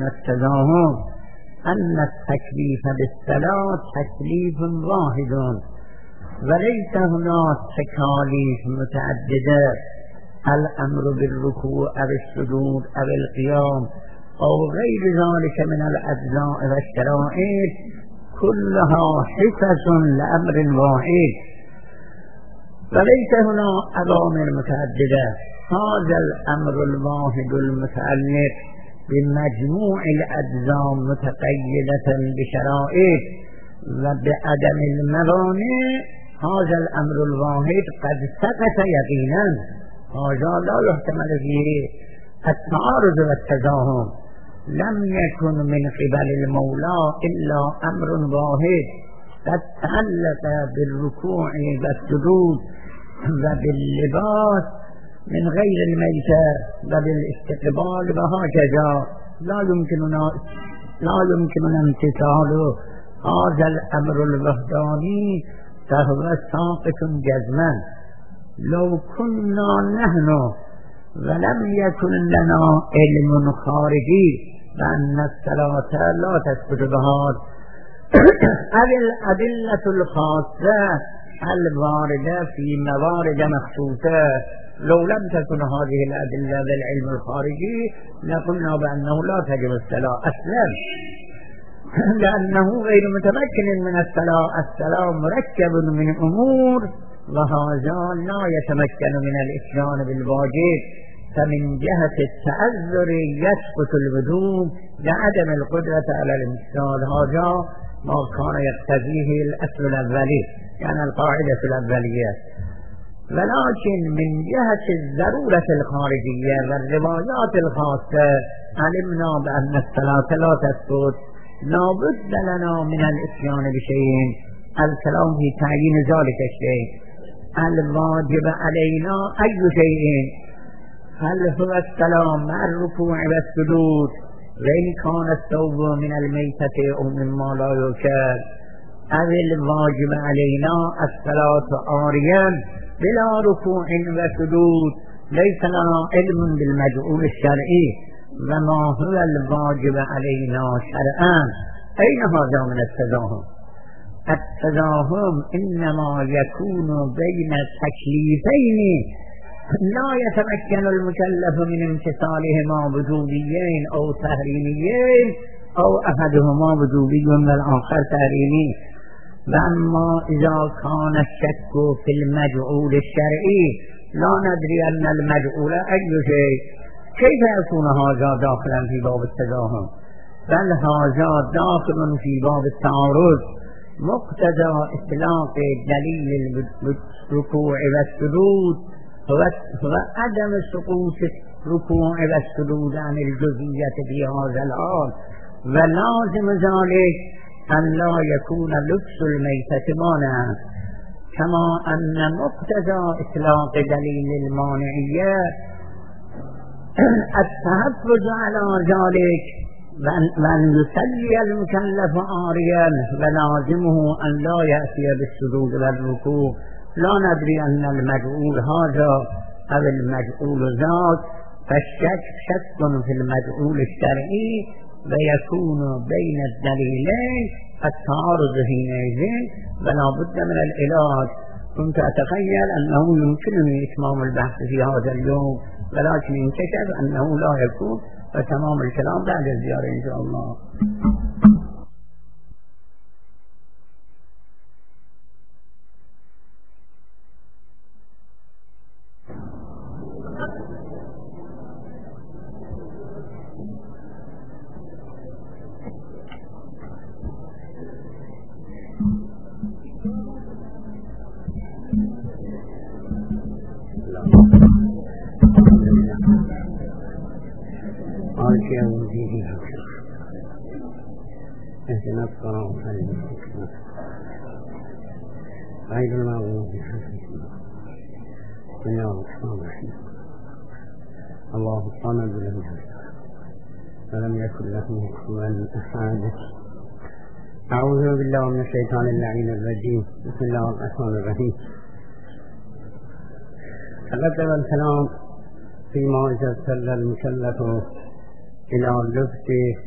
التزاحم أن التكليف بالصلاة تكليف واحد وليس هناك تكاليف متعددة، الأمر بالركوع أو السجود أو القيام أو غير ذلك من الأجزاء والشرائط كلها حصص لأمر واحد، وليس هناك أوامر متعددة. هذا الأمر الواحد المتعلق بمجموع الأجزاء متقيدة بشرائط وبعدم الموانع، هذا الأمر الواحد قد سقط يقينا، هذا لا يحتمل فيه التعارض والتزاحم. لم يكن من قبل المولى إلا أمر واحد قد تعلق بالركوع والسجود وباللباس من غير الميتة وبالاستقبال، وهكذا لا يمكننا امتثاله. هذا الأمر الوحداني فهو ساقط جزما. لو كنا نحن ولم يكن لنا علم خارجي بأن الصلاة لا تسقط بهذا الأدلة الخاصة الواردة في موارد مخصوصة، لو لم تكن هذه الأدلة بالعلم الخارجي لقلنا بأنه لا تجب الصلاة أصلا، لأنه غير متمكن من الصلاة. الصلاة مركب من أمور، وهذا لا يتمكن من الإتيان بالواجب، فمن جهة التعذر يسقط الوجوب لعدم القدرة على الامتثال. هذا ما كان يقتضيه الأصل الأولي، يعني القاعدة الأولية. ولكن من جهة الضرورة الخارجية والروايات الخاصة علمنا بأن الصلاة لا تسقط، لا بد لنا من الاتيان بشيء. الكلام في تعيين ذلك الشيء. الواجب علينا أي شيء؟ هل هو السلام مع الركوع والسجود، وإن كان الثوب من الميتة أو مما لا يؤكل، أو الواجب علينا الصلاة عاريا بلا ركوع وسجود؟ ليس لنا علم بالمجعول الشرعي، وما هو الواجب علينا شرعا. أين هذا من التزاحم؟ التزاحم إنما يكون بين تكليفين لا يتمكن المكلف من امتثالهما وجوبيين أو تحريميين، أو أحدهما وجوبي والآخر تحريمي. وأما إذا كان الشك في المجعول الشرعي لا ندري أن المجعول أي شيء، كيف يكون هذا داخلا في باب التزاحم؟ بل هذا داخل في باب التعارض. مقتضى إطلاق دليل الركوع والسجود هو عدم سقوط الركوع والسجود عن الجزئية في هذا الحال، ولازم ذلك أن لا يكون لبس الميتة مانعا، كما أن مقتضى إطلاق دليل المانعية التحفظ على ذلك، وأن يصلي المكلف عاريا، ولازمه أن لا يأتي بالسجود والركوع. لا ندري أن المجعول هذا أو المجعول ذاك، فالشك شك في المجعول الشرعي، ويكون بين الدليلين التعارض حينئذ، ولا بد من العلاج. كنت أتخيل أنه يمكنني إتمام البحث في هذا اليوم، ولكن انكشف أنه لا يكون، فتمام الكلام بعد الزيارة إن شاء الله. اهدنا الصراط المستقيم غير المغضوب عليهم ولا الضالين. الله الصمد لم يلد ولم يكن له كفوا أحد. أعوذ بالله من الشيطان اللعين الرجيم. بسم الله الرحمن الرحيم. تقدم الكلام فيما إذا ابتل المكلف إلى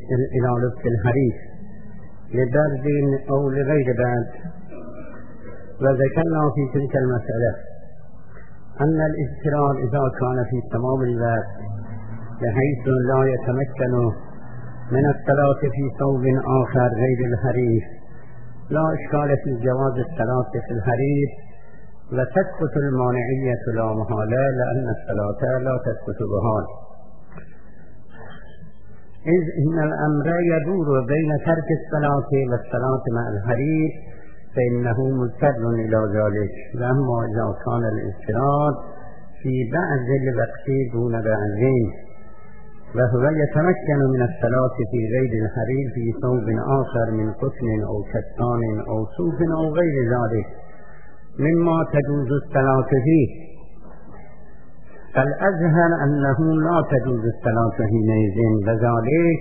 لبس الحرير لدرد أو لغير درد، وذكرنا في تلك المسألة أن الاضطرار إذا كان في تمام الوقت بحيث لا يتمكن من الصلاة في ثوب آخر غير الحرير لا إشكال في جواز الصلاة في الحرير، وتسقط المانعية لا محالة لأن الصلاة لا تسقط بحال، إذ إن الأمر يدور بين ترك الصلاة والصلاة مع الحرير فإنه مضطر إلى ذلك. وأما إذا كان الاضطرار في بعض الوقت دون بعض وهو يتمكن من الصلاة في غير الحرير في ثوب آخر من قطن أو كتان أو صوف أو غير ذلك مما تجوز الصلاة فيه، فالأظهر أنه لا تجوز الصلاة حينئذ، وذلك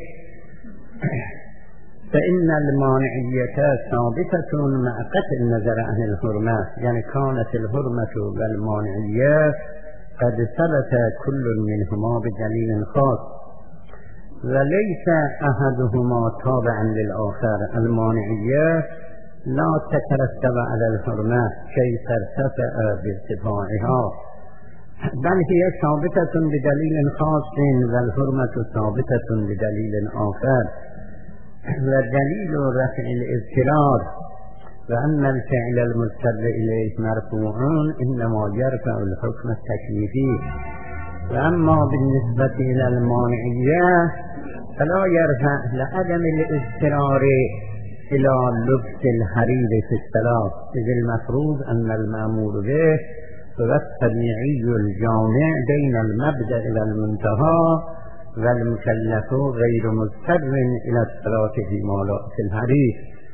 فإن المانعية ثابتة مع قطع النظر عن الحرمة، يعني كانت الحرمة والمانعية قد ثبت كل منهما بدليل خاص وليس أحدهما تابعا للآخر. المانعية لا تترتب على الحرمة كي ترتفع بارتفاعها، بل هي ثابتة بدليل خاص والحرمة ثابتة بدليل آخر. ودليل رفع الاضطرار وأن الفعل المضطر إليه مرفوع إنما يرفع الحكم التكليفي، وأما بالنسبة إلى المانعية فلا يرفع لعدم الاضطرار إلى لبس الحرير في الصلاة، إذ المفروض أن المأمور به هو الطبيعي الجامع بين المبدأ إلى المنتهى، والمكلف غير مضطر إلى الصلاة في الحرير.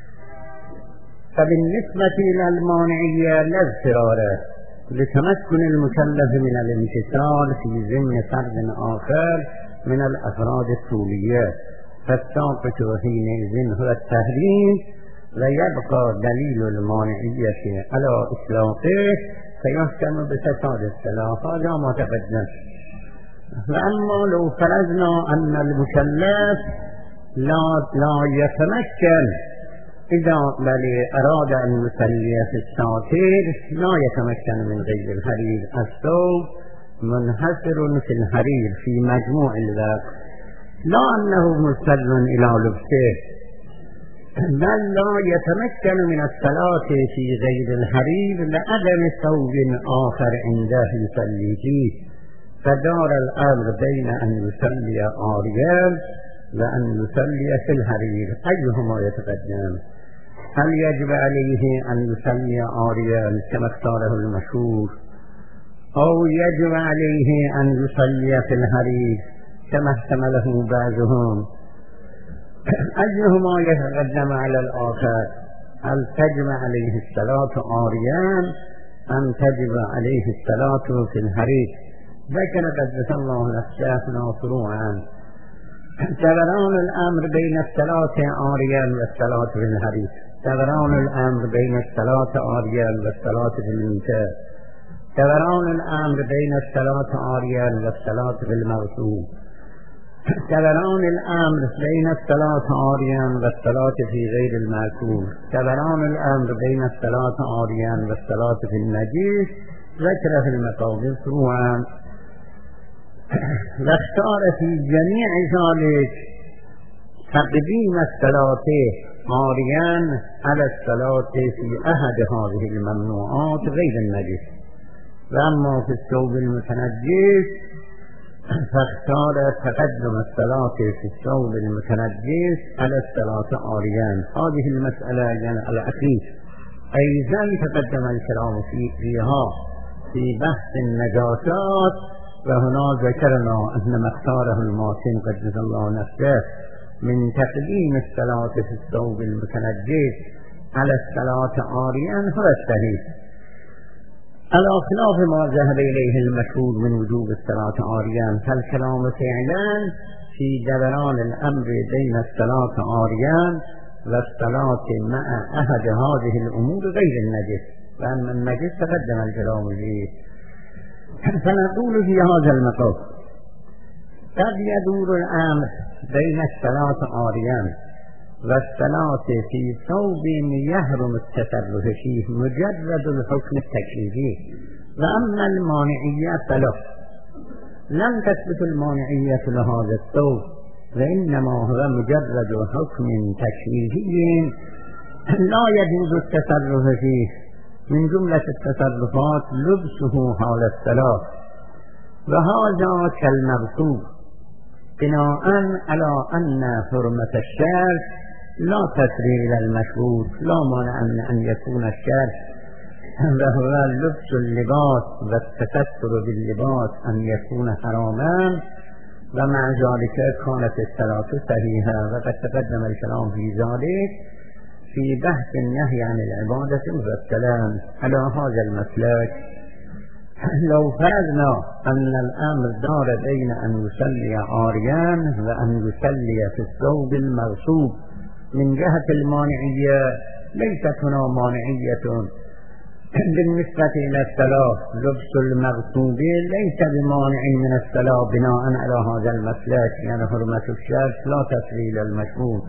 فبالنسبة إلى المانعية لا اضطرار لتمكن المكلف من الامتثال في ضمن فرد آخر من الأفراد الطولية، فالساقط حينئذ هو التحريم، ويبقى دليل المانعية على إطلاقه فيحكم بفساد الصلاة. هذا ما تقدم. وأما لو فرضنا أن المكلف لا يتمكن إذا بل أراد أن يصلي في الساتر لا يتمكن من غير الحرير، الثوب منحصر في الحرير في مجموع الوقت، لا أنه مضطر إلى لبسه، بل لا يتمكن من الصلاة في غير الحرير لعدم ثوب آخر عنده يصلي فيه، فدار الأمر بين أن يصلي عاريا وأن يصلي في الحرير، أيهما يتقدم؟ هل يجب عليه أن يصلي عاريا كما اختاره المشهور، أو يجب عليه أن يصلي في الحرير كما احتمله بعضهم؟ أيهما يتقدم على الآخر؟ هل تجب عليه الصلاة عاريا أم تجب عليه الصلاة في الحرير؟ ذكر قدس الله نفسه فروعا دوران الأمر بين الصلاة عاريا والصلاة في الحرير، دوران الأمر بين الصلاة عاريا والصلاة في المنكر، دوران الأمر بين الصلاة عاريا والصلاة في المغصوب، دوران الأمر بين الصلاة عاريا والصلاة في غير المأكول، دوران الأمر بين الصلاة عاريا والصلاة في النجيس، ذكر في المقابل فروعا. واختار في جميع ذلك تقديم الصلاة عاريا على الصلاة في أحد هذه الممنوعات غير النجس. وأما في الثوب المتنجس فاختار تقدم الصلاة في الثوب المتنجس على الصلاة عاريا. هذه المسألة يعني الأخير أيضا تقدم الكلام فيها في بحث النجاسات، وهنا ذكرنا أن ما اختاره الماتن قدس الله نفسه من تقديم الصلاة في الثوب المتنجس على الصلاة عاريا هو الصحيح، على خلاف ما ذهب إليه المشهور من وجوب الصلاة عاريا. فالكلام فعلا في دوران الأمر بين الصلاة عاريا والصلاة مع أحد هذه الأمور غير النجس، وأما النجس تقدم الكلام فيه. فنقول في هذا المقام قد يدور الأمر بين الصلاة عاريا والصلاة في ثوب يحرم التصرف فيه مجرد الحكم التكليفي. وأما المانعية فلا، لم تثبت المانعية لهذا الثوب، وإنما هو مجرد حكم تكليفي لا يجوز التصرف فيه. من جملة التصرفات لبسه حال الصلاة، وهذا كالمغصوب، بناء على أن حرمة الشرط لا تسري إلى المشروط، لا مانع أن يكون الشرط وهو لبس اللباس والتستر باللباس أن يكون حراما، ومع ذلك كانت الصلاة صحيحة. وقد تقدم الكلام في ذلك في بحث النهي عن العبادة والسلام. على هذا المسلك لو فرضنا أن الأمر دار بين أن يصلي عاريا وأن يصلي في الثوب المغصوب، من جهة المانعية ليست هنا مانعية بالنسبة إلى الصلاة. لبس المغصوب ليس بمانع من الصلاة بناء على هذا المسلك، يعني حرمة الشرط لا تسري إلى المشروط.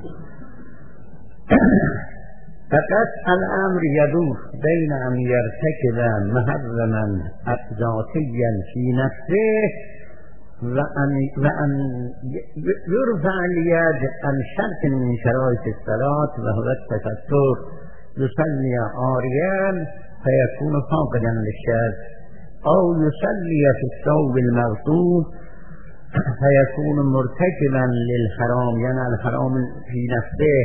فقط الأمر يدور بين أن يرتكب محرما ذاتيا في نفسه وأن يرفع اليد عن شرط من شرائط الصلاة وهو التستر. يصلي عاريا فيكون فاقدا للشرط، أو يصلي في الثوب المغصوب فيكون مرتكبا للحرام، يعني الحرام في نفسه.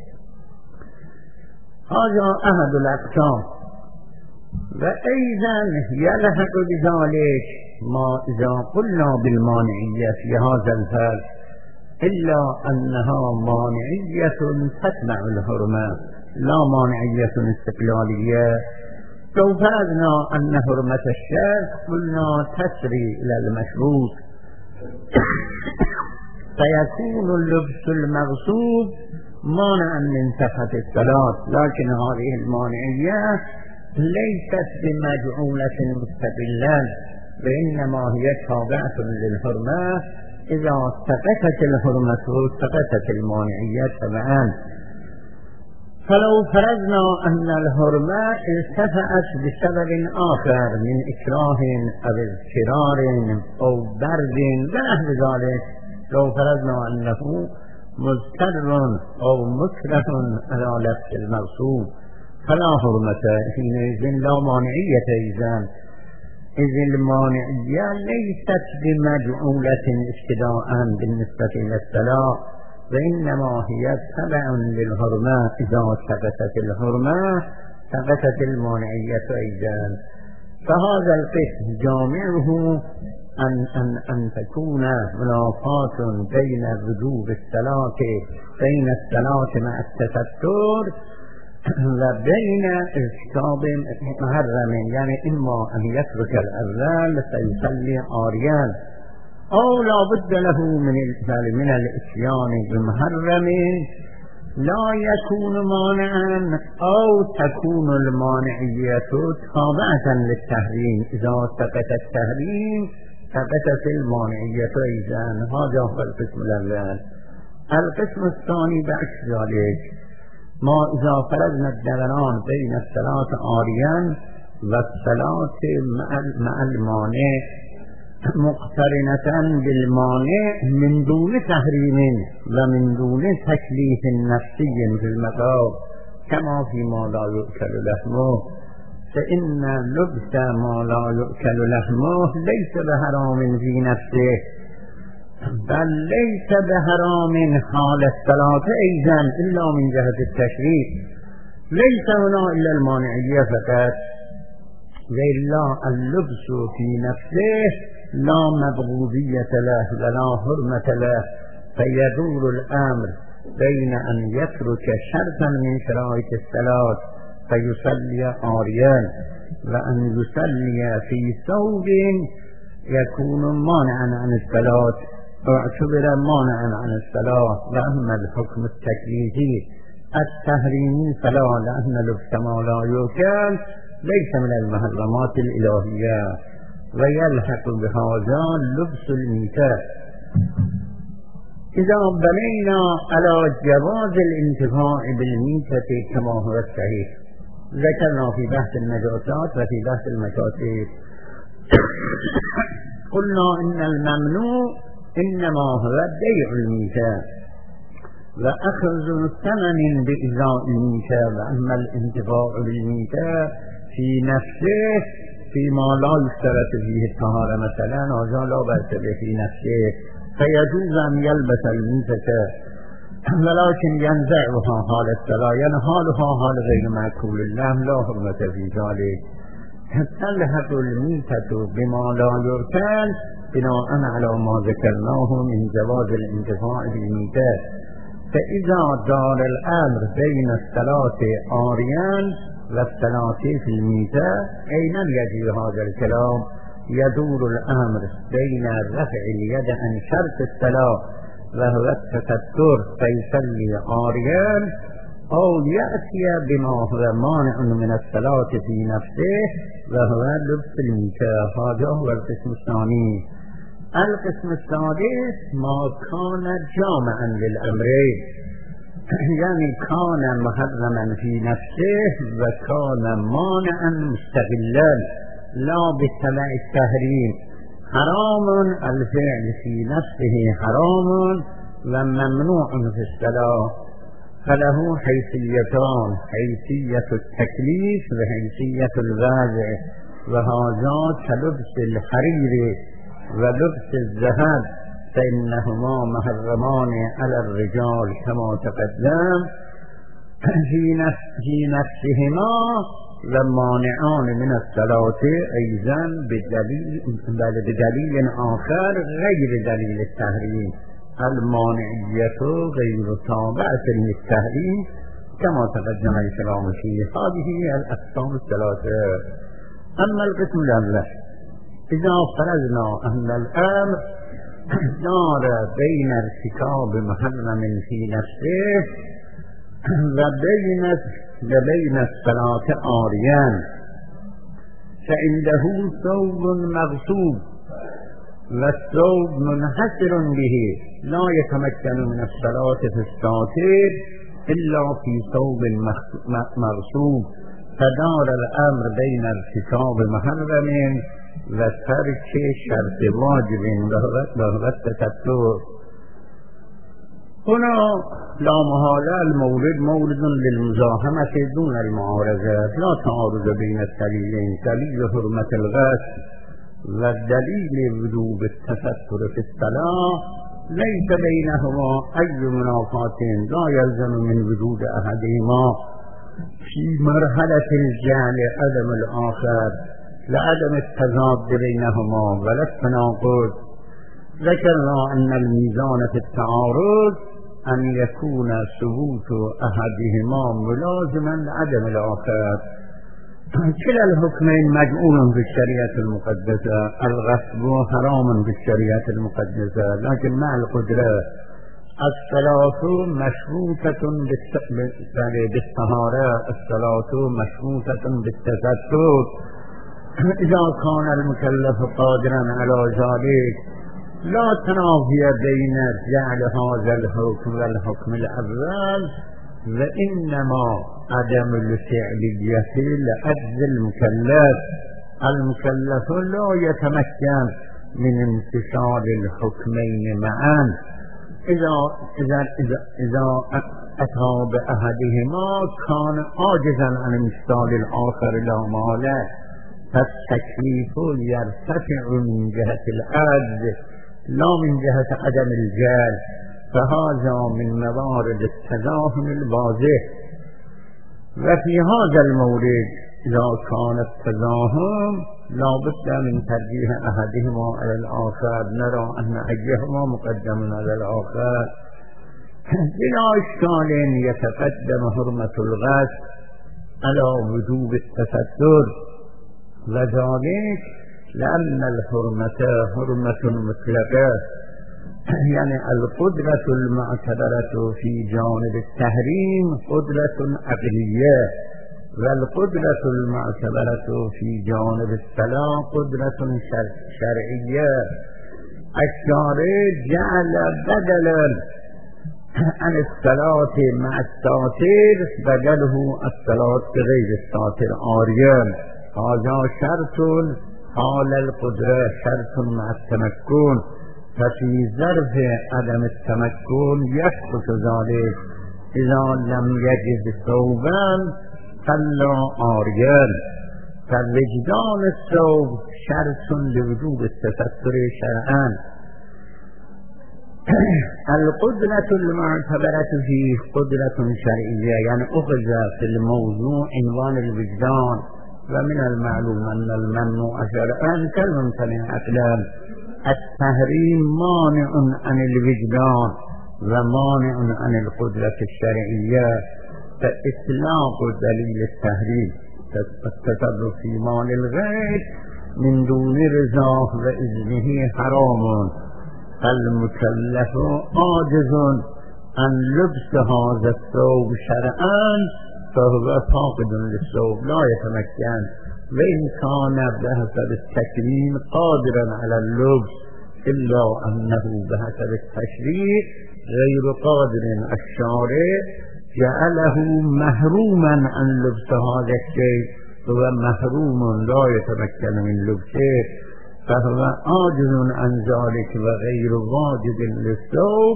هذا أحد الأقسام. وأيضا يلحق بذلك ما إذا قلنا بالمانعية في هذا الفرق، إلا أنها مانعية تتبع الحرمة لا مانعية استقلالية. لو فرضنا أن حرمة الشرط قلنا تسري إلى المشروط، فيكون اللبس المغصوب مانعا من صحة الصلاة. لكن هذه المانعية ليست بمجعولة مستقلا، وإنما هي تابعة للحرمة. إذا سقطت الحرمة سقطت المانعية تبعا. فلو فرضنا أن الحرمة ارتفعت بسبب آخر من إكراه أو اضطرار أو برد ونحو ذلك، لو فرضنا أنه مضطر أو مكره على لبس المغصوب فلا حرمة حينئذ لا مانعية إذن، إذ المانعية ليست بمجعولة ابتداء بالنسبة إلى الصلاة، وإنما هي تبع للحرمة. إذا سقطت الحرمة سقطت المانعية أيضا. فهذا القسم جامعه أن تكون منافاة بين وجوب الصلاة بين الصلاة مع التستر وبين ارتكاب محرم، يعني إما أن يترك الأول فيصلي عاريا، أو لا بد له من الإتيان بمحرم لا يكون مانعا، أو تكون المانعية تابعة للتحريم. إذا سقط التحريم سقطت المانعية أيضا. هذا هو القسم الأول. القسم الثاني بعكس ذلك، ما إذا فرضنا الدوران بين الصلاة عاريا والصلاة مع المانع مقترنة بالمانع من دون تحريم ومن دون تكليف نفسي في المقام، كما فيما لا يؤكل لحمه، فإن لبس ما لا يؤكل لحمه ليس بحرام في نفسه، بل ليس بحرام حال الصلاة أيضا إلا من جهة التشريع. ليس هنا إلا المانعية فقط، وإلا اللبس في نفسه لا مبغوضية له ولا حرمة له. فيدور الأمر بين أن يترك شرطا من شرائط الصلاة فيصلي عاريا، وأن يصلي في ثوب يكون مانعا عن الصلاة واعتبر مانعا عن الصلاة. وأما الحكم التكليفي التحريمي فلا، لأن لبس ما لا يؤكل ليس من المحرمات الإلهية. ويلحق بهذا لبس الميتات. إذا بنينا على جواز الانتفاع بالميتة كما هو الصحيح، ذكرنا في بحث النجاسات وفي بحث المكاسب قلنا إن الممنوع إنما هو بيع الميتة وأخذ ثمن بإزاء الميتة، وأما الانتفاع بالميتة في نفسه فيما لا يشترط فيه الطهارة مثلا هذا لا بأس به في نفسه، فيجوز أن يلبس الميتة ولكن ينزعها حال الصلاة، يعني حالها حال غير مأكول اللحم لا حرمة في ذلك. تلحق الميتة بما لا يركن بناء على ما ذكرناه من جواز الانتفاع بالميتة. فإذا دار الأمر بين الصلاة عاريا والصلاة في الميتة، أين يجي هذا الكلام؟ يدور الأمر بين رفع اليد عن شرط الصلاة وهو التستر فيصلي عاريا، أو يأتي بما هو مانع من الصلاة في نفسه وهو لبس الميتة. هذا هو القسم الثاني. القسم الثالث ما كان جامعا للأمرين، يعني كان محرما في نفسه وكان مانعا مستقلا لا بتبع التحريم. حرام الفعل في نفسه حرام وممنوع في الصلاة، فله حيثيتان: حيثية التكليف وحيثية الوازع، وهذا كلبس الحرير ولبس الذهب فإنهما محرمان على الرجال كما تقدم في نفسهما ومانعان من الصلاة أيضا بدليل آخر غير دليل التحريم. المانعية غير تابعة للتحريم كما تقدم الكلام فيه. هذه الأقسام الثلاثة. أما القسم الأول، إذا فرضنا أن الأمر دار بين ارتكاب محرم في نفسه وبين الصلاة عاريا، فعنده ثوب مغصوب والثوب منحسر به لا يتمكن من الصلاة في الساتر إلا في ثوب مغصوب، فدار الأمر بين ارتكاب محرم وترك شرط واجب وهو التستر. هنا لا محالة المورد مورد للمزاحمة دون المعارضة، لا تعارض بين الدليلين: دليل حرمة الغسل والدليل وجوب التستر في الصلاة ليس بينهما أي منافاة، لا يلزم من وجود أحدهما في مرحلة الجعل عدم الآخر، لعدم التضاد بينهما ولا التناقض. ذكرنا أن الميزان في التعارض أن يكون ثبوت أحدهما ملازما لعدم الآخر. كلا الحكمين مجعول في الشريعة المقدسة، الغصب حرام في الشريعة المقدسة، لكن مع القدرة. الصلاة مشروطة بالطهارة، الصلاة مشروطة بالتستر. إذا كان المكلف قادرا على ذلك لا تنافي بين جعل هذا الحكم والحكم الأول، وإنما عدم الفعلية لعجز المكلف لا يتمكن من امتثال الحكمين معا. إذا أتى بأحدهما كان عاجزا عن امتثال الآخر لا مانع، فالتكليف يرتفع من جهة العجز لا من جهة عدم الجهل، فهذا من موارد التزاحم الواضح. وفي هذا المورد إذا كان التزاحم لا بد من ترجيح أحدهما على الآخر، نرى أن أيهما مقدم على الآخر. بلا إشكال يتقدم حرمة الغسل على وجوب التستر، وذلك لأن الحرمة حرمة مطلقة، يعني القدرة المعتبرة في جانب التحريم قدرة عقلية، والقدرة المعتبرة في جانب الصلاة قدرة شرعية. الشارع جعل بدلا عن الصلاة مع الساتر بدله الصلاة بغير الساتر عاريا. هذا شرط حال القدرة، شرط مع التمكن، ففي ظرف عدم التمكن يسقط ذلك. إذا لم يجد ثوبا صلى عاريا. فوجدان الثوب شرط لوجوب التستر شرعا. القدرة المعتبرة فيه قدرة شرعية، يعني أخذ في الموضوع عنوان الوجدان، ومن المعلوم أن الممنوع شرعا كالممتنع عقلا. التحريم مانع عن الوجدان ومانع عن القدرة الشرعية، فإطلاق دليل التحريم التصرف في مال الغير من دون رضاه وإذنه حرام. المكلف عاجز عن لبس هذا الثوب شرعا فهو فاقد للثوب لا يتمكن، وإن كان بحسب التكريم قادرا على اللبس إلا أنه بحسب التشريع غير قادر. الشارع جعله محروما عن لبس هذا الشيء، هو محروم لا يتمكن من لبسه، فهو عاجز عن ذلك وغير واجب للثوب.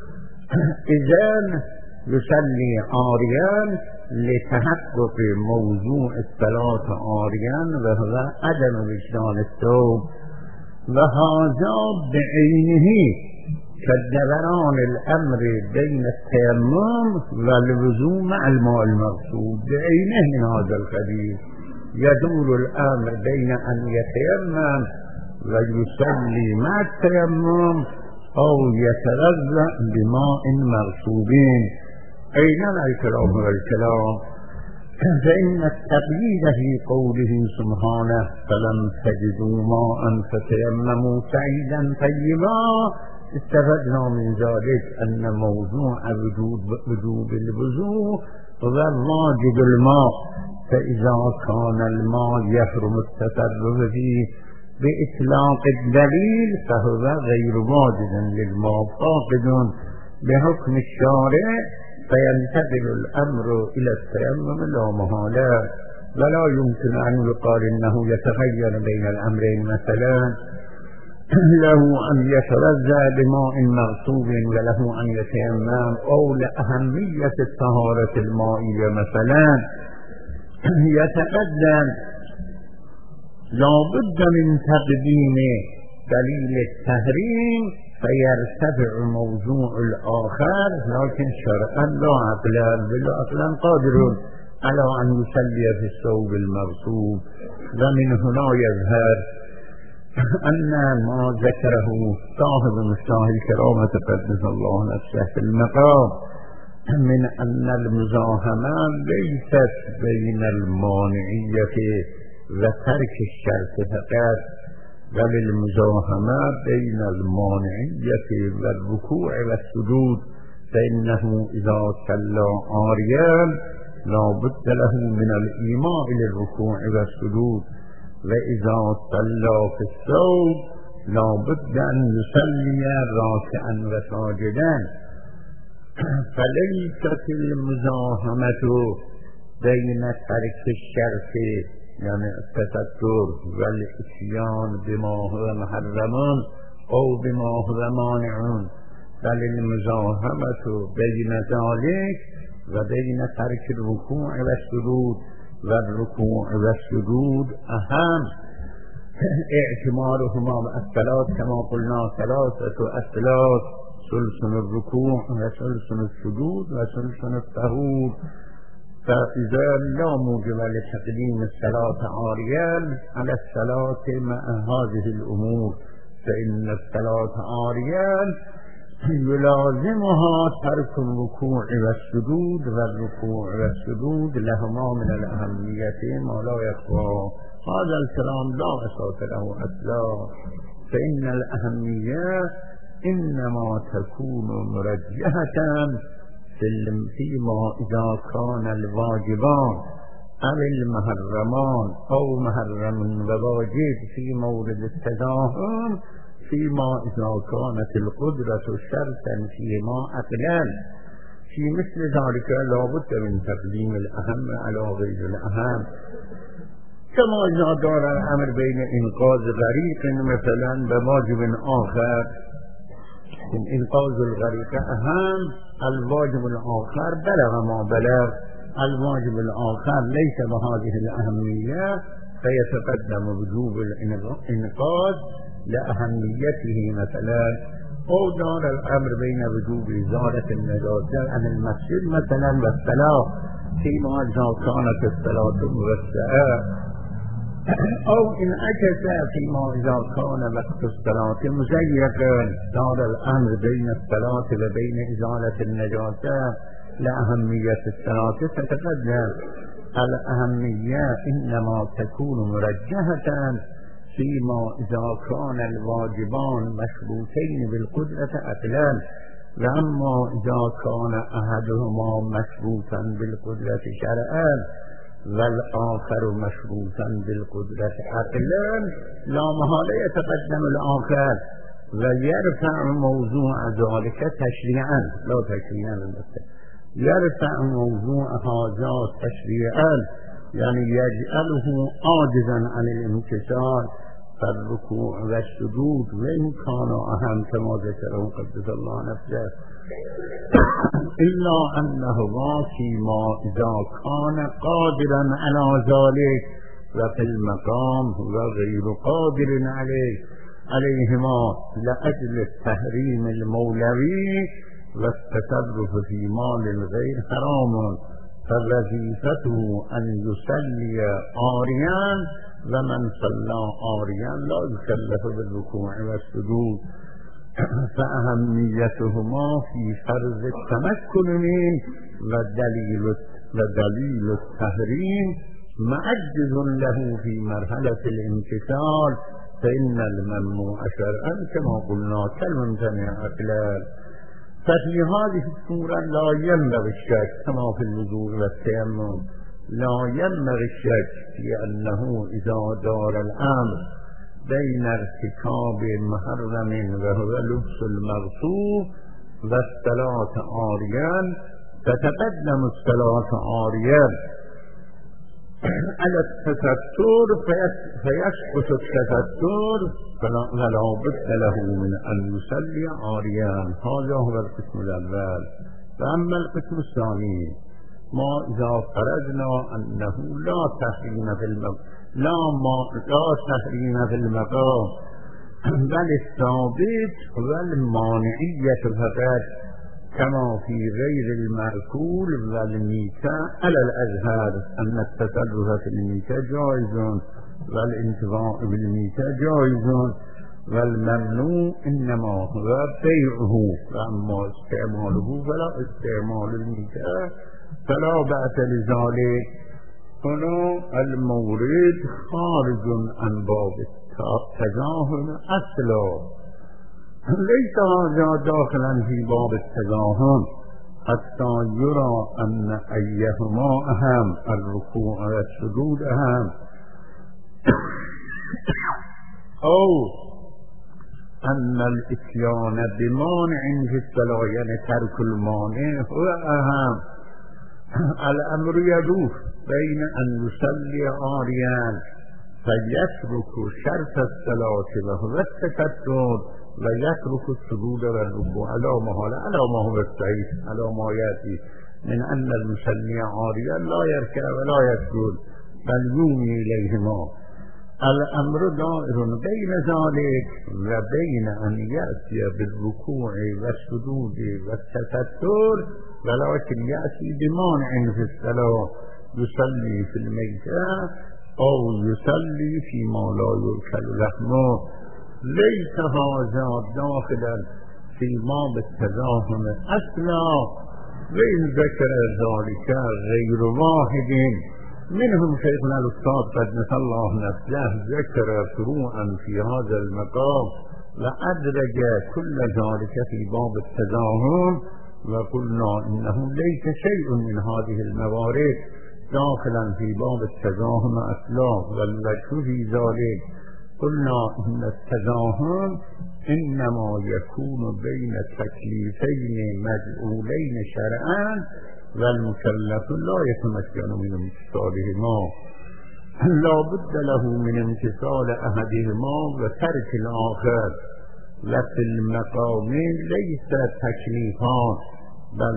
إذن يصلي عاريا لتحقق موضوع الصلاة عاريا وهو عدم وجدان الثوب، وهذا بعينه كالدوران الأمر بين التيمم والوضوء مع الماء المغصوب. بعينه من هذا الحديث يدور الأمر بين أن يتيمم ويصلي مع التيمم أو يتغذى بماء مغصوب. أين الكلام والكلام؟ فإن التقييد في قوله سبحانه فلم تجدوا ماء فتيمموا سعيدا طيبا، استفدنا من ذلك أن موضوع وجوب الوضوء هو واجب الماء، فإذا كان الماء يحرم التصرف فيه بإطلاق الدليل فهو غير واجب للماء فاقد بحكم الشارع، فينتقل الأمر إلى التيمم لا محالة. ولا يمكن أن يقال إنه يتخير بين الأمرين، مثلا له أن يتوضأ بماء مغصوب وله أن يتيمم، أو لأهمية الطهارة المائية مثلا يتقدم لا بد من تقديم دليل التحريم فيرتفع موضوع الآخر، لكن شرعا لا عقلا، بل عقلا قادر على أن يصلي في الثوب المغصوب. ومن هنا يظهر أن ما ذكره صاحب مفتاح الكرامة قدس الله نفسه في المقام من أن المزاحمة ليست بين المانعية وترك الشرط فقط، بل المزاحمة بين المانعية والركوع والسجود، فإنه إذا صلى عاريا لا بد له من الإيماء للركوع والسجود، وإذا صلى في الثوب لا بد أن يصلي راكعا وساجدا. فليست المزاحمة بين ترك الشرط يعني التستر والإتيان بما هو محرم أو بما هو مانع، بل المزاحمة بين ذلك وبين ترك الركوع والسجود، والركوع والسجود أهم اعتمارهما الصلاة كما قلنا ثلاثة أثلاث: ثلث الركوع وثلث السجود وثلث الطهور. فإذا لا موجب لتقديم الصلاة عاريا على الصلاة مع هذه الأمور، فإن الصلاة عاريا يلازمها ترك الركوع والسجود، والركوع والسجود لهما من الأهمية ما لا يخفى. هذا الكلام لا أساس له أصلا، فإن الأهمية إنما تكون مرجحة فيما إذا كان الواجبان أو المحرمان أو محرم وواجب في مورد التزاحم فيما إذا كانت القدرة شرطا فيما عقلا في مثل ذلك لا بد من تقديم الأهم على غير الأهم. كما إذا دار الأمر بين إنقاذ غريق مثلا بواجب آخر، إنقاذ الغريق أهم، الواجب الآخر بلغ ما بلغ، الواجب الآخر ليس بهذه الأهمية فيتقدم وجوب الإنقاذ لأهميته مثلا. أو دار الأمر بين وجوب إزالة النجاسة عن المسجد مثلا والصلاة فيما إذا كانت الصلاة موسعة، أو انعكس فيما إذا كان وقت الصلاة مزيقا. دار الأمر بين الصلاة وبين إزالة النجاسة لأهمية الصلاة تتقدم. الأهمية إنما تكون مرجحة فيما إذا كان الواجبان مشروطين بالقدرة عقلا، وأما إذا كان أحدهما مشروطا بالقدرة شرعا والآخر مشروطا بالقدرة عقلا لا محالة يتقدم الآخر ويرفع موضوع ذلك تشريعا، لا تشريعا يرفع موضوع هذا تشريعا، يعني يجعله عاجزا عن الامتثال فالركوع والسجود وإن كان أهم كما ذكره قدس الله نفسه، إلا أنه فيما إذا كان قادرا على ذلك وفي المقام هو غير قادر عليهما لأجل التحريم المولوي والتصرف في مال الغير حرام، فوظيفته أن يصلي عاريا ومن صلى عاريا لا يكلف بالركوع والسجود، فأهميتهما في فرض التمكن منه ودليل التحريم معجز له في مرحلة الامتثال، فإن الممنوع شرعا كما قلنا كالممتنع عقلا. ففي هذه الصورة لا ينبغي الشك كما في الوضوء والتيمم، لا ينبغي الشك في أنه إذا دار الأمر بين ارتكاب محرم وهو لبس المغصوب والصلاة عاريا تتقدم الصلاة عاريا على التستر فيسقط التستر ولا بد له من أن يصلي عاريا. هذا هو القسم الأول. فأما القسم الثاني ما إذا فرضنا أنه لا تحريم في المقام بل الثابت والمانعية فقط كما في غير المأكول والميتة على الأزهر أن التصرف في الميتة جائز والانتفاع بالميتة جائز والممنوع إنما هو بيعه، وأما استعماله فلا استعمال الميتة فلا بأس لذلك. هنا المورد خارج عن باب التزاحم أصلا، ليس هذا داخلا في باب التزاحم حتى يرى أن أيهما أهم، الركوع والسجود أهم، أو أن الإتيان بمانع في الصلاة يعني ترك المانع هو أهم. الأمر يدور بين أن يصلي عاريا فيترك شرط الصلاة وهو التستر ويترك السجود والركوع على ما هو الصحيح على ما يأتي من أن المصلي عاريا لا يركع ولا يسجد بل يومي إليهما. الأمر دائر بين ذلك وبين أن يأتي بالركوع والسجود والتستر ولكن يأتي بمانع في الصلاة، يصلي في الميتة أو يصلي فيما لا يؤكل لحمه. ليس هذا داخلا في باب التزاحم أصلا، وإن ذكر ذلك غير واحد منهم شيخنا الأستاذ قدس الله نفسه ذكر فروعا في هذا المقام وأدرج كل ذلك في باب التزاحم، وقلنا إنه ليس شيء من هذه الموارد داخلا في باب التزاحم أصلا. والوجه في ذلك قلنا إن التزاحم إنما يكون بين تكليفين مجعولين شرعا والمكلف لا يتمكن من امتثالهما لا بد له من امتثال أحدهما وترك الآخر وفي المقام ليس تكليفان بل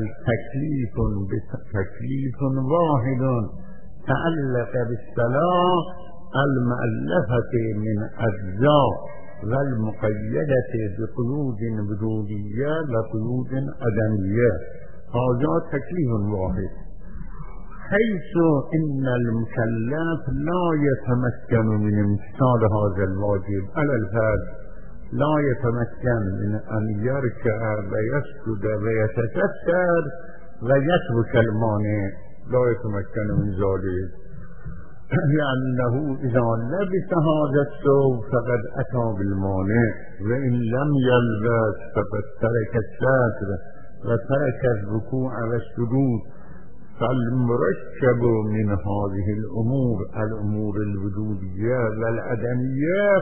تكليف واحد تعلق بالصلاة المؤلفة من أجزاء والمقيدة بقيود وجودية وقيود عدمية هذا تكليف واحد حيث إن المكلف لا يتمكن من امتثال هذا الواجب على الفرد لا يتمكن من أن يركع ويسجد ويتستر ويترك المانع لا يتمكن من ذلك لأنه إذا لبس هذا الثوب فقد أتى بالمانع وإن لم يلبس فقد ترك الستر وترك الركوع والسجود فالمركب من هذه الأمور الوجودية والعدمية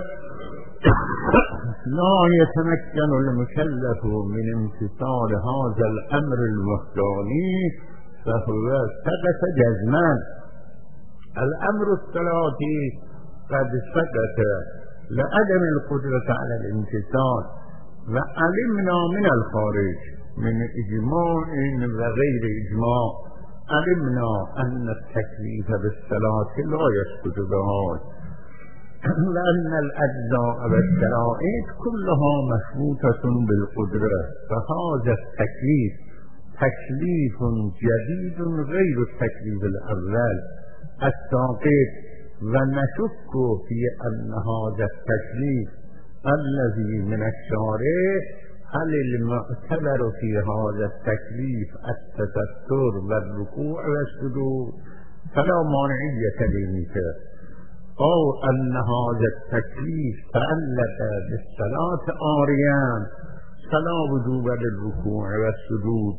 لا يتمكن المكلف من امتثال هذا الأمر الوحداني فهو سقط جزما الأمر الثلاثي قد سقط لعدم القدرة على الامتثال وعلمنا من الخارج من إجماع وغير إجماع علمنا أن التكليف بالصلاة لا يسقط بها لأن الأجزاء والشرائط كلها مشروطة بالقدرة فهذا التكليف تكليف جديد غير التكليف الأول الساقط ونشك في أن هذا التكليف الذي من الشارع هل المعتبر في هذا التكليف التستر والركوع والسجود فلا مانعية ذلك أو أن هذا التكليف تعلق بالصلاة عاريا فلا وجوب للركوع والسجود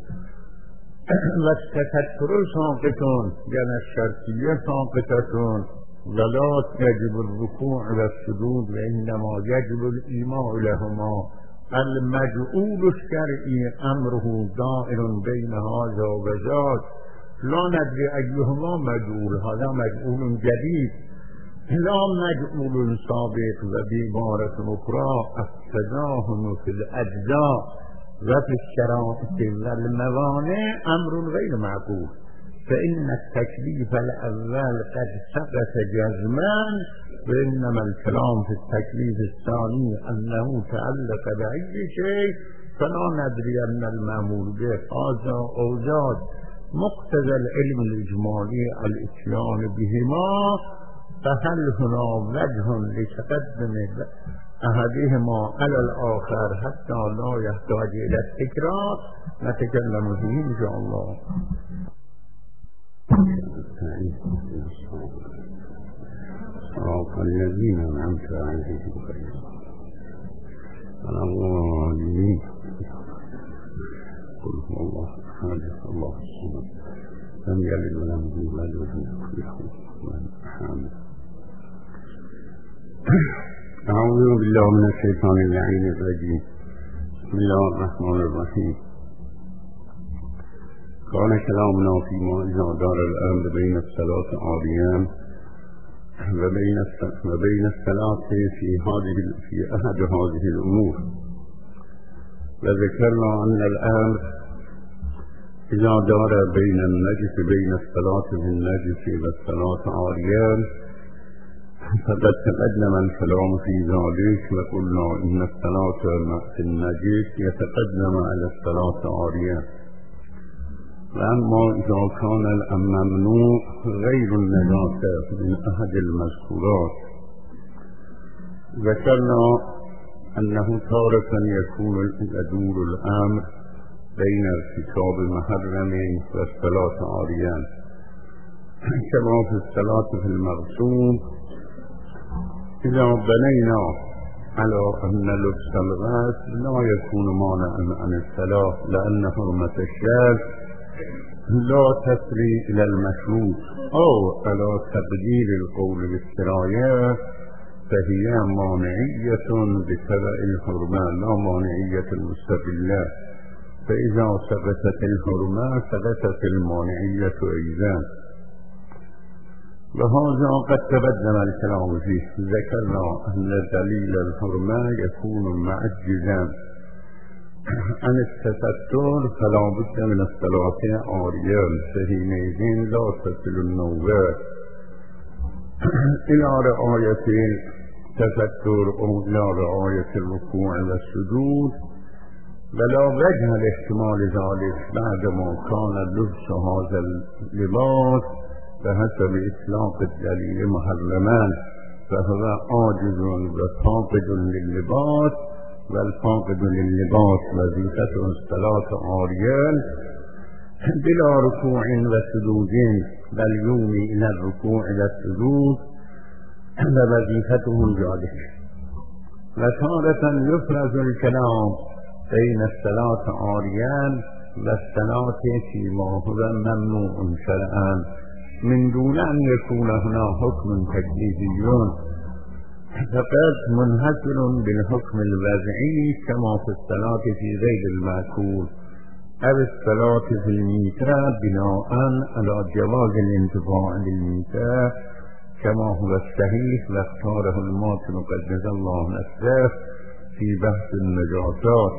والتستر ساقط يعني الشرطية ساقطة ولا يجب الركوع والسجود وإنما يجب الإيماء لهما المجعول الشرعي أمره دائر بين هذا وذاك لا ندري أيهما مجعول هذا مجعول جديد لا مجعول سابق وبعبارة أخرى التزاحم في الأجزاء وفي الشرائط والموانع أمر غير معقول فإن التكليف الأول قد سقط جزما وإنما الكلام في التكليف الثاني أنه تعلق بأي شيء فلا ندري أن المأمور به هذا أو ذاك مقتضى العلم الإجمالي الإتيان بهما فهل هنا وجه لتقدم أحدهما على الآخر حتى لا يحتاج إلى التكرار نتكلم فيه إن شاء الله. صراط الذين أنعمت عليهم غير الضالين قل هو الله أحد الله الصمد لم يلد ولم يولد ولم يكن له كفوا أحد. أعوذ بالله من الشيطان اللعين الرجيم. بسم الله الرحمن الرحيم. كان كلامنا فيما إذا دار الأمر بين الصلاة عاريان وبين الصلاة في أحد هذه الأمور وذكرنا أن الأمر إذا دار بين النجس بين الصلاة في النجس والصلاة عاريان فقد تقدم الكلام في ذلك وقلنا إن الصلاة في النجس يتقدم على الصلاة عاريان وأما إذا كان الممنوع غير النجاسة من أحد المذكورات ذكرنا أنه تارة يدور الأمر بين ارتكاب محرم والصلاة عاريان كما في الصلاة في المغصوب إذا بنينا على أن لبس الغسل لا يكون مانعا عن الصلاة لأن حرمة الشاذ لا تسري إلى المشروط أو على تبديل القول بالسراية فهي مانعية بتبع الحرمة لا مانعية المستقلة، فإذا سقطت الحرمة سقطت المانعية أيضا. وهذا قد تقدم الكلام فيه. ذكرنا أن دليل الحرمة يكون معجزا عن التستر، فلا بد من الصلاة عاريا، فحينئذ لا تصل النوبة إلى رعاية التستر أو إلى رعاية الركوع والسجود، ولا وجه لاحتمال ذلك بعدما كان لبس هذا اللباس بحسب إطلاق الدليل محرما، فهو عاجز وفاقد لللباس، والفاقد لللباس وظيفته الصلاة عاريا بلا ركوع وسجود، بل يومي إلى الركوع والسجود ووظيفته ذلك. وتارة يفرز الكلام بين الصلاة عاريا والصلاة فيما هو ممنوع شرعا، من دون أن يكون هنا حكم تكليفي، فقد منحصر بالحكم الوضعي كما في الصلاة في غير المأكول أو الصلاة في الميتة بناء على جواز الانتفاع بالميتة كما هو الصحيح واختاره الماتن قدس الله نفسه في بحث النجاسات.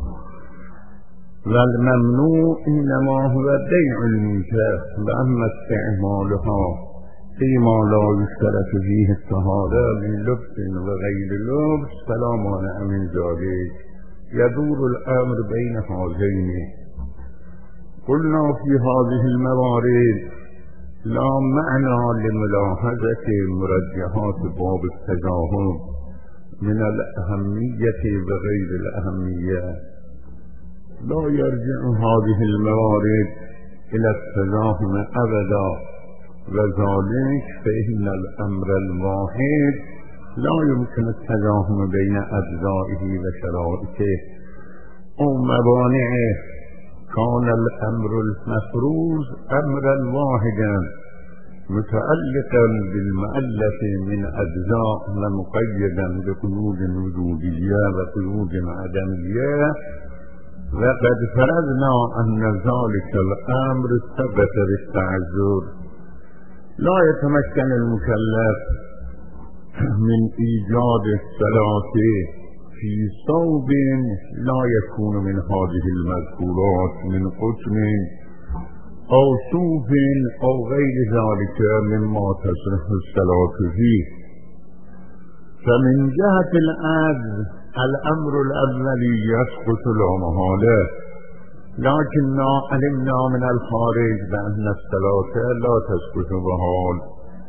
والممنوع إنما هو بيع الميتة، وأما استعمالها فيما لا يشترط فيه الطهارة من لبس وغير لبس فلا مانع من ذلك، يدور الأمر بين هذين. قلنا في هذه الموارد لا معنى لملاحظة مرجحات باب التزاحم من الأهمية وغير الأهمية، لا يرجع هذه الموارد إلى التزاحم أبدا، وذلك فإن الأمر الواحد لا يمكن التزاحم بين أجزائه وشرائطه أو موانعه. كان الأمر المفروض أمرا واحدا متعلقا بالمؤلف من أجزاء ومقيدا بقيود وجودية وقيود عدمية، وقد فرضنا أن ذلك الأمر ثبت بالتعذر. لا يتمكن المكلف من إيجاد الصلاة في صوب لا يكون من هذه المذكورات من قطن أو صوف أو غير ذلك مما تصح الصلاة فيه. فمن جهة العجز الأمر الأولي يسقط لا محالة، لكننا علمنا من الخارج بأن الصلاة لا تسقط بحال،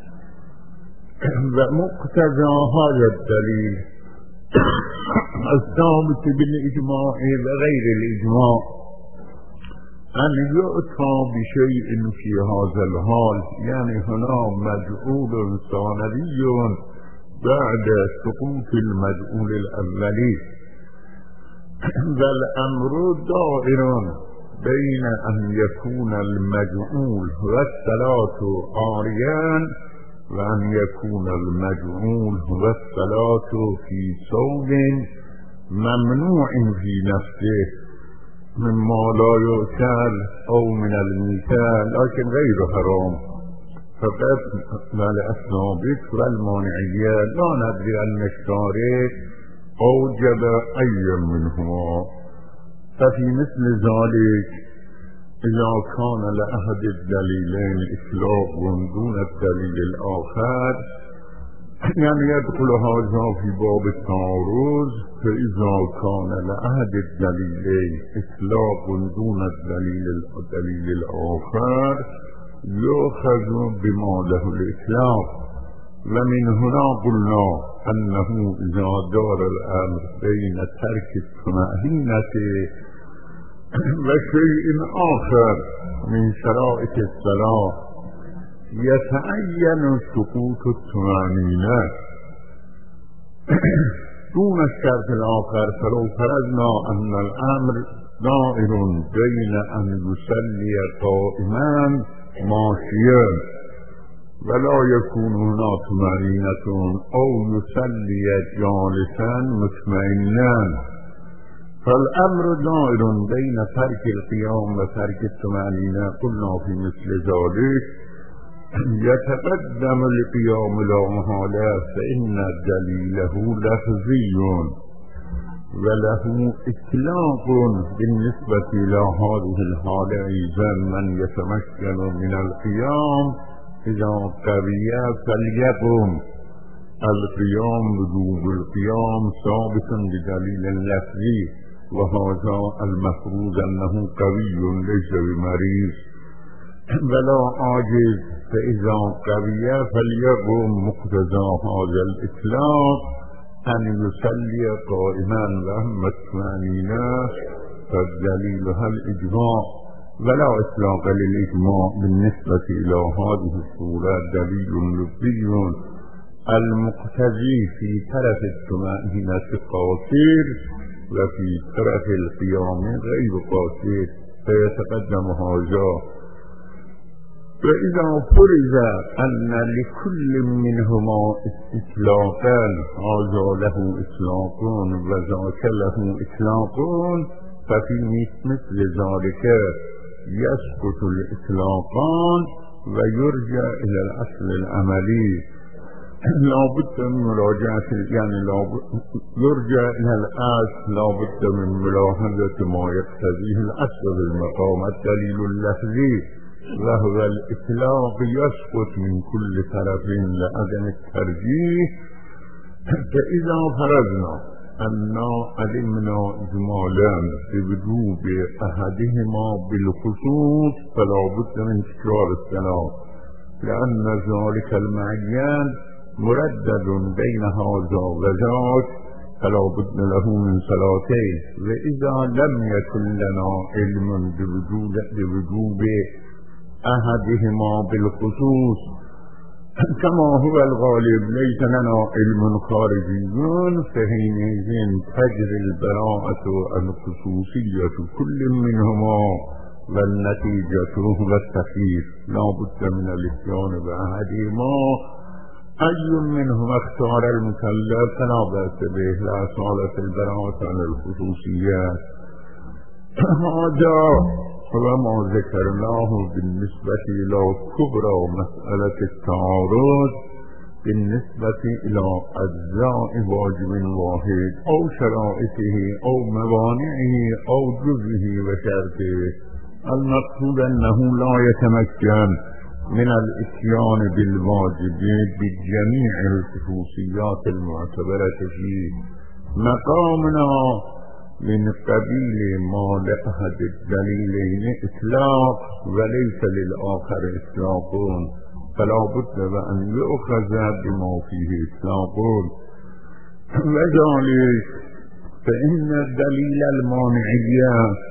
ومقتضى هذا الدليل الثابت بالإجماع وغير الإجماع أن يؤتى بشيء في هذا الحال، يعني هنا مجعول ثانوي بعد سقوط المجعول الأولي، والأمر دائر بين أن يكون المجعول والصلاة عاريا وأن يكون المجعول والصلاة في صوب ممنوع في نفسه مما لا يؤكل أو من الميتة لكن غير حرام، فقط والأسنابت والمانعية لا ندري أن الشارع أوجب أي منهما. ففي مثل ذلك إذا كان لأحد الدليلين إطلاق دون الدليل الآخر، يعني يدخل هذا في باب التعارض، فإذا كان لأحد الدليلين إطلاق دون الدليل الآخر يؤخذ بما له الإطلاق. ومن هنا قلنا أنه إذا دار الأمر بين ترك الطمأنينة وشيء آخر من شرائط الصلاة يتعين سقوط الطمأنينة دون الشرط الآخر، فلو فرضنا أن الأمر دائر بين أن يصلي قائما ماشيا ولا يكون هناك طمأنينة أو يصلي جالسا مطمئنا. فالأمر دائر بين ترك القيام وترك الطمأنينة. قلنا في مثل ذلك يتقدم القيام لا محالة، فإن دليله لفظي وله إطلاق بالنسبة إلى هذه الحالة. إذا من يتمكن من القيام إذا قوي فليقم. القيام وجوب القيام ثابت بدليل لفظي، وهذا المفروض أنه قوي ليس بمريض ولا عاجز. فإذا قوي فليقم. مقتضى هذا الإطلاق أن يصلي قائما مطمئنا، فالدليل الإجماع، ولا إطلاق للإجماع بالنسبة إلى هذه الصورة. دليل لفظي المقتضي في طرف الطمأنينة قاصر وفي طرف القيام غير قاصر، فيتقدم هذا. فإذا فرض أن لكل منهما إطلاقا، هذا له إطلاق وذاك له إطلاق، ففي مثل ذلك يسقط الإطلاقان ويرجع إلى الأصل العملي. لا بد من مراجعة، يعني يرجع إلى الأصل، لا بد من ملاحظة ما يقتضيه الأصل بالمقام. الدليل اللفظي وهو الإطلاق يسقط من كل طرف لعدم الترجيح. فإذا فرضنا أن علمنا إجمالا بوجوب أحدهما بالخصوص فلا بد من تكرار الصلاة، لأن ذلك المعين مردد بين هذا وذاك، فلا بد له من صلاتين. وإذا لم يكن لنا علم بوجوب أحدهما بالخصوص كما هو الغالب ليس لنا علم خارجي، فحينئذ تجري البراءة الخصوصية كل منهما والنتيجة هو التخيير. لا بد من الاتيان بأحدهما. أي منهما اختار المكلف فلا بأس به، لا صالة البراءة عن الخصوصيات. هذا وما ذكرناه بالنسبة إلى كبرى مسألة التعارض بالنسبة إلى أجزاء واجب واحد أو شرائطه أو موانعه أو جزئه وشرطه. المقصود أنه لا يتمكن من الاتيان بالواجب بجميع الخصوصيات المعتبرة فيه. مقامنا من قبيل ما لأحد الدليلين إطلاق وليس للآخر إطلاق، فلا بد أن يؤخذ بما فيه إطلاق. وذلك فإن الدليل المانعية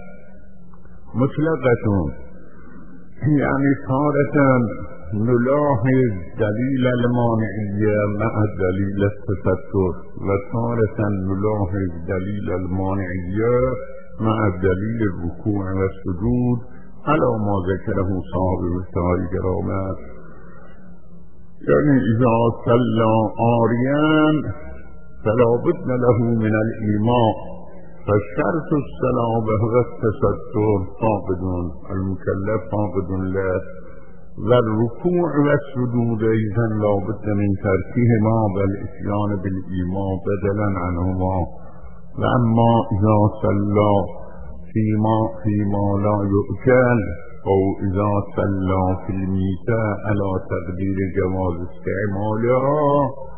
مطلقة، يعني تارة نلاحظ دليل المانعية مع دليل التستر، وتارة نلاحظ دليل المانعية مع دليل الركوع والسجود على ما ذكره صاحب الرسائل الكرامات. يعني إذا صلى عاريا فلا بد له من الإيماء، فالشرط الصلاة وهو التستر فاقد، المكلف فاقد له، والركوع والسجود أيضا لا بد من تركهما والإتيان بالإيمان بدلا عنهما. وأما إذا صلى فيما لا يؤكل أو إذا صلى في الميتة على تقدير جواز استعمالها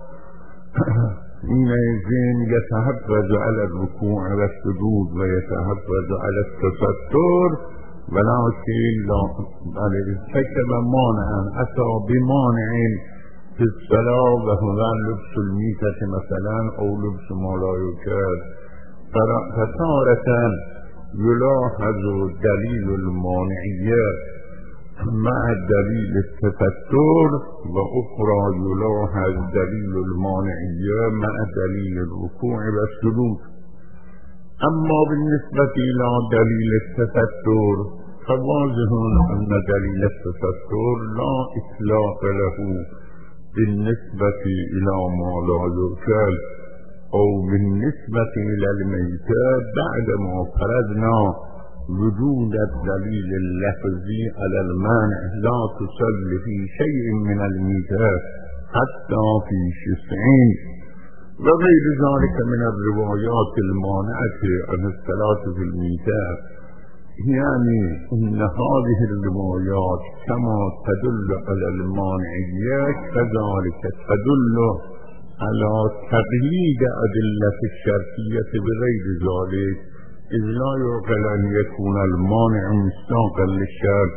حينئذ يتحفظ على الركوع والسجود ويتحفظ على التستر، ولكن بل ارتكب مانعا أتى بمانع في الصلاة وهو لبس الميتة مثلا أو لبس ما لا يؤكل. فتارة يلاحظ دليل المانعية مع دليل التستر، وأخرى يلاحظ دليل المانعية مع دليل الركوع والسجود. أما بالنسبة إلى دليل التستر فواضح أن دليل التستر لا إطلاق له بالنسبة إلى ما لا يؤكل أو بالنسبة إلى الميتة بعدما فرضنا وجود الدليل اللفظي على المانع. لا تصل في شيء من الميتات حتى في شسعين وغير ذلك من الروايات المانعة عن الصلاة في الميتات. يعني إن هذه الروايات كما تدل على المانعية كذلك تدل على تقييد أدلة الشرطية بغير ذلك، إذ لا يعقل أن يكون المانع مصداقا للشرط.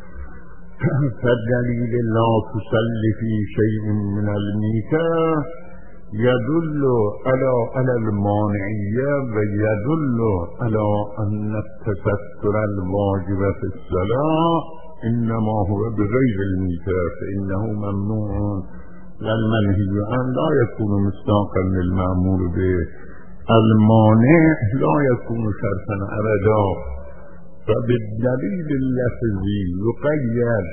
فالدليل لا تصلي في شيء من الميتة يدل على المانعية ويدل على أن التستر الواجب في الصلاة إنما هو بغير الميتة، فإنه ممنوع للمنهي عنه لا يكون مصداقا للمأمور به. المانع لا يكون شرطا أبدا. فبالدليل اللفظي يقيد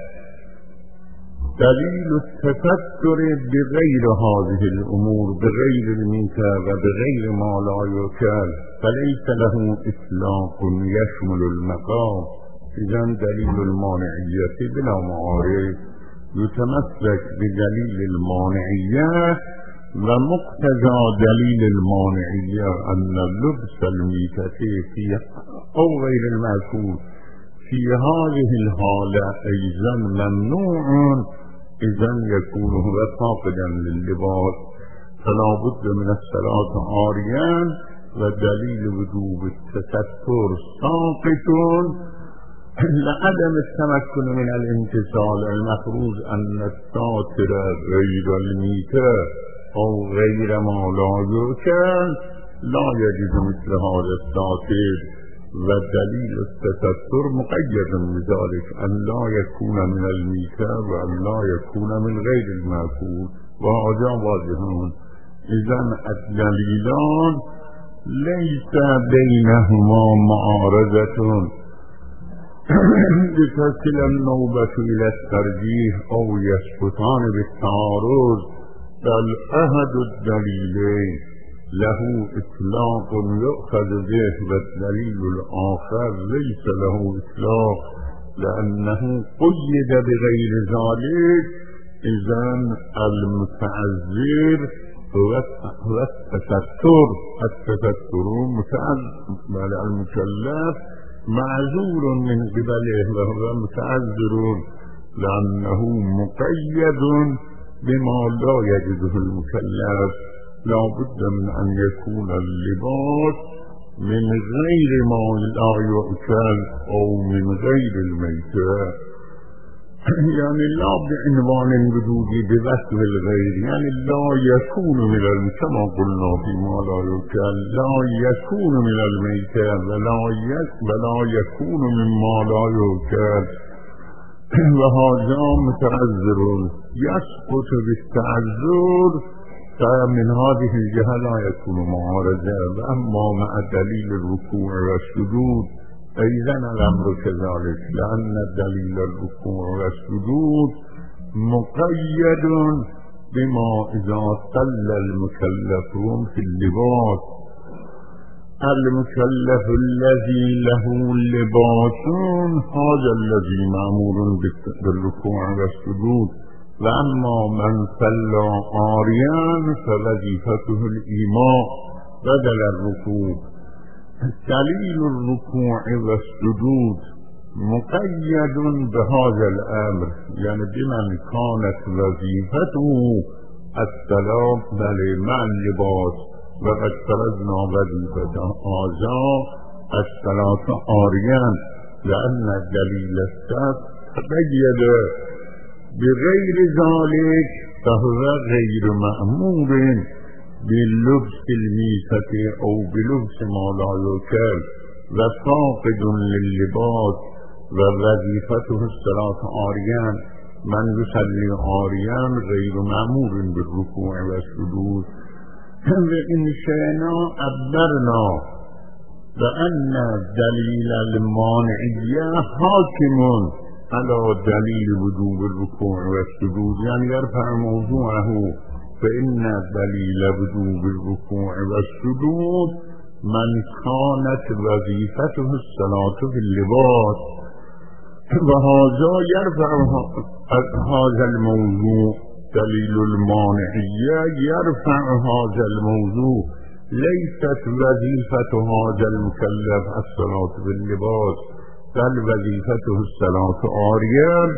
دليل التستر بغير هذه الأمور، بغير الميتة وبغير ما لا يؤكل، فليس له إطلاق يشمل المقام. إذن دليل المانعية بلا معارض يتمسك بدليل المانعية، ومقتضى دليل المانعية أن لبس الميتة أو غير المأكول في هذه الحالة أيضا ممنوع، إذن يكون هو فاقدا لللباس، فلا بد من الصلاة عاريا. ودليل وجوب التستر ساقط لعدم التمكن من الامتثال. المفروض أن الساتر غير الميتة أو غير ما لا يؤكل لا يجوز مثل هذا الساتر، ودليل التستر مقيد بذلك أن لا يكون من الميتة وأن لا يكون من غير المأكول، وهذا واضح. إذن الدليلان ليس بينهما معارضة لتصل النوبة إلى الترجيح أو يسقطان بالتعارض، بل أحد الدليلين له إطلاق يؤخذ به والدليل الآخر ليس له إطلاق لأنه قيد بغير ذلك. إذن المتعذر هو التستر. التستر المكلف معذور من قبله وهو متعذر لأنه مقيد بما لا يجده المكلف. لا بد من أن يكون اللباس من غير ما لا يؤكل أو من غير الميتة، يعني لا بعنوان وجودي بوصف الغير، يعني لا يكون من كما قلنا فيما لا يؤكل، لا يكون من الميتة ولا يكون مما لا يؤكل، وهذا متعذر يسقط بالتعذر، فمن هذه الجهة لا يكون معارضة. وأما مع دليل الركوع والسجود أيضا الأمر كذلك، لأن دليل الركوع والسجود مقيد بما إذا صلى المكلفون في اللباس. المكلف الذي له لباس هذا الذي مأمور بالركوع والسجود، وأما من صلى عاريا فوظيفته الإيماء بدل الركوع. دليل الركوع والسجود مقيد بهذا الأمر، يعني بمن كانت وظيفته الصلاة بل مع اللباس، وقد فرضنا وظيفة هذا الصلاة عاريا، لأن دليل قيد بغير ذلك فهو غير مأمور بلبس الميتة أو بلبس ما لا يؤكل، وفاقد لللباس ووظيفته الصلاة عاريا. من يصلي عاريا غير مأمور بالركوع والسجود. وإن شئنا عبرنا وأن دليل المانعية حاكم على دليل وجوب الركوع والسجود، يعني يرفع موضوعه، فإن دليل وجوب الركوع والسجود من كانت وظيفته الصلاة في اللباس، وهذا يرفع هذا الموضوع. دليل المانعية يرفع هذا الموضوع، ليست وظيفة هذا المكلف الصلاة في اللباس، بل وظيفته الصلاة عاريا.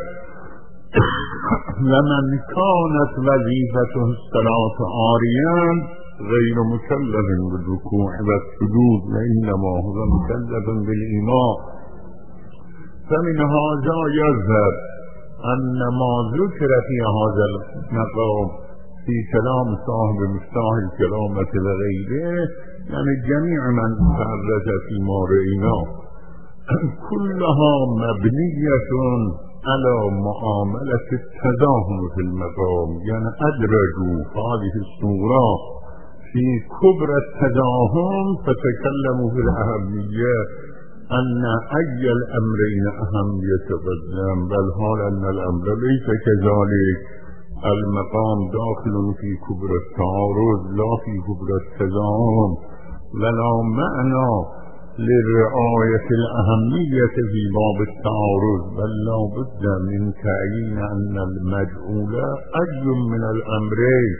ومن كانت وظيفته الصلاة عاريا غير مكلف بالركوع والسجود، وإنما هو مكلف بالإيمان. فمن هذا يظهر أن ما ذكر في هذا المقام في كلام صاحب مفتاح الكرامة وغيره، يعني جميع من تحرك فيما رأينا كلها مبنية على معاملة التزاهم في المقام، يعني أدرجوا هذه الصورة في كبر التزاهم فتكلموا في الأهمية، أن أي الأمرين أهم يتقدم، بل حال أن الأمر ليس كذلك. المقام داخل في كبر التعارض لا في كبر التزاهم، ولا معنى للرعاية الأهمية في باب التعارض، بل لا بد من تعيين أن المجعول أي من الأمرين،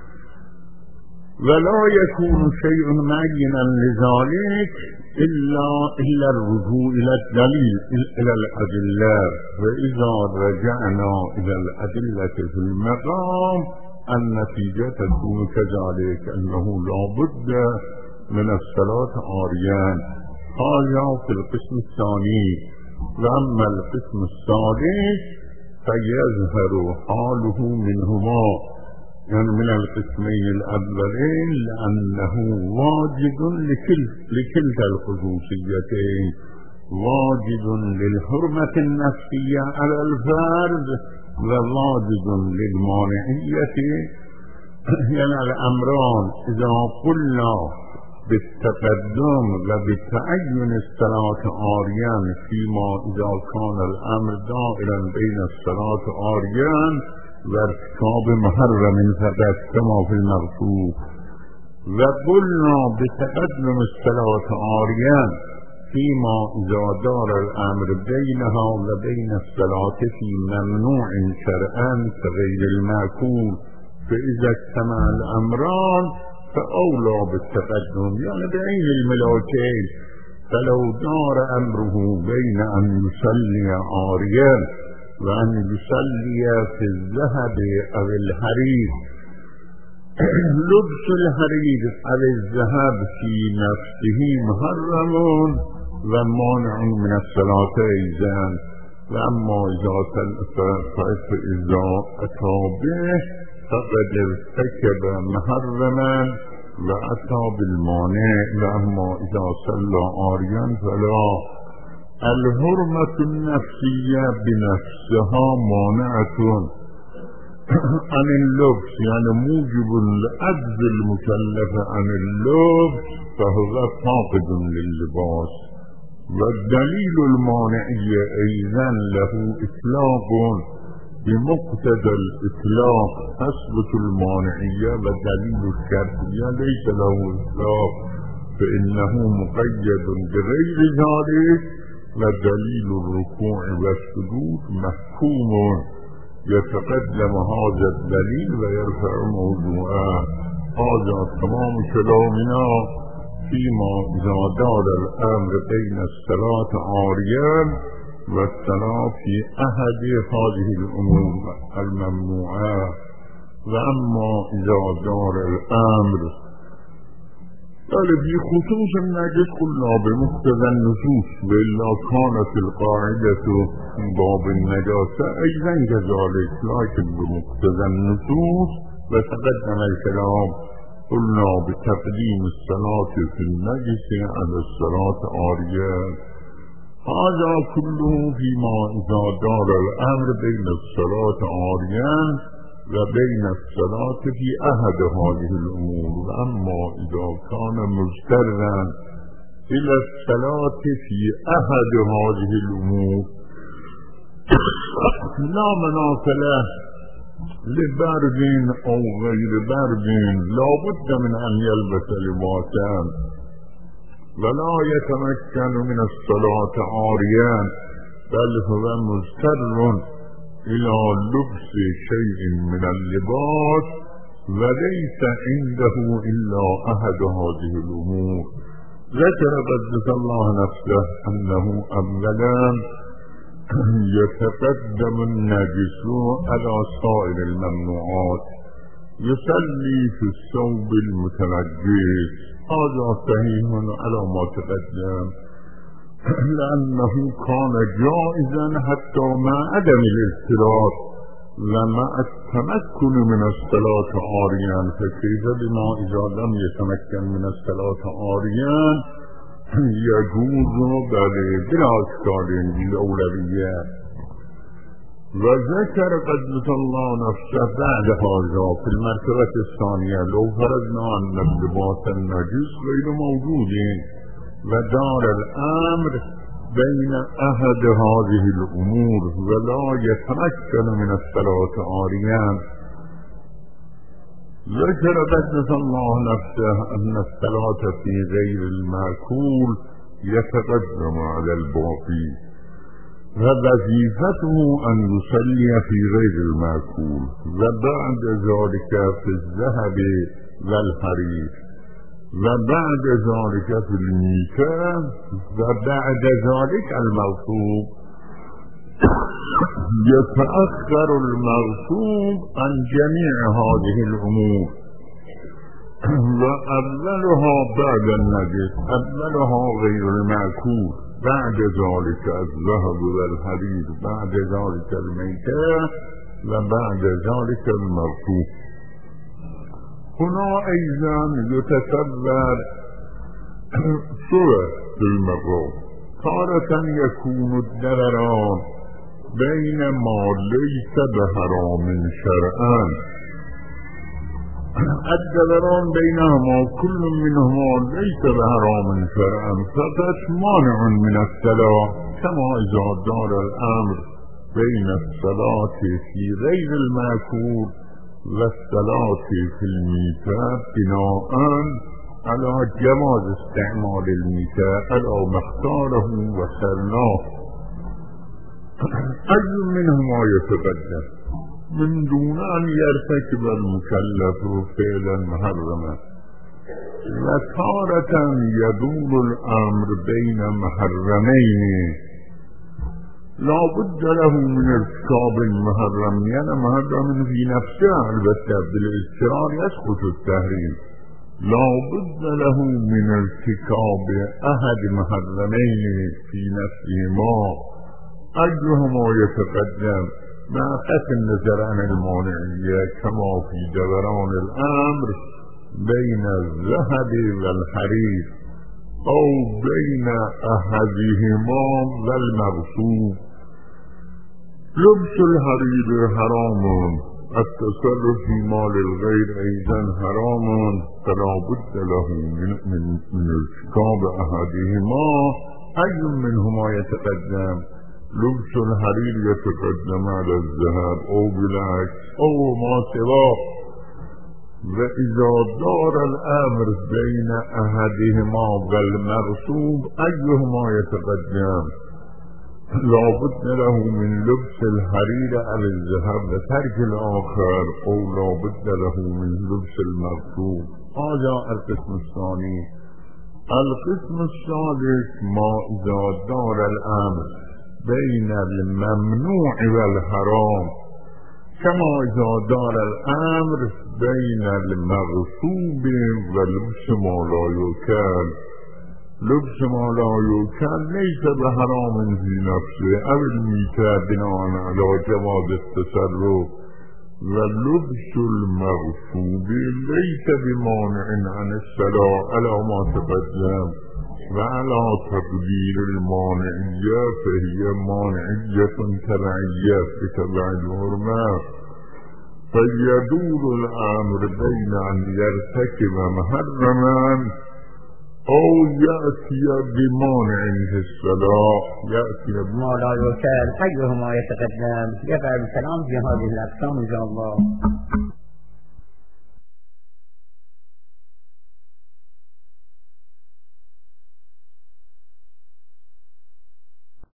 ولا يكون شيء معينا لذلك إلا الرجوع إلى الدليل إلى الأدلة. وإذا رجعنا إلى الأدلة في المقام النتيجة تكون كذلك، أنه لا بد من الصلاة عاريان. هذا في القسم الثاني. وأما القسم الثالث فيظهر حاله منهما، يعني من القسمين الأولين، لأنه واجد لكلتا الخصوصيتين، واجد للحرمة النفسية على الفرد، وواجد للمانعية. يعني الأمران إذا قلنا بالتقدم وبالتعين الصلاة عاريان فيما إذا كان الأمر دائرا بين الصلاة عاريان وارتكاب محرم فقط كما في المغفور، وقلنا بتقدم الصلاة عاريان فيما إذا دار الأمر بينها وبين الصلاة في ممنوع شرعا كغير المأكول، فإذا اجتمع الأمران فأولى بالتقدم، يعني بعين الملوكين. فلو دار أمره بين أن يصلي عاريا وأن يصلي في الذهب أو الحرير، لبس الحرير أو الذهب في نفسه محرم ومانع من الصلاة أيضا. وأما إذا أتى به فقد ارتكب محرما وأتى بالمانع. وأما إذا صلى عاريا فلا. الحرمة النفسية بنفسها مانعة عن اللبس، يعني موجب العجز المكلف عن اللبس فهو فاقد لللباس. والدليل المانعية أيضا له إطلاق، بمقتضى الإطلاق تثبت المانعية، ودليل الشرعية ليس له إطلاق فإنه مقيد بغير ذلك. ودليل الركوع والسجود محكوم، يتقدم هذا الدليل ويرفع موضوعه. هذا تمام كلامنا فيما إذا دار الأمر بين الصلاة عاريان والصلاة في أحد هذه الأمور الممنوعة. وأما إذا دار الأمر في خصوص النجس قلنا بمقتضى النصوص، وإلا كانت القاعدة في باب النجاسة أيضا كذلك، لكن بمقتضى النصوص. وتقدم الكلام قلنا بتقديم الصلاة في النجس على الصلاة عاريان. هذا كله فيما إذا دار الأمر بين الصلاة عاريان وبين الصلاة في أحد هذه الأمور. وأما إذا كان مضطرا إلى الصلاة في أحد هذه الأمور لا مناط له لبرد أو غير برد، لا بد من أن يلبس لباسا، ولا يتمكن من الصلاة عاريا، بل هو مضطر إلى لبس شيء من اللباس وليس عنده إلا أحد هذه الأمور. ذكر قدس الله نفسه أنه أولا يتقدم النجس على سائر الممنوعات، يصلي في الثوب المتنجس، هذا صحيح على ما تقدم، لأنه كان جائزا حتى مع عدم الاضطرار ومع التمكن من الصلاة عاريا، فكيف بما إذا لم يتمكن من الصلاة عاريا يجوز بلا إشكال بالأولوية. وذكر قدس الله نفسه بعد هذا في المرتبة الثانية لو فرضنا أن اللباس النجس غير موجود ودار الأمر بين أحد هذه الأمور ولا يتمكن من الصلاة عاريا، ذكر قدس الله نفسه أن الصلاة في غير المأكول يتقدم على الباقي، ووظيفته أن يصلي في غير المأكول، وبعد ذلك في الذهب والحرير، وبعد ذلك في الميتة، وبعد ذلك المغصوب. يتأخر المغصوب عن جميع هذه الأمور، وأولها بعد النجس، أولها غير المأكول، بعد ذلك الذهب والحرير، بعد ذلك الميتة، وبعد ذلك المغصوب. هنا أيضا يتصور صور في المرة، تارة يكون الضرران بين ما ليس بحرام شرعا، الضرران بينهما كل منهما ليس بحرام شرعا فقط مانع من الصلاة، كما إذا دار الأمر بين الصلاة في غير المأكول والصلاة في الميتة بناء على جواز استعمال الميتة على ما اختاره وسرناه. أي منهما يتقدم من دون أن يرتكب المكلف فعلا محرما، وتارة يدور الأمر بين محرمين لا بد له من ارتكاب المحرم، يعني محرم في نفسه البتة بالاضطرار يسقط التحريم، لا بد له من ارتكاب أحد محرمين في نفسهما، أيهما يتقدم مع قطع النظر عن المانعية كما في دوران الأمر بين الذهب والحرير أو بين أحدهما والمغصوب. لبس الحرير حرام، التصرف في مال الغير أيضا حرام، فلا بد له من ارتكاب أحدهما، أي منهما يتقدم؟ لبس الحرير يتقدم على الذهب أو بالعكس أو ما سواه. وإذا دار الأمر بين أحدهما والمغصوب أيهما يتقدم؟ لا بد له من لبس الحرير على الذهب وترك الآخر، أو لا بد له من لبس المغصوب. هذا القسم الثاني. القسم الثالث ما إذا دار الأمر بين الممنوع والحرام، كما إذا دار الأمر بين المغصوب ولبس ما لا يؤكل. لبس ما لا يؤكل ليس بحرام في نفسه أو الميتة بناء على جواز التصرف، ولبس المغصوب ليس بمانع عن الصلاة على ما تقدم، وعلى تقدير المانعية فهي مانعية تبعية بتبع الحرمة، فيدور الأمر بين أن يرتكب محرما أو يأتي بمانع في الصلاة يأتي ما لا يكاد أيهما يتقدم. يقع الكلام في هذه الأقسام إن شاء الله.